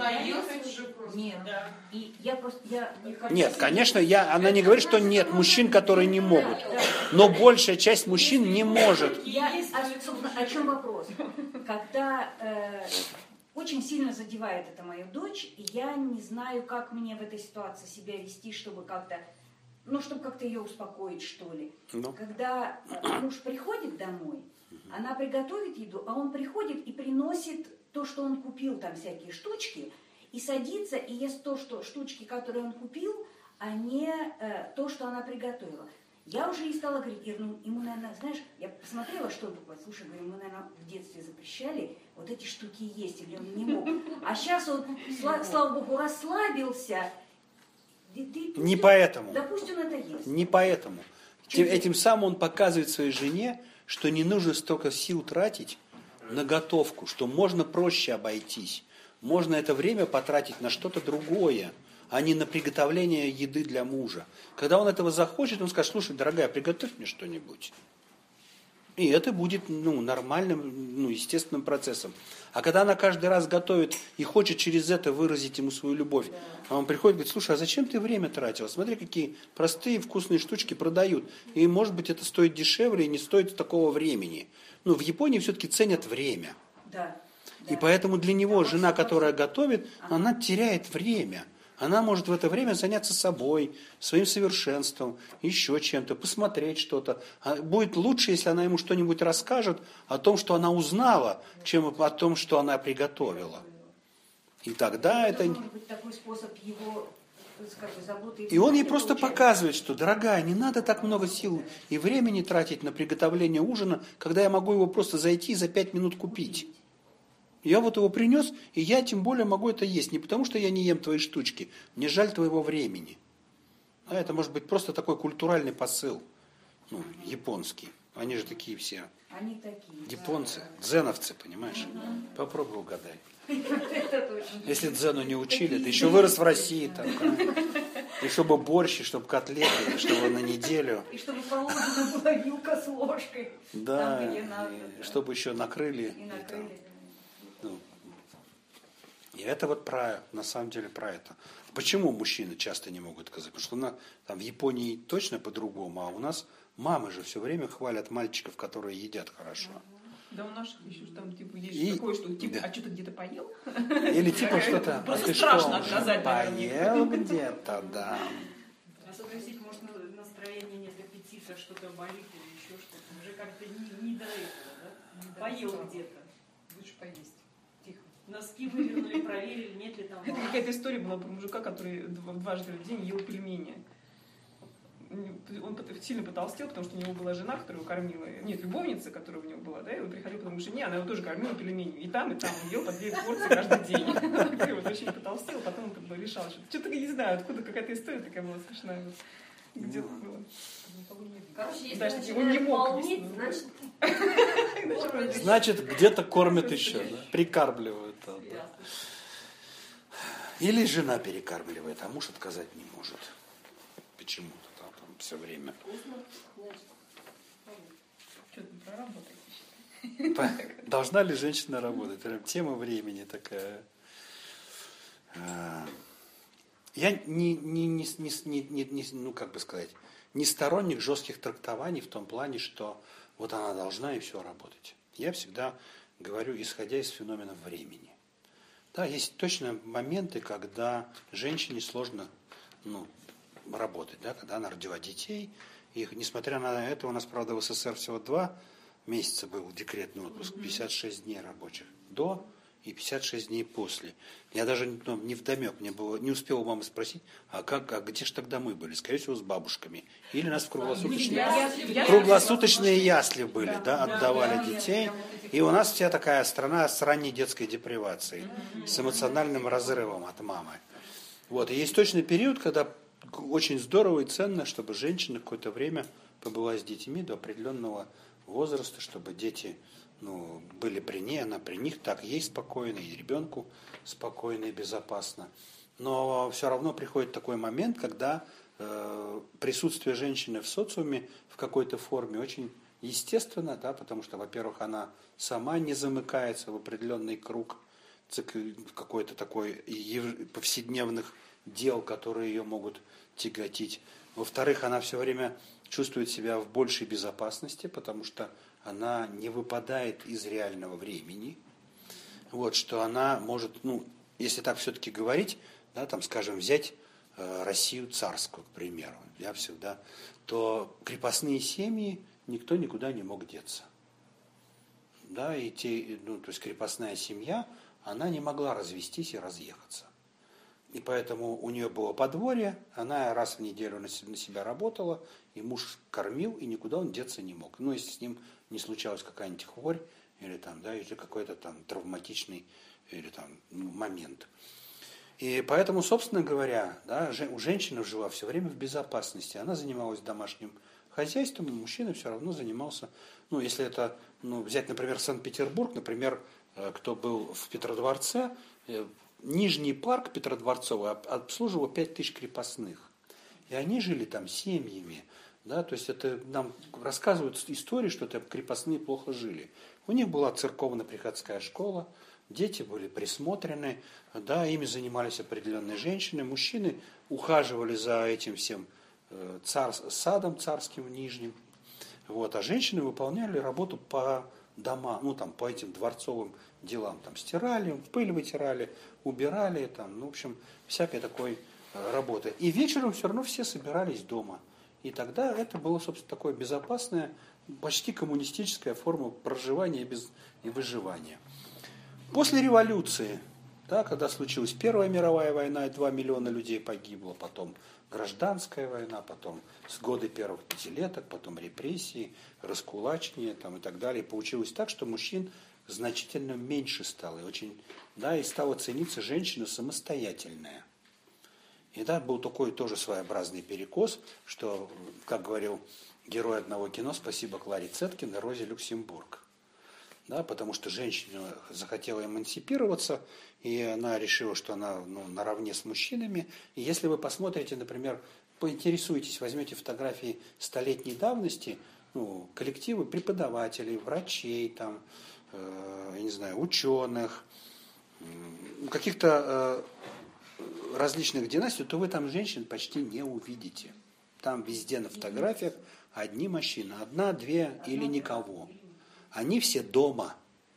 Нет. И я просто, я не хочу... Нет, конечно, я, она не говорит, что нет мужчин, которые не могут. Но большая часть мужчин не может. Я, о, о чем вопрос? Когда э, очень сильно задевает это мою дочь, и я не знаю, как мне в этой ситуации себя вести, чтобы как-то, ну, чтобы как-то ее успокоить, что ли. Ну. Когда муж приходит домой, она приготовит еду, а он приходит и приносит то, что он купил, там всякие штучки, и садится и ест то, что штучки, которые он купил, а не э, то, что она приготовила. Я уже ей стала говорить, Ир, ну, ему, наверное, знаешь, я посмотрела, что он покупает. Слушай, говорю, мы, наверное, в детстве запрещали вот эти штуки есть, или он не мог. А сейчас он, слава, слава Богу, расслабился. Ты, ты, Не он, поэтому. Да пусть он это ест. Не поэтому. Тем, этим самым он показывает своей жене, что не нужно столько сил тратить на готовку, что можно проще обойтись. Можно это время потратить на что-то другое, а не на приготовление еды для мужа. Когда он этого захочет, он скажет: слушай, дорогая, приготовь мне что-нибудь. И это будет ну, нормальным, ну, естественным процессом. А когда она каждый раз готовит и хочет через это выразить ему свою любовь, а он приходит и говорит: слушай, а зачем ты время тратила? Смотри, какие простые вкусные штучки продают. И, может быть, это стоит дешевле и не стоит такого времени. Ну, в Японии все-таки ценят время. Да. И поэтому для него жена, которая готовит, она теряет время. Она может в это время заняться собой, своим совершенством, еще чем-то, посмотреть что-то. Будет лучше, если она ему что-нибудь расскажет о том, что она узнала, чем о том, что она приготовила. И тогда это... Может быть такой способ его, скажем, заботы. И он ей просто показывает, что, дорогая, не надо так много сил и времени тратить на приготовление ужина, когда я могу его просто зайти и за пять минут купить. Я вот его принес, и я тем более могу это есть. Не потому, что я не ем твои штучки. Мне жаль твоего времени. А это может быть просто такой культуральный посыл. Ну, японский. Они же такие все. Они такие. Японцы, дзеновцы, понимаешь? Попробуй угадай. Это точно. Если дзену не учили, ты еще вырос в России. Там, и чтобы борщ, и чтобы котлеты, и чтобы на неделю. И чтобы положена была вилка с ложкой. Да, там, где надо, и да. чтобы еще накрыли. И и накрыли. там. Ну, и это вот про, на самом деле про это. Почему мужчины часто не могут сказать? Потому что на, там в Японии точно по-другому, а у нас мамы же все время хвалят мальчиков, которые едят хорошо. Да у наших еще там типа есть И- такое, что типа, да. а что ты где-то поел? Или типа что-то, а Просто ты страшно что, отказать, наверное. поел где-то, да. Особенно если может на- настроение нет аппетита, что-то болит или еще что-то. Уже как-то не, не до этого, да? Поел где-то. Лучше поесть. Тихо. Носки вывернули, проверили, нет ли там Это волос. какая-то история была про мужика, который дв- дважды в день ел пельмени. Он пот- сильно потолстел, потому что у него была жена, которая его кормила. Нет, любовница, которая у него была, да, и он приходил к тому жене, она его тоже кормила пельменями. И там, и там он ел по две порции каждый день. И вот очень потолстел, потом как бы решал, что что-то не знаю, откуда какая-то история такая была смешная. Вот. Где это было? Короче, если Даже начинает он не мог полнеть, есть, значит, Значит, где-то кормят еще, да? Прикармливают. там, да. ясно. Или жена перекармливает, а муж отказать не может. Почему-то там, там все время. Вкусно, значит. Что-то проработать. По- Должна ли женщина работать? Прям тема времени такая. А, Я не, не, не, не, не, не- не- ну как бы сказать, не сторонник жестких трактований в том плане, что вот она должна и все работать. Я всегда говорю, исходя из феномена времени. Да, есть точно моменты, когда женщине сложно ну, работать, да, когда она родила детей. И несмотря на это, у нас, правда, в СССР всего два месяца был декретный отпуск, пятьдесят шесть дней рабочих до и пятьдесят шесть дней после. Я даже ну, не вдомек, мне было, не успел у мамы спросить, а, как, а где же тогда мы были? Скорее всего, с бабушками. Или нас в круглосуточные, Я- я- круглосуточные ясли были, да, Да, отдавали да, детей. я вот эти- И у нас вся такая страна с ранней детской депривацией, с эмоциональным разрывом от мамы. Вот. И есть точный период, когда очень здорово и ценно, чтобы женщина какое-то время побыла с детьми до определенного возраста, чтобы дети ну, были при ней, она при них, так ей спокойно, и ребенку спокойно и безопасно. Но все равно приходит такой момент, когда э, присутствие женщины в социуме в какой-то форме очень естественно, да, потому что, во-первых, она сама не замыкается в определенный круг какой-то такой повседневных дел, которые ее могут тяготить. Во-вторых, она все время чувствует себя в большей безопасности, потому что она не выпадает из реального времени. Вот, что она может, ну, если так все-таки говорить, да, там, скажем, взять э, Россию царскую, к примеру, я всегда, то крепостные семьи никто никуда не мог деться. Да, и те, ну, то есть крепостная семья, она не могла развестись и разъехаться. И поэтому у нее было подворье, она раз в неделю на себя работала, и муж кормил, и никуда он деться не мог. Ну, если с ним не случалась какая-нибудь хворь, или, там, да, или какой-то там травматичный или, там, момент. И поэтому, собственно говоря, да, у женщины жила все время в безопасности. Она занималась домашним хозяйством, и мужчина все равно занимался, ну, если это, ну, взять, например, Санкт-Петербург, например, кто был в Петродворце, Нижний парк Петродворцовый обслуживал пять тысяч крепостных. И они жили там семьями. Да, то есть это нам рассказывают истории, что это крепостные плохо жили. У них была церковно-приходская школа, дети были присмотрены, да, ими занимались определенные женщины, мужчины ухаживали за этим всем цар, садом царским нижним, вот, а женщины выполняли работу по домам, ну там по этим дворцовым делам, там стирали, пыль вытирали, убирали, там, ну, в общем, всякой такой работы. И вечером все равно все собирались дома. И тогда это было, собственно, такое безопасное, почти коммунистическая форма проживания и выживания. После революции, да, когда случилась Первая мировая война, и два миллиона людей погибло, потом гражданская война, потом с годы первых пятилеток, потом репрессии, раскулачивание там, и так далее. Получилось так, что мужчин значительно меньше стало, и, очень, да, и стала цениться женщина самостоятельная. И да, был такой тоже своеобразный перекос, что, как говорил герой одного кино, спасибо Кларе Цеткин и Розе Люксембург. Да, потому что женщина захотела эмансипироваться, и она решила, что она, ну, наравне с мужчинами. И если вы посмотрите, например, поинтересуетесь, возьмете фотографии столетней давности, ну, коллективы преподавателей, врачей, там, э, я не знаю, ученых, э, каких-то э, различных династий, то вы там женщин почти не увидите. Там везде на фотографиях одни мужчины, одна, две или никого. Они все дома,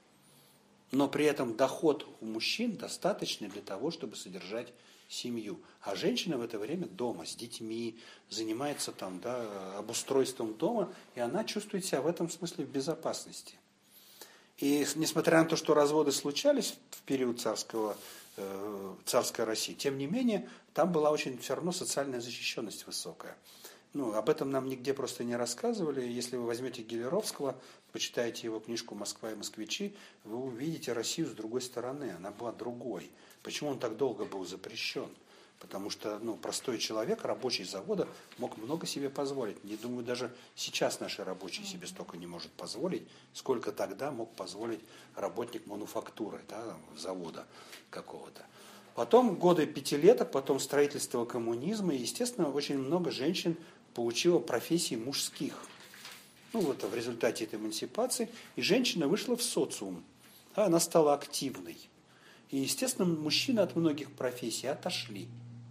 но при этом доход у мужчин достаточный для того, чтобы содержать семью. А женщина в это время дома, с детьми, занимается там, да, обустройством дома, и она чувствует себя в этом смысле в безопасности. И несмотря на то, что разводы случались в период царского, э, царской России, тем не менее, там была очень все равно социальная защищенность высокая. Ну, об этом нам нигде просто не рассказывали. Если вы возьмете Гелеровского, почитаете его книжку «Москва и москвичи», вы увидите Россию с другой стороны. Она была другой. Почему он так долго был запрещен? Потому что, ну, простой человек, рабочий завода, мог много себе позволить. Не думаю, даже сейчас наши рабочие себе столько не может позволить, сколько тогда мог позволить работник мануфактуры, да, завода какого-то. Потом годы пятилеток, потом строительство коммунизма, и, естественно, очень много женщин получила профессии мужских. Ну, вот в результате этой эмансипации, и женщина вышла в социум, да, она стала активной. И, естественно, мужчины от многих профессий отошли.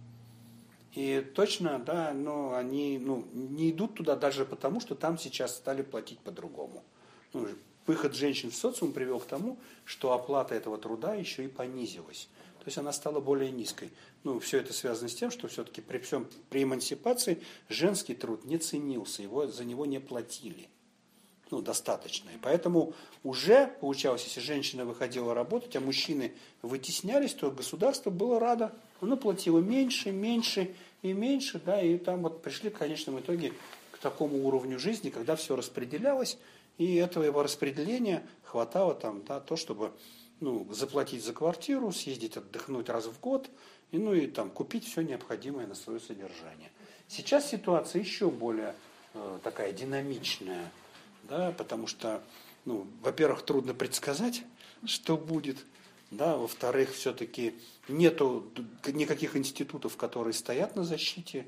И точно, да, но они, ну, не идут туда даже потому, что там сейчас стали платить по-другому. Ну, выход женщин в социум привел к тому, что оплата этого труда еще и понизилась. То есть она стала более низкой. Ну, все это связано с тем, что все-таки при всем при эмансипации женский труд не ценился, его, за него не платили. Ну, достаточно. И поэтому уже получалось, если женщина выходила работать, а мужчины вытеснялись, то государство было радо. Оно платило меньше, меньше и меньше, да, и там вот пришли в конечном итоге к такому уровню жизни, когда все распределялось, и этого его распределения хватало там, да, то, чтобы, ну, заплатить за квартиру, съездить отдохнуть раз в год, и, ну, и там купить все необходимое на свое содержание. Сейчас ситуация еще более э, такая динамичная, да, потому что, ну, во-первых, трудно предсказать, что будет, да, во-вторых, все-таки нету никаких институтов, которые стоят на защите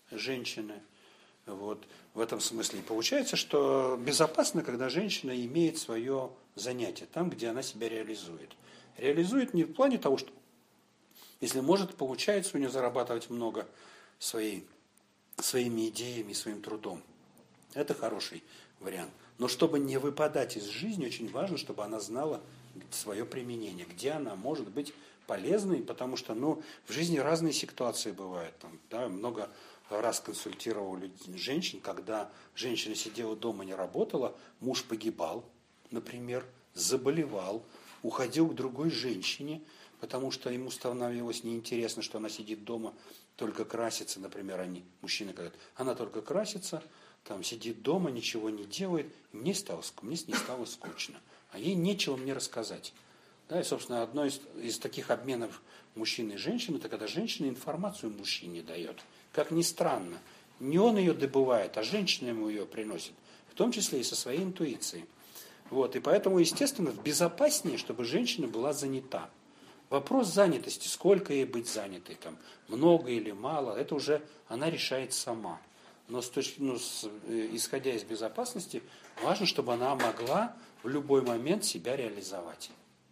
женщины. Вот, в этом смысле. И получается, что безопасно, когда женщина имеет свое занятие, там, где она себя реализует. Реализует не в плане того, что если может, получается у нее зарабатывать много своей, своими идеями, своим трудом. Это хороший вариант. Но чтобы не выпадать из жизни, очень важно, чтобы она знала свое применение, где она может быть полезной, потому что ну, в жизни разные ситуации бывают. Там, да, много раз консультировал людей, женщин, когда женщина сидела дома, не работала, муж погибал, например, заболевал, уходил к другой женщине, потому что ему становилось неинтересно, что она сидит дома, только красится, например, они, мужчины говорят, она только красится, там сидит дома, ничего не делает, и мне, стало, мне с ней стало скучно, а ей нечего мне рассказать. Да, и, собственно, одно из, из таких обменов мужчины и женщины, это когда женщина информацию мужчине дает. Как ни странно, не он ее добывает, а женщина ему ее приносит, в том числе и со своей интуицией. Вот, и поэтому, естественно, безопаснее, чтобы женщина была занята. Вопрос занятости, сколько ей быть занятой, там, много или мало, это уже она решает сама. Но с точки, ну, с, исходя из безопасности, важно, чтобы она могла в любой момент себя реализовать.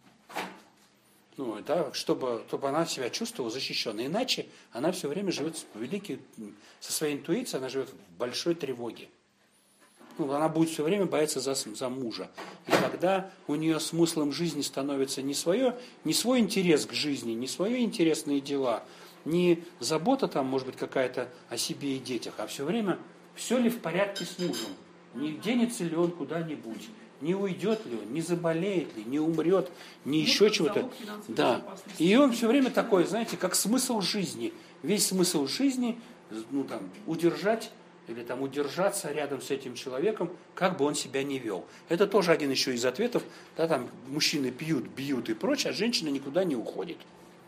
Ну, да, чтобы, чтобы она себя чувствовала защищенной. Иначе она все время живет с великой, со своей интуицией, она живет в большой тревоге. Ну, она будет все время бояться за, за мужа. И тогда у нее смыслом жизни становится не, свое, не свой интерес к жизни, не свои интересные дела, не забота там, может быть, какая-то о себе и детях, а все время, все ли в порядке с мужем, не денется ли он куда-нибудь, не уйдет ли он, не заболеет ли, не умрет, не ну, еще чего-то. Да. И он все время такой, знаете, как смысл жизни. Весь смысл жизни, ну, там, удержать или там удержаться рядом с этим человеком, как бы он себя не вел. Это тоже один еще из ответов. Да, там мужчины пьют, бьют и прочее, а женщина никуда не уходит.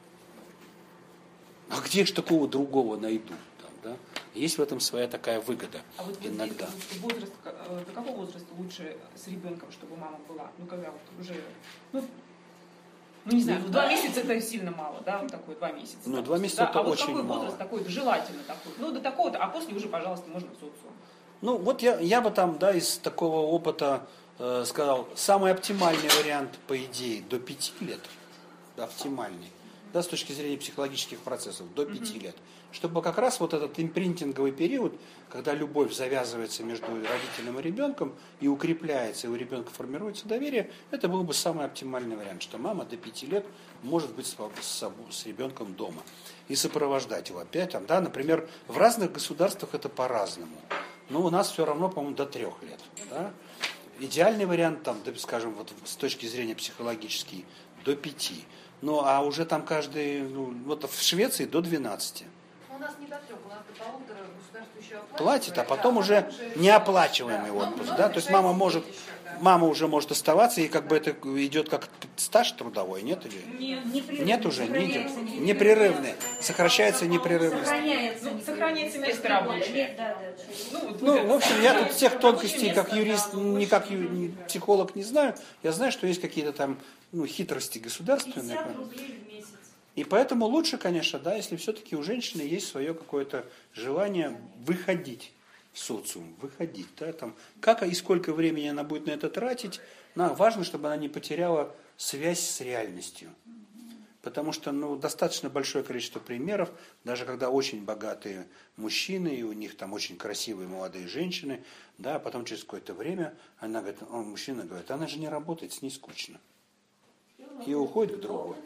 А где же такого другого найду? Там, да? Есть в этом своя такая выгода а вот иногда. Возраст, до какого возраста лучше с ребенком, чтобы мама была? Ну, когда вот уже... Ну, ну не знаю, ну, два месяца это сильно мало, да, вот такой два месяца. Ну, допустим, два месяца да? это а вот очень какой мало. Возраст такой, желательно такой? Ну, до такого-то, а после уже, пожалуйста, можно в социум. Ну, вот я, я бы там, да, из такого опыта э, сказал, самый оптимальный вариант, по идее, до пяти лет, оптимальный, да, с точки зрения психологических процессов, до пяти mm-hmm. лет. Чтобы как раз вот этот импринтинговый период, когда любовь завязывается между родителем и ребенком и укрепляется, и у ребенка формируется доверие, это был бы самый оптимальный вариант, что мама до пяти лет может быть с, с, с ребенком дома и сопровождать его опять. Там, да, например, в разных государствах это по-разному, но у нас все равно, по-моему, до трех лет. Да? Идеальный вариант, там, скажем, вот с точки зрения психологической, до пяти. Ну, а уже там каждый, ну, вот в Швеции до двенадцати. У нас не до трех, у нас до полутора государство еще оплачивает. Платит, а потом да, уже, потом уже неоплачиваемый да, отпуск. но, Да? но То есть мама может, еще, да. мама уже может оставаться, и как бы это идет как стаж трудовой, нет? Или? Нет, нет уже, не идет. Непрерывный. Сокращается непрерывность. Сохраняется. Ну, сохраняется место рабочее. Да, да, да. Ну, вот, Ну, в общем, я тут всех тонкостей, как место, юрист, да, не как ю, не, психолог не знаю. Я знаю, что есть какие-то там ну, хитрости государственные. пятьдесят рублей в месяц. И поэтому лучше, конечно, да, если все-таки у женщины есть свое какое-то желание выходить в социум, выходить. Да, там, как и сколько времени она будет на это тратить, но важно, чтобы она не потеряла связь с реальностью. Потому что ну, достаточно большое количество примеров, даже когда очень богатые мужчины, и у них там очень красивые молодые женщины, да, а потом через какое-то время она говорит, он, мужчина говорит, она же не работает, с ней скучно. И уходит к другой.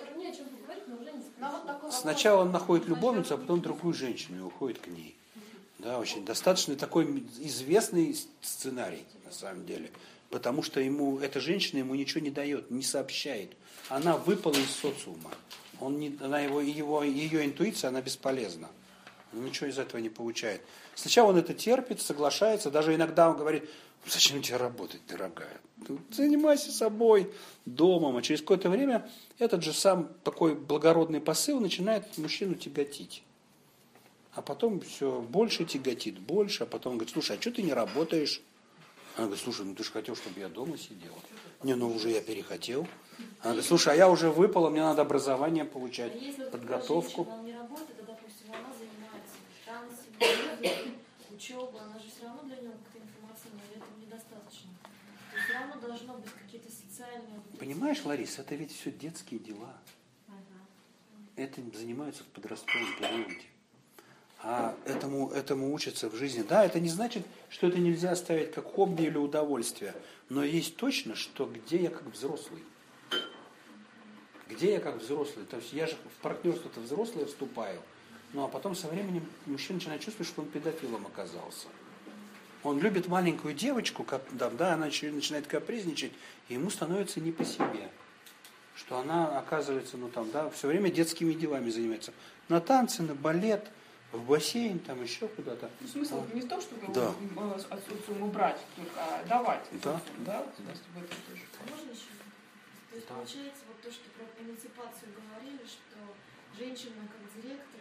Сначала он находит любовницу, а потом другую женщину и уходит к ней. Да, очень достаточно такой известный сценарий, на самом деле. Потому что ему, эта женщина ему ничего не дает, не сообщает. Она выпала из социума. Он не, она его, его, ее интуиция, она бесполезна. Он ничего из этого не получает. Сначала он это терпит, соглашается, даже иногда он говорит, зачем тебе работать, дорогая? Ты занимайся собой, домом. А через какое-то время этот же сам такой благородный посыл начинает мужчину тяготить. А потом все больше тяготит, больше. А потом он говорит, слушай, а что ты не работаешь? Она говорит, слушай, ну ты же хотел, чтобы я дома сидела. Не, ну уже я перехотел. Она говорит, слушай, а я уже выпала, мне надо образование получать, а если подготовку. Женщина, не работает, то, допустим, она занимается танцами, учеба, она же все равно для него как-то информационная, и этого недостаточно. То есть все равно должно быть какие-то социальные... Понимаешь, Лариса, это ведь все детские дела. Этим занимаются в подростковом периоде. А этому, этому учатся в жизни. Да, это не значит, что это нельзя оставить как хобби или удовольствие. Но есть точно, что где я как взрослый. Где я как взрослый. То есть я же в партнерство-то взрослое вступаю. Ну а потом со временем мужчина начинает чувствовать, что он педофилом оказался. Он любит маленькую девочку, да, да, она начинает капризничать, и ему становится не по себе. Что она оказывается, ну там, да, все время детскими делами занимается. На танцы, на балет, в бассейн, там еще куда-то. Ну, смысл вот. Не в том, чтобы да. отцу брать, только а давать. Да, да. да. А можно еще? То есть да. Получается вот то, что про эмансипацию говорили, что женщина как директор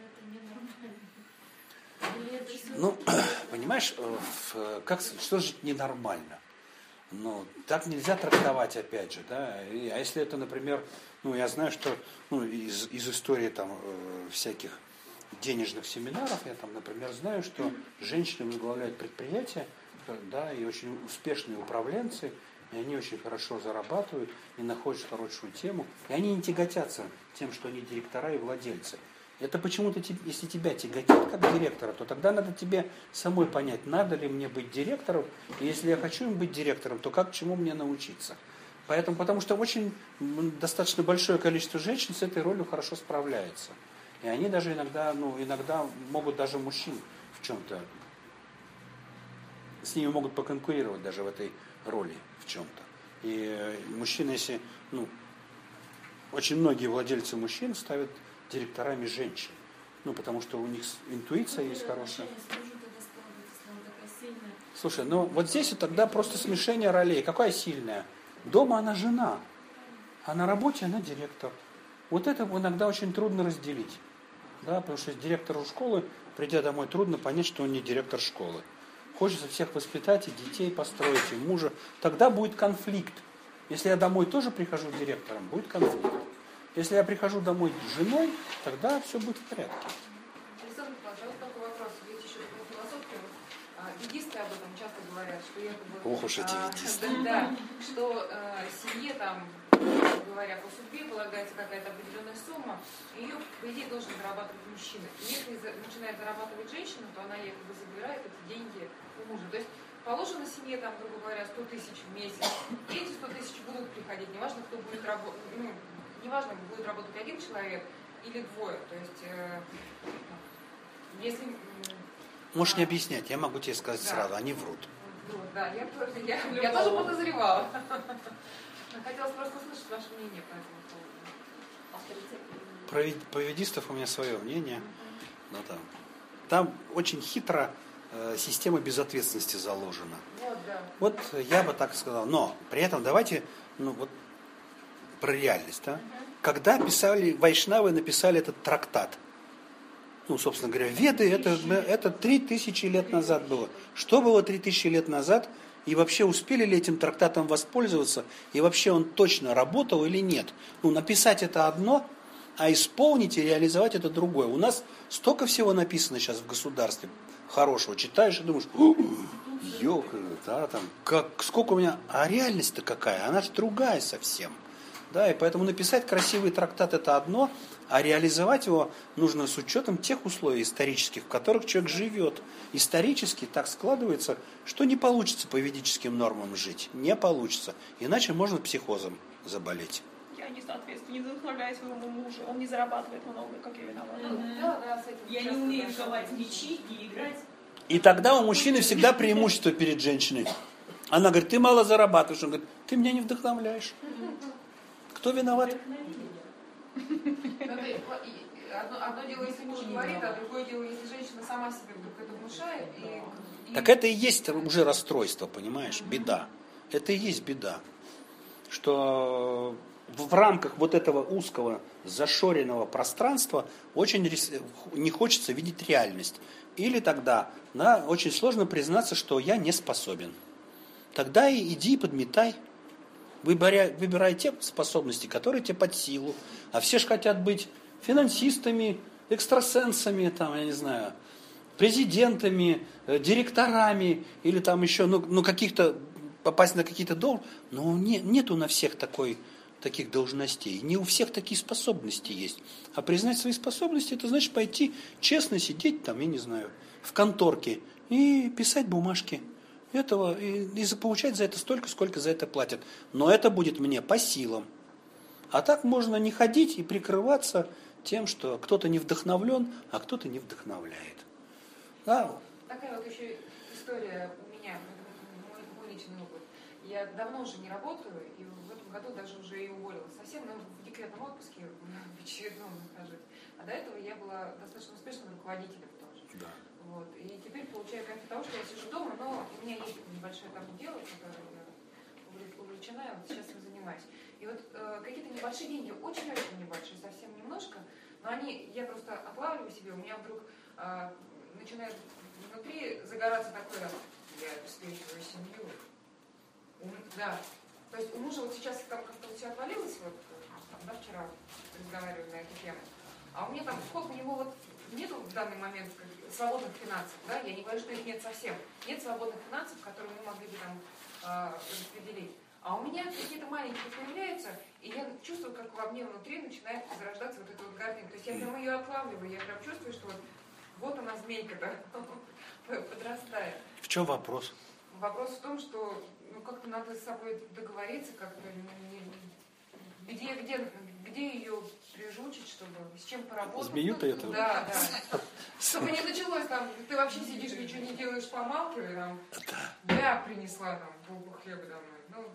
это ненормально. Это ну, понимаешь, как, что же ненормально? Ну, так нельзя трактовать, опять же, да. И, а если это, например, ну, я знаю, что ну, из, из истории там э, всяких денежных семинаров, я там, например, знаю, что женщины возглавляют предприятия, да, и очень успешные управленцы, и они очень хорошо зарабатывают, и находят хорошую тему, и они не тяготятся тем, что они директора и владельцы. Это почему-то, если тебя тяготит как директора, то тогда надо тебе самой понять, надо ли мне быть директором, и если я хочу им быть директором, то как, чему мне научиться. Поэтому, потому что очень достаточно большое количество женщин с этой ролью хорошо справляется. И они даже иногда, ну, иногда могут даже мужчин в чем-то, с ними могут поконкурировать даже в этой роли в чем-то. И мужчины, если, ну, очень многие владельцы мужчин ставят директорами женщин. Ну, потому что у них интуиция ну, есть хорошая. Слушай, ну вот здесь вот тогда просто смешение ролей. Какая сильная? Дома она жена, а на работе она директор. Вот это иногда очень трудно разделить. Да, потому что директору школы, придя домой, трудно понять, что он не директор школы. Хочется всех воспитать, и детей построить, и мужа. Тогда будет конфликт. Если я домой тоже прихожу директором, будет конфликт. Если я прихожу домой с женой, тогда все будет в порядке. Александр Николаевич, а вот такой вопрос. Видите, еще такой философский. Ведисты об этом часто говорят, что якобы... Ох уж эти а, ведисты. Да, что а, семье там, говоря по судьбе, полагается какая-то определенная сумма, и ее, по идее, должен зарабатывать мужчина. И если за, начинает зарабатывать женщина, то она якобы забирает эти деньги у мужа. То есть положено семье, там, грубо говоря, сто тысяч в месяц, и эти сто тысяч будут приходить. Неважно, кто будет работать, ну, неважно, будет работать один человек или двое. То есть, э, если... Можешь не объяснять, я могу тебе сказать да. сразу, они врут. Да, я, я, я, я тоже подозревала. Хотелось просто услышать ваше мнение по этому поводу. Про ведистов у меня свое мнение. Но там, там очень хитро э, система безответственности заложена. Вот, да. Вот я бы так сказал. Но при этом давайте ну, вот, про реальность. Да? Uh-huh. Когда писали, вайшнавы написали этот трактат, ну, собственно говоря, Веды, это, это три тысячи лет назад было. Что было три тысячи лет назад? И вообще успели ли этим трактатом воспользоваться? И вообще он точно работал или нет? Ну, написать это одно, а исполнить и реализовать это другое. У нас столько всего написано сейчас в государстве хорошего. Читаешь и думаешь, ёлка, да, там, как, сколько у меня... А реальность-то какая? Она же другая совсем. Да, и поэтому написать красивый трактат это одно, а реализовать его нужно с учетом тех условий исторических, в которых человек живет. Исторически так складывается, что не получится по ведическим нормам жить. Не получится. Иначе можно психозом заболеть. Я не соответствую, не вдохновляю своего мужа. Он не зарабатывает много, как я виновата. Mm-hmm. Да, да, с этим я не умею ковать мячи и играть. И тогда у мужчины всегда преимущество перед женщиной. Она говорит, ты мало зарабатываешь. Он говорит, ты меня не вдохновляешь. Кто виноват? Одно, одно дело, если муж говорит, а другое дело, если женщина сама себе вдруг это внушает. И, и... Так это и есть уже расстройство, понимаешь, беда. Это и есть беда. Что в рамках вот этого узкого, зашоренного пространства очень не хочется видеть реальность. Или тогда да, очень сложно признаться, что я не способен. Тогда и иди и подметай. Выбирай, выбирай те способности, которые тебе под силу. А все же хотят быть финансистами, экстрасенсами, там, я не знаю, президентами, директорами или там еще, ну, ну каких-то, попасть на какие-то должности. Но не, нету на всех такой, таких должностей. Не у всех такие способности есть. А признать свои способности, это значит пойти честно сидеть там, я не знаю, в конторке и писать бумажки. Этого, и, и получать за это столько, сколько за это платят. Но это будет мне по силам. А так можно не ходить и прикрываться тем, что кто-то не вдохновлен, а кто-то не вдохновляет. Да. Такая вот еще история у меня, мой, мой личный опыт. Я давно уже не работаю, и в этом году даже уже и уволилась. Совсем ну, в декретном отпуске, в очередном нахожусь. А до этого я была достаточно успешным руководителем тоже. Да. Вот. И теперь получаю кайф от того, что я сижу дома, но у меня есть небольшое там дело, которое я увлечена, вот сейчас им занимаюсь. И вот э, какие-то небольшие деньги, очень-очень небольшие, совсем немножко, но они, я просто отлавливаю себе, у меня вдруг э, начинает внутри загораться такое, я обеспечиваю семью. У, да. То есть у мужа вот сейчас там как-то вот все отвалилось, вот, там, да, вчера разговаривали на эту тему, а у меня там вход у него вот нету в данный момент свободных финансов, да, я не говорю, что их нет совсем, нет свободных финансов, которые мы могли бы там э, распределить. А у меня какие-то маленькие появляются, и я чувствую, как во мне внутри начинает зарождаться вот эта вот гордыня. То есть я прям ее отлавливаю, я прям чувствую, что вот, вот она змейка-то подрастает. В чем вопрос? Вопрос в том, что ну, как-то надо с собой договориться, как-то где, где, где ее прижучить, чтобы с чем поработать. Змею-то ну, это? Да, да. Чтобы не началось там, ты вообще сидишь, ничего не делаешь, помалкивай, там, я принесла там булку хлеба домой. Ну,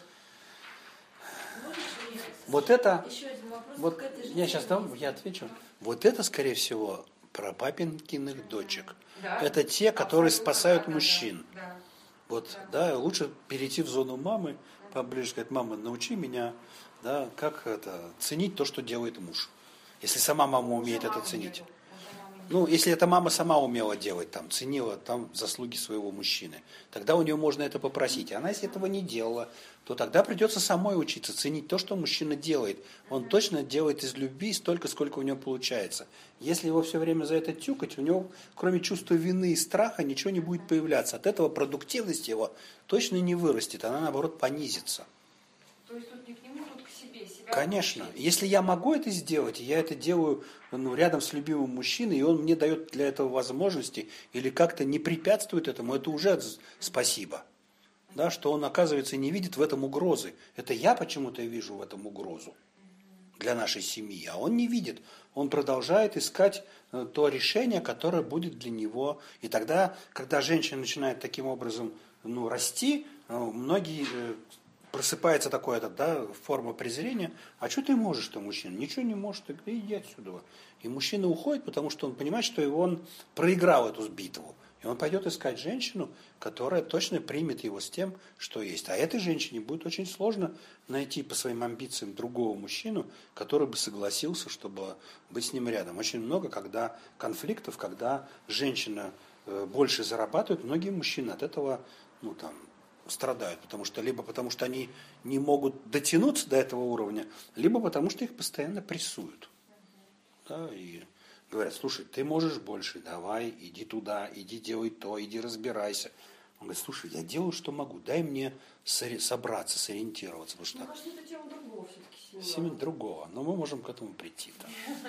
вот это, Еще один вопрос. вот я сейчас дам, я отвечу. Вот это, скорее всего, про папинкиных дочек. Да. Это те, которые Абсолютно, спасают да, мужчин. Да, да. Вот, да, лучше перейти в зону мамы, поближе сказать: мама, научи меня, да, как это, ценить то, что делает муж. Если сама мама умеет Уже это мама ценить. нету. Уже мамы нет. Ну, если эта мама сама умела делать, там, ценила там заслуги своего мужчины, тогда у нее можно это попросить. А она, если этого не делала, то тогда придется самой учиться ценить то, что мужчина делает. Он точно делает из любви столько, сколько у него получается. Если его все время за это тюкать, у него, кроме чувства вины и страха, ничего не будет появляться. От этого продуктивность его точно не вырастет, она, наоборот, понизится. То есть тут не к нему, тут к себе. Себя Конечно. учить. Если я могу это сделать, и я это делаю ну, рядом с любимым мужчиной, и он мне дает для этого возможности, или как-то не препятствует этому, это уже спасибо. Да, что он, оказывается, не видит в этом угрозы. Это я почему-то вижу в этом угрозу для нашей семьи, а он не видит. Он продолжает искать то решение, которое будет для него. И тогда, когда женщина начинает таким образом ну, расти, многие... Просыпается такое, да, форма презрения. А что ты можешь-то, мужчина? Ничего не можешь, ты иди отсюда. И мужчина уходит, потому что он понимает, что он проиграл эту битву. И он пойдет искать женщину, которая точно примет его с тем, что есть. А этой женщине будет очень сложно найти по своим амбициям другого мужчину, который бы согласился, чтобы быть с ним рядом. Очень много когда конфликтов, когда женщина больше зарабатывает, многие мужчины от этого, ну там, страдают, потому что либо потому что они не могут дотянуться до этого уровня, либо потому что их постоянно прессуют. Да, и говорят: слушай, ты можешь больше, давай, иди туда, иди делай то, иди разбирайся. Он говорит: слушай, я делаю, что могу, дай мне собраться, сориентироваться. Потому что Мне кажется, это тема другого все-таки. семья другого, но мы можем к этому прийти. Да.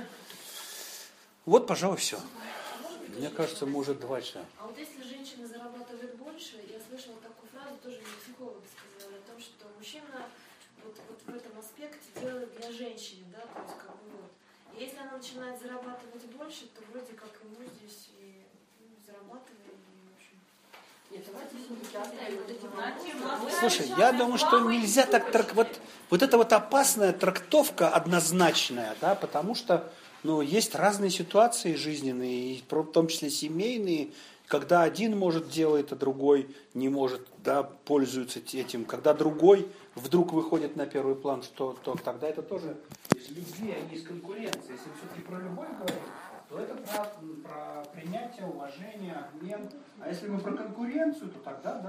Вот, пожалуй, все. Мне кажется, мы уже два часа. А вот если женщина зарабатывает больше, я слышала такую фразу, тоже мне психологи сказали, о том, что мужчина вот, вот в этом аспекте делает для женщины, да, то есть как бы вот. И если она начинает зарабатывать больше, то вроде как ему здесь и ну, зарабатывает, и в общем... Нет, давайте все-таки оставим вот эти... Слушай, я думаю, что нельзя так трак... вот, вот это вот опасная трактовка однозначная, да, потому что ну, есть разные ситуации жизненные, в том числе семейные, когда один может делать, а другой не может, да, пользуется этим. Когда другой вдруг выходит на первый план, что, то тогда это тоже из любви, а не из конкуренции. Если все-таки про любовь говорим, то это про, про принятие, уважение, обмен. А если мы про конкуренцию, то тогда да.